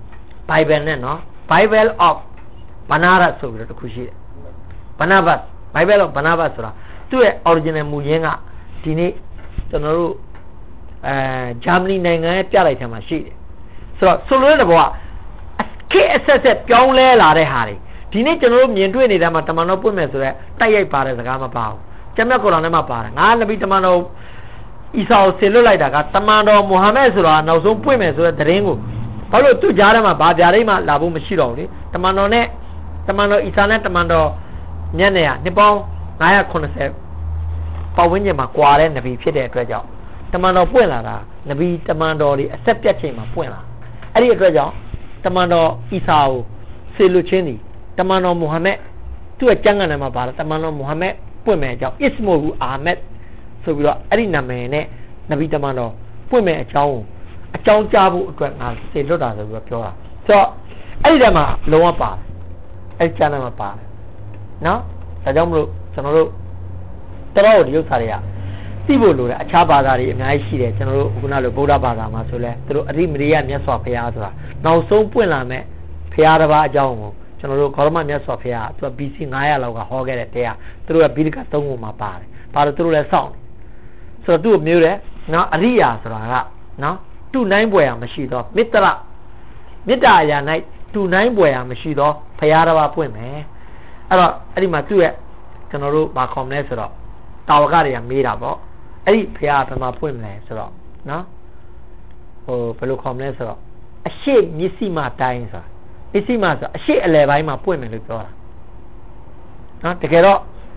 Bible နဲ့နော် Bible of Banaras ဆိုပြီးတော့တစ်ခုရှိတယ် Barnabas Bible of Barnabas ဆိုတာသူ့ရဲ့ original မူရင်းကဒီနေ့ကျွန်တော်တို့အဲဂျာမနီနိုင်ငံရဲ့ပြလိုက်ထဲမှာရှိတယ်ဆိုတော့ဆိုလိုတဲ့ဘောကခေတ်အဆက်ဆက်ပြောင်းလဲလာတဲ့ဟာတွေဒီနေ့ကျွန်တော်တို့မြင်တွေ့နေတဲ့မှာတမန်တော်ပွင့်မယ်ဆိုတော့တိုက်ရိုက်ပါတဲ့စကားမပါဘူးကျမ်းမြတ်ကုရ်အာန်ထဲမှာပါတယ်ငါနဗီတမန်တော်အီဆာကိုဆင်လွတ်လိုက်တာကတမန်တော်မုဟမ္မဒ်ဆိုတာနောက်ဆုံးပွင့်မယ်ဆိုတဲ့သတင်းကိုဘာလို့သူ့ကြားထဲမှာဘာပြားရိတ်မှလာဖို့မရှိတော့ဘူးလေတမန်တော်နဲ့တမန်တော်အီဆာနဲ့တမန်တော်ညနေရနှစ်ပေါင်းနစ်ရာခုနှစ်ဆယ်ပတ်ဝန်းကျင်မှာကွာတဲ့နဗီဖြစ်တဲ့အတွက်ကြောင့်တမန်တော်ပွင့်လာတာနဗီတမန်တော်တွေအဆက်ပြတ်ချိန်မှာပွင့်လာအဲ့ဒီအတွက်ကြောင့်တမန်တော်အီဆာကိုဆေလွတ်ချင်းဒီတမန်တော်မုဟမ္မဒ်သူ့ရဲ့ကျမ်းဂန်ထဲမှာပါတယ်တမန်တော်မုဟမ္မဒ်ပွင့်မယ်အကြောင်းအစ္စမိုဟူအာမက်ဆိုပြီးတော့အဲ့ဒီနာမည်နဲ့နဗီတမန်တော်ပွင့်မယ်အကြောင်းကိုအကြောင်းကြားဖို့အတွက်ငါဆေလွတ်တာဆိုပြီးတော့ပြောတာဆိုတော့အဲ့ဒီထဲမှာလုံးဝပါတယ်အဲ့ဒီကျမ်းထဲမှာပါတယ်နော်ဒါကြောင့်မလို့ကျွန်တော်တို့တော်တော်ဒီဥစ္စာတွေကသိဖို့လိုတယ်အခြားဘာသာတွေအများကြီးရှိတယ်ကျွန်တော်တို့ခုနလိုဗုဒ္ဓဘာသာမှာဆိုလဲသူတို့အရိမရိယမြတ်စွာဘုရားဆိုတာနောက်ဆုံးပွင့်လာမဲ့ဘုရားတစ်ပါးအကြောင်းကိုကျွန်တော်တို့ဂေါရမမြတ်စွာဘုရားသူက ဘီ စီ ငါးရာလောက်ကဟောခဲ့တဲ့တရားသူတို့ကဘိဒကသုံးခုမှာပါတယ်ဘာလို့သူတို့လဲစောင့်ဆိုတော့သူ့ကိုမျိုးတယ်နော်အရိယာဆိုတာကနော်တူနိုင်ပွဲရမရှိတော့မေတ္တရမေတ္တာအရာ၌တူနိုင်ပွဲရမရှိတော့ဘုရားတစ်ပါးပွင့်မယ်အဲ့တော့အဲ့ဒီမှာသူ့ရဲ့ကျွန်တော်တို့ဘာခေါ်မလဲဆိုတော့တာဝကတွေကမေးတာပေါ့အဲ့ဒီဘုရားဘယ်မှာပွင့်မလဲဆိုတော့နော်ဟိုဘယ်လိုခေါ်မလဲဆိုတော့အရှိမျက်စိမှတိုင်းဆိုတာမျက်စိမှဆိုအရှိအလယ်ပိုင်းမှာပွင့်မယ်လို့ပြောတာနော်တကယ်တော့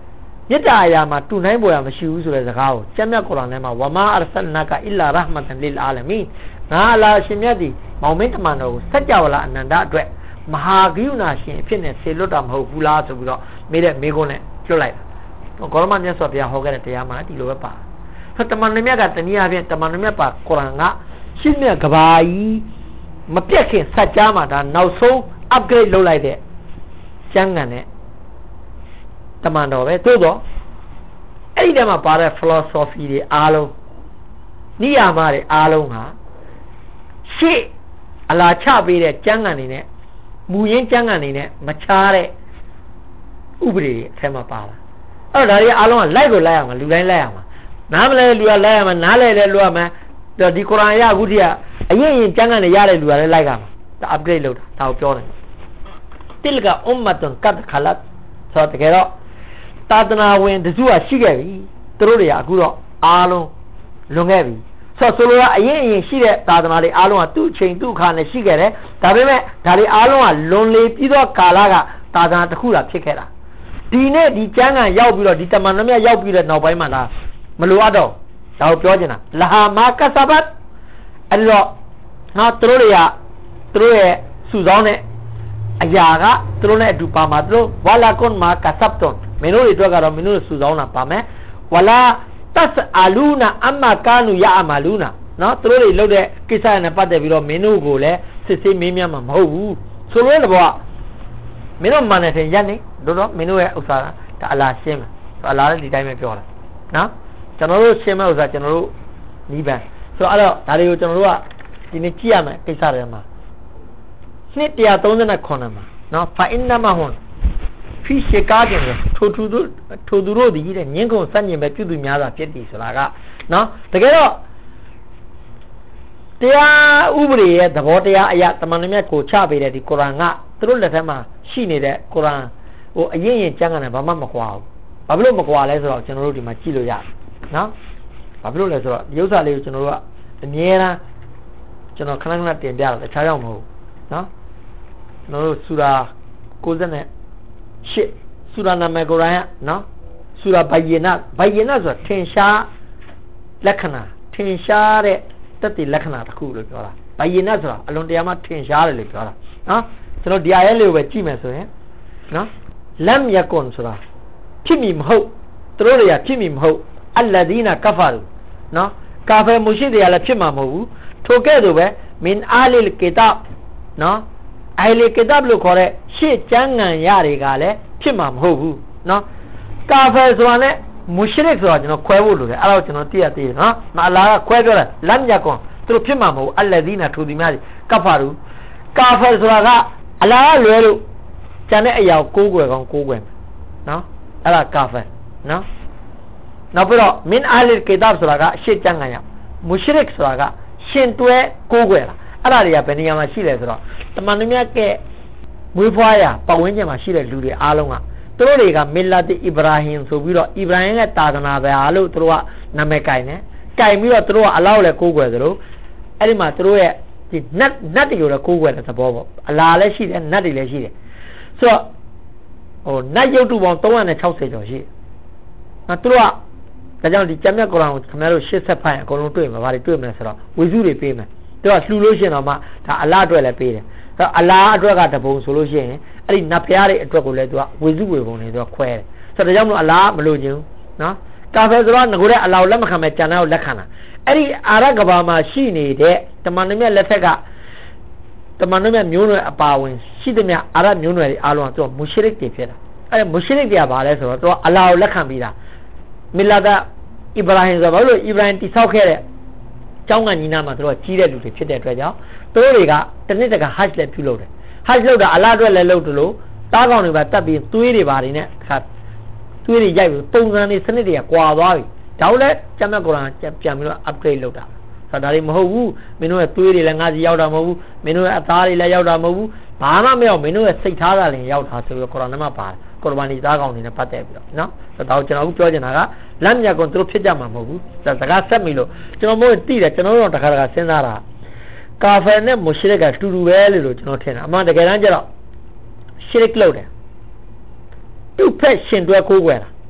မြတ်တာအရာမှာတူနိုင်ပေါ်ရမရှိဘူးဆိုတဲ့စကားကိုကျမ်းမြတ်ကုရ်အာန်ထဲမှာဝမာအရဆလနာကအီလာရဟ်မတ်န်လစ်အာလမီငါအလာရှင်မြတ်ဒီမောင်မင်းတမန်တော်ကိုစัจ java လာအနန္တအတွက်မဟာဂိယုဏရှင်အဖြစ်နဲ့ဆေလွတ်တာမဟုတ်ဘူးလားဆိုပြီးတော့မေးတဲ့မေးခွန်းနဲ့လွတ်လိုက်တာကောရမမြတ်စွာဘုရားဟောခဲ့တဲ့တရားမှာဒီလိုပဲပါဆိုတမန်တော်မြတ်ကတနည်းအားဖြင့်တမန်တော်မြတ်ပါကုရ်အာန်ကရှင်းမြတ်ကဘာကြီးမပြတ်ခင်စัจ जा မှာဒါနောက်ဆုံး upgrade လုပ်လိုက်တဲ့ကျမ်းဂန်နဲ့တမန်တော်ပဲသို့တော့အဲ့ဒီတည်းမှာပါတဲ့ philosophy တွေအားလုံးနိယာမတွေအားလုံးဟာရှေ့အလားချပေးတဲ့ကျမ်းဂန်တွေနဲ့မူရင်းကျမ်းဂန်တွေနဲ့မချားတဲ့ဥပဒေအထက်မှာပါလာအဲ့တော့ဒါတွေအားလုံးကလိုက်ကိုလိုက်ရမှာလူတိုင်းလိုက်ရမှာနားမလဲလူကလိုက်ရမှာနားလဲလဲလူရမှာဒီကုရ်အာန်ရအခုတည်းကအရင်ရင်ကျမ်းဂန်တွေရတဲ့လူကလည်းလိုက်ရမှာဒါ upgrade လုပ်တာဒါကိုပြောတယ်တိလကအွမ်မတ်န်ကတ်ခလတ်ဆိုတကယ်တော့သာသနာဝင်တစုကရှိခဲ့ပြီသူတို့တွေကအခုတော့အားလုံးလွန်ခဲ့ပြီဆိုတော့ဆိုလိုကအရင်အရင်ရှိတဲ့သာသနာတွေအားလုံးကသူ့အချိန်သူ့အခါနဲ့ရှိခဲ့တယ်ဒါပေမဲ့ဒါတွေအားလုံးကလွန်လေပြီးတော့ကာလကသာသနာတစ်ခုတာဖြစ်ခဲ့တာဒီနေ့ဒီကျမ်းဂန်ရောက်ပြီးတော့ဒီတမန်တော်မြတ်ရောက်ပြီးတဲ့နောက်ပိုင်းမှာလားမလိုအပ်တော့ဒါကိုပြောချင်တာလာဟာမာကဆဘတ်အဲ့တော့ငါသူတို့တွေကသူတို့ရဲ့စုဆောင်းတဲ့အရာကသူတို့နဲ့အတူပါမှာသူတို့ဝါလာကွန်မာကဆပ်တွန်မင်းတို့တွေအတွက်ကတော့မင်းတို့စုဆောင်းတာပါမယ်ဝလာတက်အလူနာအမကာနူရအမလူနာနော်သူတို့တွေလုပ်တဲ့ကိစ္စနဲ့ပတ်သက်ပြီးတော့မင်းတို့ကိုလည်းစစ်ဆေးမေးမြန်းမှာမဟုတ်ဘူးဆိုလို့လည်းပေါ့မင်းတို့မှန်တယ်ထင်ရက်နေတို့တော့မင်းတို့ရဲ့ဥစ္စာဒါအလားရှင်းမယ်အလားလည်းဒီတိုင်းပဲပြောတာနော်ကျွန်တော်တို့ရှင်းမဲ့ဥစ္စာကျွန်တော်တို့နီးပန်းဆိုတော့အဲ့တော့ဒါတွေကိုကျွန်တော်တို့ကဒီနေ့ကြည့်ရမယ်ကိစ္စတွေမှာနှစ်one hundred thirty-nineမှာနော်ဖာအင်နမဟွန်ဖီရှေကာကျင်ထိုထူတို့ထိုသူတို့ဒီတဲ့ညင်းကုန်စัจ jin ပဲပြုသူများစွာဖြစ်တည်ဆိုတာကနော်တကယ်တော့တရားဥပဒေရဲ့သဘောတရားအရာတမန်တော်မြတ်ကိုချပေးတဲ့ဒီကုရ်အာန်ကသူတို့လက်ထက်မှာရှိနေတဲ့ကုရ်အာန်ဟိုအရင်ရင်ကျမ်းဂန်နဲ့ဘာမှမကွာဘူးဘာဖြစ်လို့မကွာလဲဆိုတော့ကျွန်တော်တို့ဒီမှာကြည့်လို့ရတယ်နော်ဘာဖြစ်လို့လဲဆိုတော့ဒီဥစ္စာလေးကိုကျွန်တော်တို့ကအမြဲတမ်းကျွန်တော်ခဏခဏတင်ပြတာတခြားကြောင့်မဟုတ်နော်ကျွန်တော်တို့ဆူရာninety-eightဆူရာနာမည်ကုရ်အာန်နော်ဆူရာဘယနာဘယနာဆိုတာထင်ရှားလက္ခဏာထင်ရှားတဲ့တက်တည်လက္ခဏာတစ်ခုလို့ပြောတာဘယနာဆိုတာအလွန်တရာမှထင်ရှားတယ်လို့ပြောတာနော်ကျွန်တော်ဒီအရဲလေးကိုပဲကြည့်မယ်ဆိုရင်နော်လမ်ယကွန်ဆိုတာဖြစ်မီမဟုတ်သူတို့တွေကဖြစ်မီမဟုတ်အလ္လဒီနာကဖာရူနော်ကာဖယ်မူရှိတွေကလည်းဖြစ်မှာမဟုတ်ဘူးထိုကဲ့သို့ပဲမင်အာလီလ်ကီတာဘ်နော်အိုင်လီကီတာဘ်လို့ခေါ်တဲ့ရှေ့ကျမ်းဂန်ရတွေကလည်းဖြစ်မှာမဟုတ်ဘူးနော်ကာဖယ်ဆိုတာနဲ့မူရှရစ်ဆိုတာကျွန်တော်ခွဲဖို့လိုတယ်အဲ့တော့ကျွန်တော်သိရသေးတယ်နော်မအလာကခွဲပြောတာလမ်ယကွန်သူတို့ဖြစ်မှာမဟုတ်အလ္လဒီနာထိုဒီများကဖာရူကာဖယ်ဆိုတာကအလာကလွဲလို့ကျန်တဲ့အရာကိုကိုးကွယ်ကောင်းကိုးကွယ်မယ်နော်အဲ့ဒါကာဖယ်နော်နောက်ပြီးတော့မင်အာလီကီတာဘ်ဆိုတာကရှေ့ကျမ်းဂန်ရမူရှရစ်ဆိုတာကရှင်တွဲကိုးကွယ်တာအဲ့ဒါတွေကဘယ်နေရာမှာရှိလဲဆိုတော့တမန်တော်မြတ်ကမွေးဖွားရာပတ်ဝန်းကျင်မှာရှိတဲ့လူတွေအားလုံးကသူတို့တွေကမီလာတီအီဗရာဟင်ဆိုပြီးတော့အီဗရာဟင်ရဲ့တာသနာပဲအားလို့သူတို့ကနာမည်ကင်တယ်ကင်ပြီးတော့သူတို့ကအလောက်လည်းကိုးကွယ်သလိုအဲ့ဒီမှာသူတို့ရဲ့ဒီနတ်နတ်တွေကိုလည်းကိုးကွယ်တဲ့သဘောပေါ့အလာလည်းရှိတယ်နတ်တွေလည်းရှိတယ်ဆိုတော့ဟိုနတ်ရုပ်တုပေါင်းthree hundred sixtyကျော်ရှိတယ်နော်သူတို့ကဒါကြောင့်ဒီကျမ်းမြတ်ကုရ်အာန်ကိုခင်ဗျားတို့ရှစ်ဆက်ဖိုင်အကုန်လုံးတွေ့မှာဗါတွေတွေ့မယ်ဆိုတော့ဝေစုတွေပေးမယ်သူကလှူလို့ရှိရင်တော့မှဒါအလားအတွက်လည်းပေးတယ်ဆိုတော့အလားအတွက်ကတပုံဆိုလို့ရှိရင်အဲ့ဒီနတ်ဖျားတွေအတွက်ကိုလည်းသူကဝေစုဝေပုံတွေသူကခွဲတယ်ဆိုတော့ဒါကြောင့်မလို့အလားမလို့ခြင်းနော်ကာဖယ်ဆိုတော့ငကိုတဲ့အလားကိုလက်မခံမဲ့ကျန်တဲ့ကိုလက်ခံတာအဲ့ဒီအာရကဘာမှာရှိနေတဲ့တမန်တော်မြတ်လက်ထက်ကတမန်တော်မြတ်မျိုးနွယ်အပါဝင်ရှိသမျှအာရမျိုးနွယ်တွေအားလုံးကသူကမူရှရစ်တွေဖြစ်တာအဲ့မူရှရစ်တွေကဘာလဲဆိုတော့သူကအလားကိုလက်ခံပြီးတာမီလာဒ်အီဗရာဟင်ဆိုတော့ဘာလို့အီဗရာဟင်တိဆောက်ခဲ့တဲ့ကျောင်းကညီနာမှာသူတို့ကြီးတဲ့လူတွေဖြစ်တဲ့အတွက်ကြောင့်သူတို့တွေကတနစ်တကဟတ်လည်းပြုလုပ်တယ်ဟတ်လုပ်တာအလားအတွက်လည်းလုပ်တယ်လို့တားကောင်တွေပါတက်ပြီးသွေးတွေပါတွေနဲ့ခါသွေးတွေရိုက်ပြီးပုံစံတွေစနစ်တွေကကွာသွားပြီဒါကိုလည်းကျမ်းမြတ်ကုရ်အာန်ပြန်ပြီးတော့ upgrade လုပ်တာဆိုတော့ဒါတွေမဟုတ်ဘူးမင်းတို့ရဲ့သွေးတွေလည်းငါးစီရောက်တာမဟုတ်ဘူးမင်းတို့ရဲ့အသားတွေလည်းရောက်တာမဟုတ်ဘူးဘာမှမရောက်မင်းတို့ရဲ့စိတ်ထားတာလည်းရောက်တာဆိုပြီးကုရ်အာန်ထဲမှာပါတယ်ကုရ်ဘာနီသားကောင်တွေနဲ့ပတ်သက်ပြီးတော့နော်ဆိုတော့ကျွန်တော်အခုပြောချင်တာကလမ်းမြတ်ကွန်သူတို့ဖြစ်ကြမှာမဟုတ်ဘူးစကားဆက်မိလို့ကျွန်တော်မို့တိတယ်ကျွန်တော်တို့တခါတခါစဉ်းစားတာကာဖယ်နဲ့မူရှရစ်ကတူတူပဲလို့ကျွန်တော်ထင်တာအမှန်တကယ်တမ်းကျတော့ရှရစ်လုပ်တယ်သူ့ဖက်ရှင်တွဲကိုးကွယ်တာ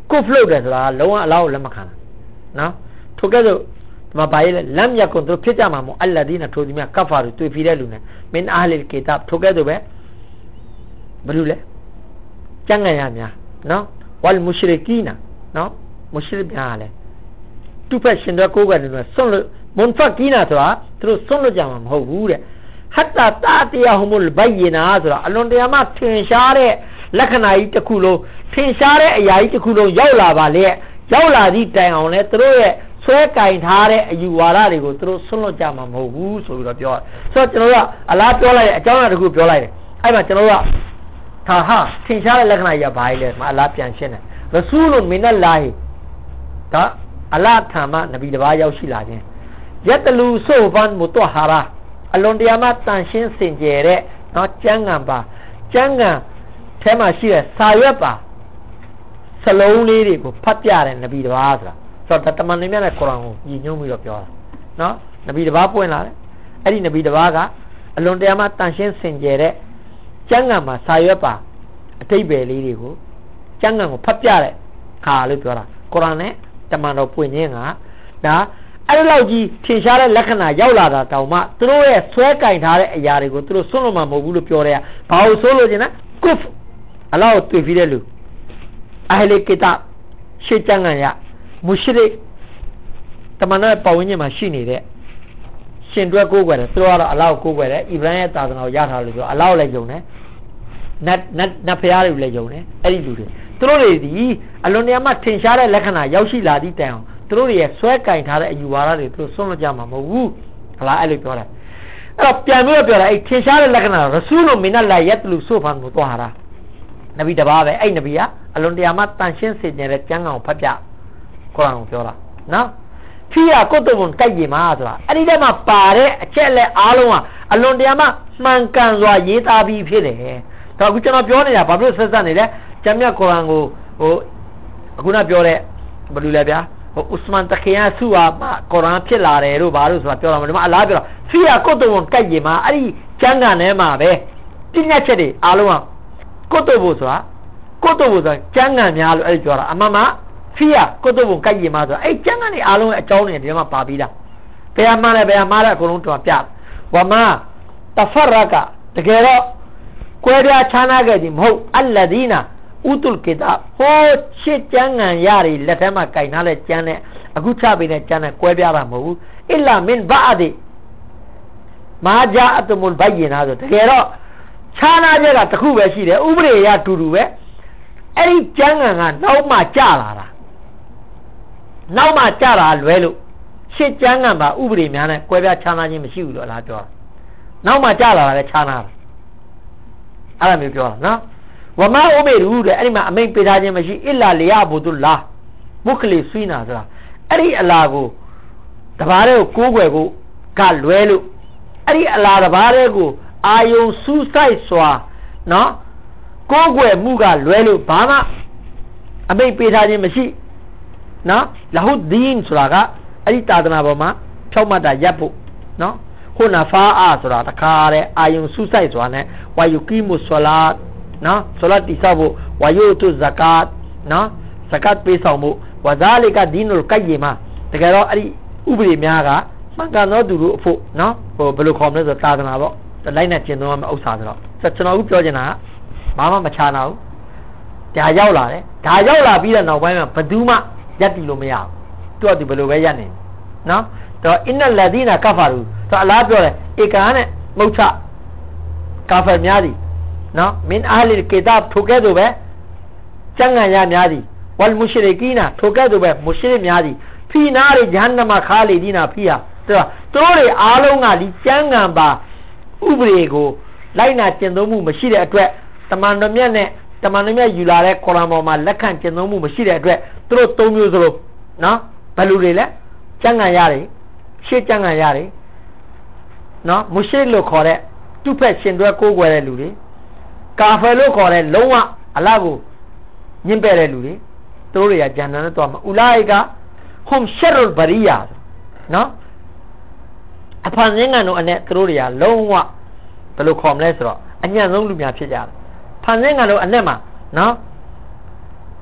ကုဖလို့တယ်ဆိုတာလုံးဝအလားကိုလက်မခံနော်ထိုကဲ့သို့ဒီမှာဘာလဲလမ်းမြတ်ကုန်သူဖြစ်ကြမှာမို့အလ္လာဒီနာထိုဒီမြတ်ကဖာတွေတွေ့ပြီးတဲ့လူနဲ့မင်းအာလီကီတာဘ်ထိုကဲ့သို့ပဲဘယ်လိုလဲကျန်ငံရများနော်ဝလ်မုရှရီကီနာနော်မုရှရစ်များလဲသူဖက်ရှင်တွေကိုယ်ကနေဆွန့်လို့မွန်ဖတ်ကီနာဆိုတာသူတို့ဆွန့်လို့ကြမှာမဟုတ်ဘူးတဲ့ဟတ်တာတာတီယာဟူမုလ်ဘယနာဆိုတာအလွန်တရာမှထင်ရှားတဲ့လက္ခဏာကြီးတစ်ခုလုံးထင်ရှားတဲ့အရာကြီးတစ်ခုလုံးရောက်လာပါလေရောက်လာသည့်တိုင်အောင်လဲသူတို့ရဲ့ဆွဲကင်ထားတဲ့အယူဝါဒတွေကိုသူတို့ဆွန့်လွတ်ကြမှာမဟုတ်ဘူးဆိုပြီးတော့ပြောတယ်ဆိုတော့ကျွန်တော်ကအလားပြောလိုက်တဲ့အကြောင်းအရာတစ်ခုပြောလိုက်တယ်အဲ့မှာကျွန်တော်ကသာဟာထင်ရှားတဲ့လက္ခဏာကြီးကဘာလဲမအလားပြန်ရှင်းတယ်ရဆူလုမင်နလာဟီဒါအလားထံမှနဗီတစ်ပါးရောက်ရှိလာခြင်းယတလူဆိုဖန်မုတဟာရာအလွန်တရာမှတန်ရှင်းစင်ကြယ်တဲ့နော်ကျမ်းဂန်ပါကျမ်းဂန်ထဲမှာရှိတဲ့စာရွက်ပါစလုံးလေးတွေကိုဖတ်ပြတဲ့နဗီတစ်ပါးဆိုတာဆိုတော့တမန်တော်မြတ်နဲ့ကုရ်အာန်ကိုညီညွတ်ပြီးတော့ပြောတာနော်နဗီတစ်ပါးပွင့်လာတယ်အဲ့ဒီနဗီတစ်ပါးကအလွန်တရာမှတန်ရှင်းစင်ကြယ်တဲ့ကျမ်းဂန်မှာစာရွက်ပါအထိပ္ပယ်လေးတွေကိုကျမ်းဂန်ကိုဖတ်ပြတဲ့ခါလို့ပြောတာကုရ်အာန်နဲ့တမန်တော်ပွင့်ခြင်းကဒါအဲ့လောက်ကြီးထင်ရှားတဲ့လက္ခဏာရောက်လာတာတောင်မှသူတို့ရဲ့ဆွဲကင်ထားတဲ့အရာတွေကိုသူတို့ဆွန့်လွတ်မှာမဟုတ်ဘူးလို့ပြောတယ်။ဘာလို့ဆိုလို့ကျင်လဲကုဖ်အလောကိုတွေ့ပြီးတဲ့လူအဟလီကီတာရှေ့ကျမ်းဂန်ရမုရှရစ်တမန်တော်ပတ်ဝန်းကျင်မှာရှိနေတဲ့ရှင်တွဲကိုးကွယ်တယ်သူတို့ကတော့အလောကိုကိုးကွယ်တယ်ဣဗရာဟိမ်သာသနာကိုရထားလို့ဆိုအလောလည်းယုံတယ်နတ်နတ်နတ်ဖျားတွေလည်းယုံတယ်အဲ့ဒီလူတွေသူတို့တွေဒီအလွန်တရာမှထင်ရှားတဲ့လက္ခဏာရောက်ရှိလာသည့်တိုင်အောင်သူတို့ရဲ့ဆွဲကင်ထားတဲ့အယူဝါဒတွေသူဆွန့်လွတ်ကြမှာမဟုတ်ဘူးဟလားအဲ့လိုပြောတယ်အဲ့တော့ပြန်ပြီးပြောတာအဲ့ထင်ရှားတဲ့လက္ခဏာရဆူလုမင်နလာယတ်လူဆိုဖန်မူသွားဟာနဗီတပါးပဲအဲ့နဗီကအလွန်တရာမှတန်ရှင်းစေတဲ့ကျမ်းဂန်ကိုဖတ်ပြကုရ်အာန်ကိုပြောတာနော်ဖီယာကုတ်တုံကြိုက်ကြမှာဆိုတာအဲ့ဒီထဲမှာပါတဲ့အချက်လက်အားလုံးကအလွန်တရာမှမှန်ကန်စွာရေးသားပြီးဖြစ်တယ်ဒါအခုကျွန်တော်ပြောနေတာဘာလို့ဆက်ဆက်နေလဲကျမ်းမြတ်ကုရ်အာန်ကိုဟိုအခုနပြောတဲ့ဘယ်လိုလဲဗျာဟိုဥစမန်တခီယာဆူဟာကုရ်အာန်ဖြစ်လာတယ်လို့ဘာလို့ဆိုတာပြောတာမလို့အလားပြောတာဖီယာကုတ်တုံကြိုက်ကြမှာအဲ့ဒီကျမ်းဂန်ထဲမှာပဲပြညတ်ချက်တွေအားလုံးကကုတ်တုံဆိုတာကုတ်တုံဆိုတာကျမ်းဂန်များလို့အဲ့ဒီပြောတာအမှန်မှဖီယာကုတ်တုံကြိုက်ကြမှာဆိုတာအဲ့ကျမ်းဂန်တွေအားလုံးရဲ့အကြောင်းတွေဒီမှာပါပြီးသားဘယ်မှာလဲဘယ်မှာလဲအကုန်လုံးတော်ပြဝမတဖရကတကယ်တော့ကွဲပြားခြားနာခဲ့သည်မဟုတ်အလ္လဒီနာဥတုလ်ကီတာဟိုရှစ်ကျမ်းဂန်ရတွေလက်ထဲမှာကင်ထားတဲ့ကျမ်းနဲ့အခုချပေးတဲ့ကျမ်းနဲ့ကွဲပြားတာမဟုတ်ဘူးအစ်လာမင်ဘာအဒီမာဂျာအတမုလ်ဘယနာဆိုတကယ်တော့ခြားနာချက်ကတစ်ခုပဲရှိတယ်ဥပဒေရတူတူပဲအဲ့ဒီကျမ်းဂန်ကနောက်မှကြလာတာနောက်မှကြတာလွဲလို့ရှစ်ကျမ်းဂန်ပါဥပဒေများနဲ့ကွဲပြားခြားနာခြင်းမရှိဘူးလို့လားပြောတာနောက်မှကြလာတာလည်းခြားနာတာအဲ့လိုမျိုးပြောတာနော်ဝမအိုမေရူတဲ့အဲ့ဒီမှာအမိန်ပေးထားခြင်းမရှိအစ်လာလီယာဘူဒူလာမုခလီဆွီနာဆိုတာအဲ့ဒီအလာကိုတဘာတဲ့ကိုကိုးကွယ်ဖို့ကလွဲလို့အဲ့ဒီအလာတဘာတဲ့ကိုအာယုံစူးစိုက်စွာနော်ကိုးကွယ်မှုကလွဲလို့ဘာမှအမိန်ပေးထားခြင်းမရှိနော်လဟုဒင်းဆိုတာကအဲ့ဒီသာသနာပေါ်မှာဖြောက်မှတ်တာရပ်ဖို့နော်ခုနဖာအာဆိုတာတခါတဲ့အာယုံစူးစိုက်စွာနဲ့ဝါယုကီမုဆလာတ်နော်ဆလာတ်တိဆောက်ဖို့ဝါယုတုဇကာတ်နော်ဇကာတ်ပေးဆောင်ဖို့ဝဇာလီကဒီနုလ်ကိုက်ရီမှာတကယ်တော့အဲ့ဒီဥပဒေများကမှန်ကန်သောသူတို့အဖို့နော်ဟိုဘယ်လိုခေါ်မလဲဆိုသာသနာပေါ့လိုက်နဲ့ကျင့်သုံးရမယ့်ဥစ္စာဆိုတော့ကျွန်တော်အခုပြောချင်တာကဘာမှမချာနာဘူးဒါရောက်လာတယ်ဒါရောက်လာပြီးတဲ့နောက်ပိုင်းမှာဘယ်သူမှရပ်တည်လို့မရဘူးသူကဒီဘယ်လိုပဲရပ်နေနော်တော့အင်နလဒီနာကဖာရူဆိုအလားပြောတယ်ဧကန်နဲ့မုတ်ချကာဖာများသည်နော်မင်အာလီကီတာဘ်ထိုကဲ့သို့ပဲကျမ်းဂန်ရများသည်ဝလ်မုရှရီကီနာထိုကဲ့သို့ပဲမုရှရစ်များသည်ဖီနာရီဂျဟန္နမခါလီဒီနာဖီဟာသူတို့တွေအားလုံးကဒီကျမ်းဂန်ပါဥပဒေကိုလိုက်နာကျင့်သုံးမှုမရှိတဲ့အတွက်တမန်တော်မြတ်နဲ့တမန်တော်မြတ်ယူလာတဲ့ကုရ်အာန်ပေါ်မှာလက်ခံကျင့်သုံးမှုမရှိတဲ့အတွက်သူတို့သုံးမျိုးစလုံးနော်ဘယ်လိုတွေလဲကျမ်းဂန်ရတယ်ရှေ့ကျမ်းဂန်ရတယ်နော်မုရှရစ်လို့ခေါ်တဲ့သူ့ဖက်ရှင်တွဲကိုးကွယ်တဲ့လူတွေကာဖာလို့ခေါ်တဲ့လုံးဝအလ္လာဟ်ကိုညှင်းပယ်တဲ့လူတွေသူတို့တွေကဂျန်နတ်နဲ့တော့မှာဥလာအိကဟွမ်ရှရ်ဘရီယာနော်အဖန်ငင်းကန်တို့အနေသူတို့တွေကလုံးဝဘယ်လိုခေါ်မလဲဆိုတော့အညံ့ဆုံးလူများဖြစ်ကြတယ်ဖန်ငင်းကန်တို့အနေမှာနော်အ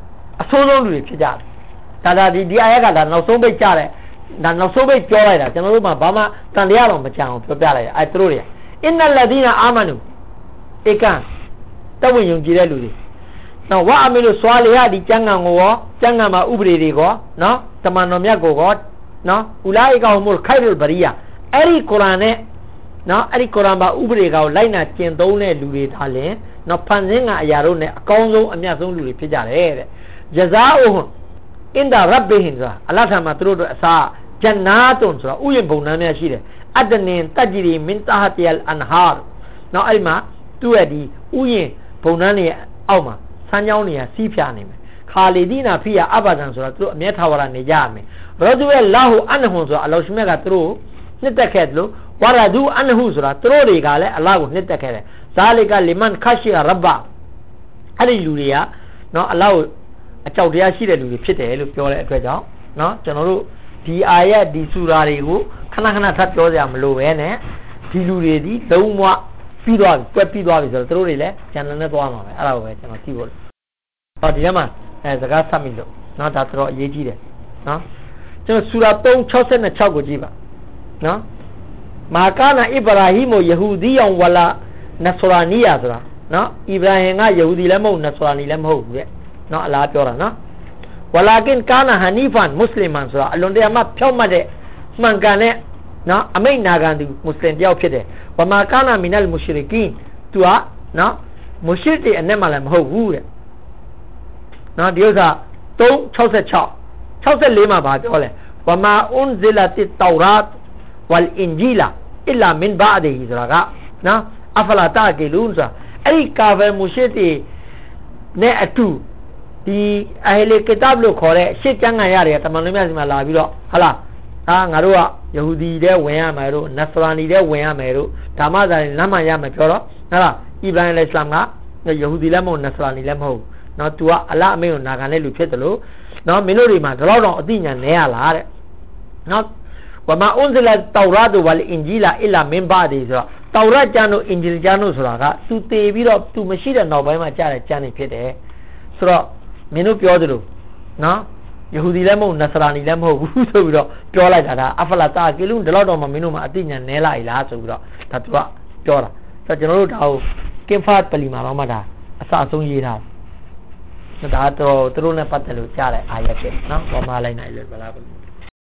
ဆိုးဆုံးလူတွေဖြစ်ကြတယ်ဒါဒါဒီဒီအရက်ကဒါနောက်ဆုံးပိတ်ကြတယ်ဒါနောက်ဆုံးပိတ်ပြောလိုက်တာကျွန်တော်တို့မှဘာမှတန်တရားတော့မကြအောင်ပြောပြလိုက်အဲသူတို့တွေအင်နလဒီနာအာမနူဧကန်တဝိယုံကြည်တဲ့လူတွေနော်ဝါအမေလို့စွာလေရဒီကျမ်းဂန်ကိုရောကျမ်းဂန်မှာဥပဒေတွေကောနော်တမန်တော်မြတ်ကိုကောနော်ဥလာအိကောင်မို့ခိုင်ရဘရီယာအဲ့ဒီကုရ်အာန်နဲ့နော်အဲ့ဒီကုရ်အာန်မှာဥပဒေကောင်လိုက်နာကျင့်သုံးတဲ့လူတွေဒါလည်းနော်ဖန်ဆင်းကအရာတို့နဲ့အကောင်းဆုံးအမြတ်ဆုံးလူတွေဖြစ်ကြတယ်တဲ့ဂျဇာအိုဟွန်အင်ဒါရဘ်ဘီဟင်ဆိုတာအလ္လာဟ်ထံမှာသူတို့တို့အစားဂျန်နာတုန်ဆိုတာဥယျာဉ်ဘုံနာနဲ့ရှိတယ်အဒနင်တဂျရီမင်တာဟတီအလ်အန်ဟာနော်အဲ့ဒီမှာသူ့ရဲ့ဒီဥယျာဉ်ဘုံနာနဲ့အောက်မှာဆန်းချောင်းတွေကစီးဖြာနေမယ်ခါလီဒီနာဖီယာအဘဒန်ဆိုတာသူတို့အမြဲထာဝရနေကြရမယ်ရောဒူရဲ့လာဟူအန်ဟွန်ဆိုတာအလောရှမြတ်ကသူတို့နှစ်သက်ခဲ့တယ်လို့ဝါရဒူအန်ဟူဆိုတာသူတို့တွေကလည်းအလ္လာဟ်ကိုနှစ်သက်ခဲ့တယ်ဇာလီကလီမန်ခရှိရဘ်အဲ့ဒီလူတွေကနော်အလ္လာဟ်ကိုအကြောက်တရားရှိတဲ့လူတွေဖြစ်တယ်လို့ပြောတဲ့အတွက်ကြောင့်နော်ကျွန်တော်တို့ဒီအာယတ်ဒီဆူရာတွေကိုခဏခဏထပ်ပြောကြမလို့ပဲနဲ့ဒီလူတွေဒီလုံးဝပြီးသွားပြီတွက်ပြီးသွားပြီဆိုတော့သူတို့တွေလည်းကျန်တဲ့သွားမှာပဲအဲ့ဒါကိုပဲကျွန်တော်ကြည့်ဖို့ဟောဒီထဲမှာအဲစကားဆက်မိလို့နော်ဒါတော်တော်အရေးကြီးတယ်နော်ကျွန်တော်ဆူရာသုံး၆၆ကိုကြည့်ပါနော်မာကာနာအစ္စရာဟီမိုယဟူဒီယောင်ဝလာနဆရာနီယာဆိုတာနော်အစ္စရာဟင်ကယဟူဒီလည်းမဟုတ်နဆရာနီလည်းမဟုတ်ဘူးတဲ့နော်အလားပြောတာနော်ဝလာကင်ကာနာဟနီဖန်မွတ်စလင်မန်ဆိုတာအလွန်တရာမှဖြောက်မှတ်တဲ့မှန်ကန်တဲ့နော်အမိတ်နာခံသူမွတ်စလင်တယောက်ဖြစ်တယ်ဝမာကာနာမီနလ်မူရှရီကင်သူကနော်မူရှရစ်တွေအနဲ့မှလည်းမဟုတ်ဘူးတဲ့နော်ဒီဥစ္စာသုံး၆၆ ၆၄မှာဗာပြောလဲဝမာအွန်ဇီလတ်တောရတ်ဝလ်အင်ဂျီလာအီလာမင်ဘာဒီဆိုတာကနော်အဖလာတာကီလူန်ဆိုတာအဲ့ဒီကာဗယ်မူရှရစ်တွေနဲ့အတူဒီအဟလေကီတပ်လို့ခေါ်တဲ့ရှစ်ကျမ်းဂန်ရတယ်တမန်တော်မြတ်စီမှာလာပြီးတော့ဟလာအာငါတို့ကယဟူဒီတဲ့ဝင်ရမယ်တို့နဆရာနီတဲ့ဝင်ရမယ်တို့ဓမ္မစာရင်လမ်းမှရမယ်ပြောတော့ဟလာအီဗရာဟင်အစ္စလာမ်ကယဟူဒီလည်းမဟုတ်နဆရာနီလည်းမဟုတ်နော်သူကအလ္လာဟ်အမိန့်ကိုနာခံတဲ့လူဖြစ်တယ်လို့နော်မင်းတို့တွေမှာဒီလောက်တော့အသိဉာဏ်နည်းရလားတဲ့နော်ဝမာအွန်ဇီလတ်တောရတ်ဝလ်အင်ဂျီလာအီလာမင်ဘာဒီဆိုတော့တောရတ်ကျမ်းတို့အင်ဂျီလ်ကျမ်းတို့ဆိုတာကသူတည်ပြီးတော့သူမရှိတဲ့နောက်ပိုင်းမှာကြားတဲ့ကျမ်းတွေဖြစ်တယ်ဆိုတော့မင်းတို့ပြောသလိုနော်ယဟူဒီလည်းမဟုတ်နဆရာနီလည်းမဟုတ်ဘူးဆိုပြီးတော့ပြောလိုက်တာဒါအဖလာတာကီလုံဒီလောက်တော့မှမင်းတို့မှာအသိဉာဏ်နည်းလာ ਈ လားဆိုပြီးတော့ဒါသူကပြောတာဆိုတော့ကျွန်တော်တို့ဒါကိုကင်ဖတ်ပလီမှာတော့မှဒါအစအဆုံးရေးထားဒါတော့သူတို့နဲ့ပတ်သက်လို့ကြားတဲ့အာယတ်ဖြစ်နော်ပေါ်မှာလိုက်နိုင်လို့ဘယ်လား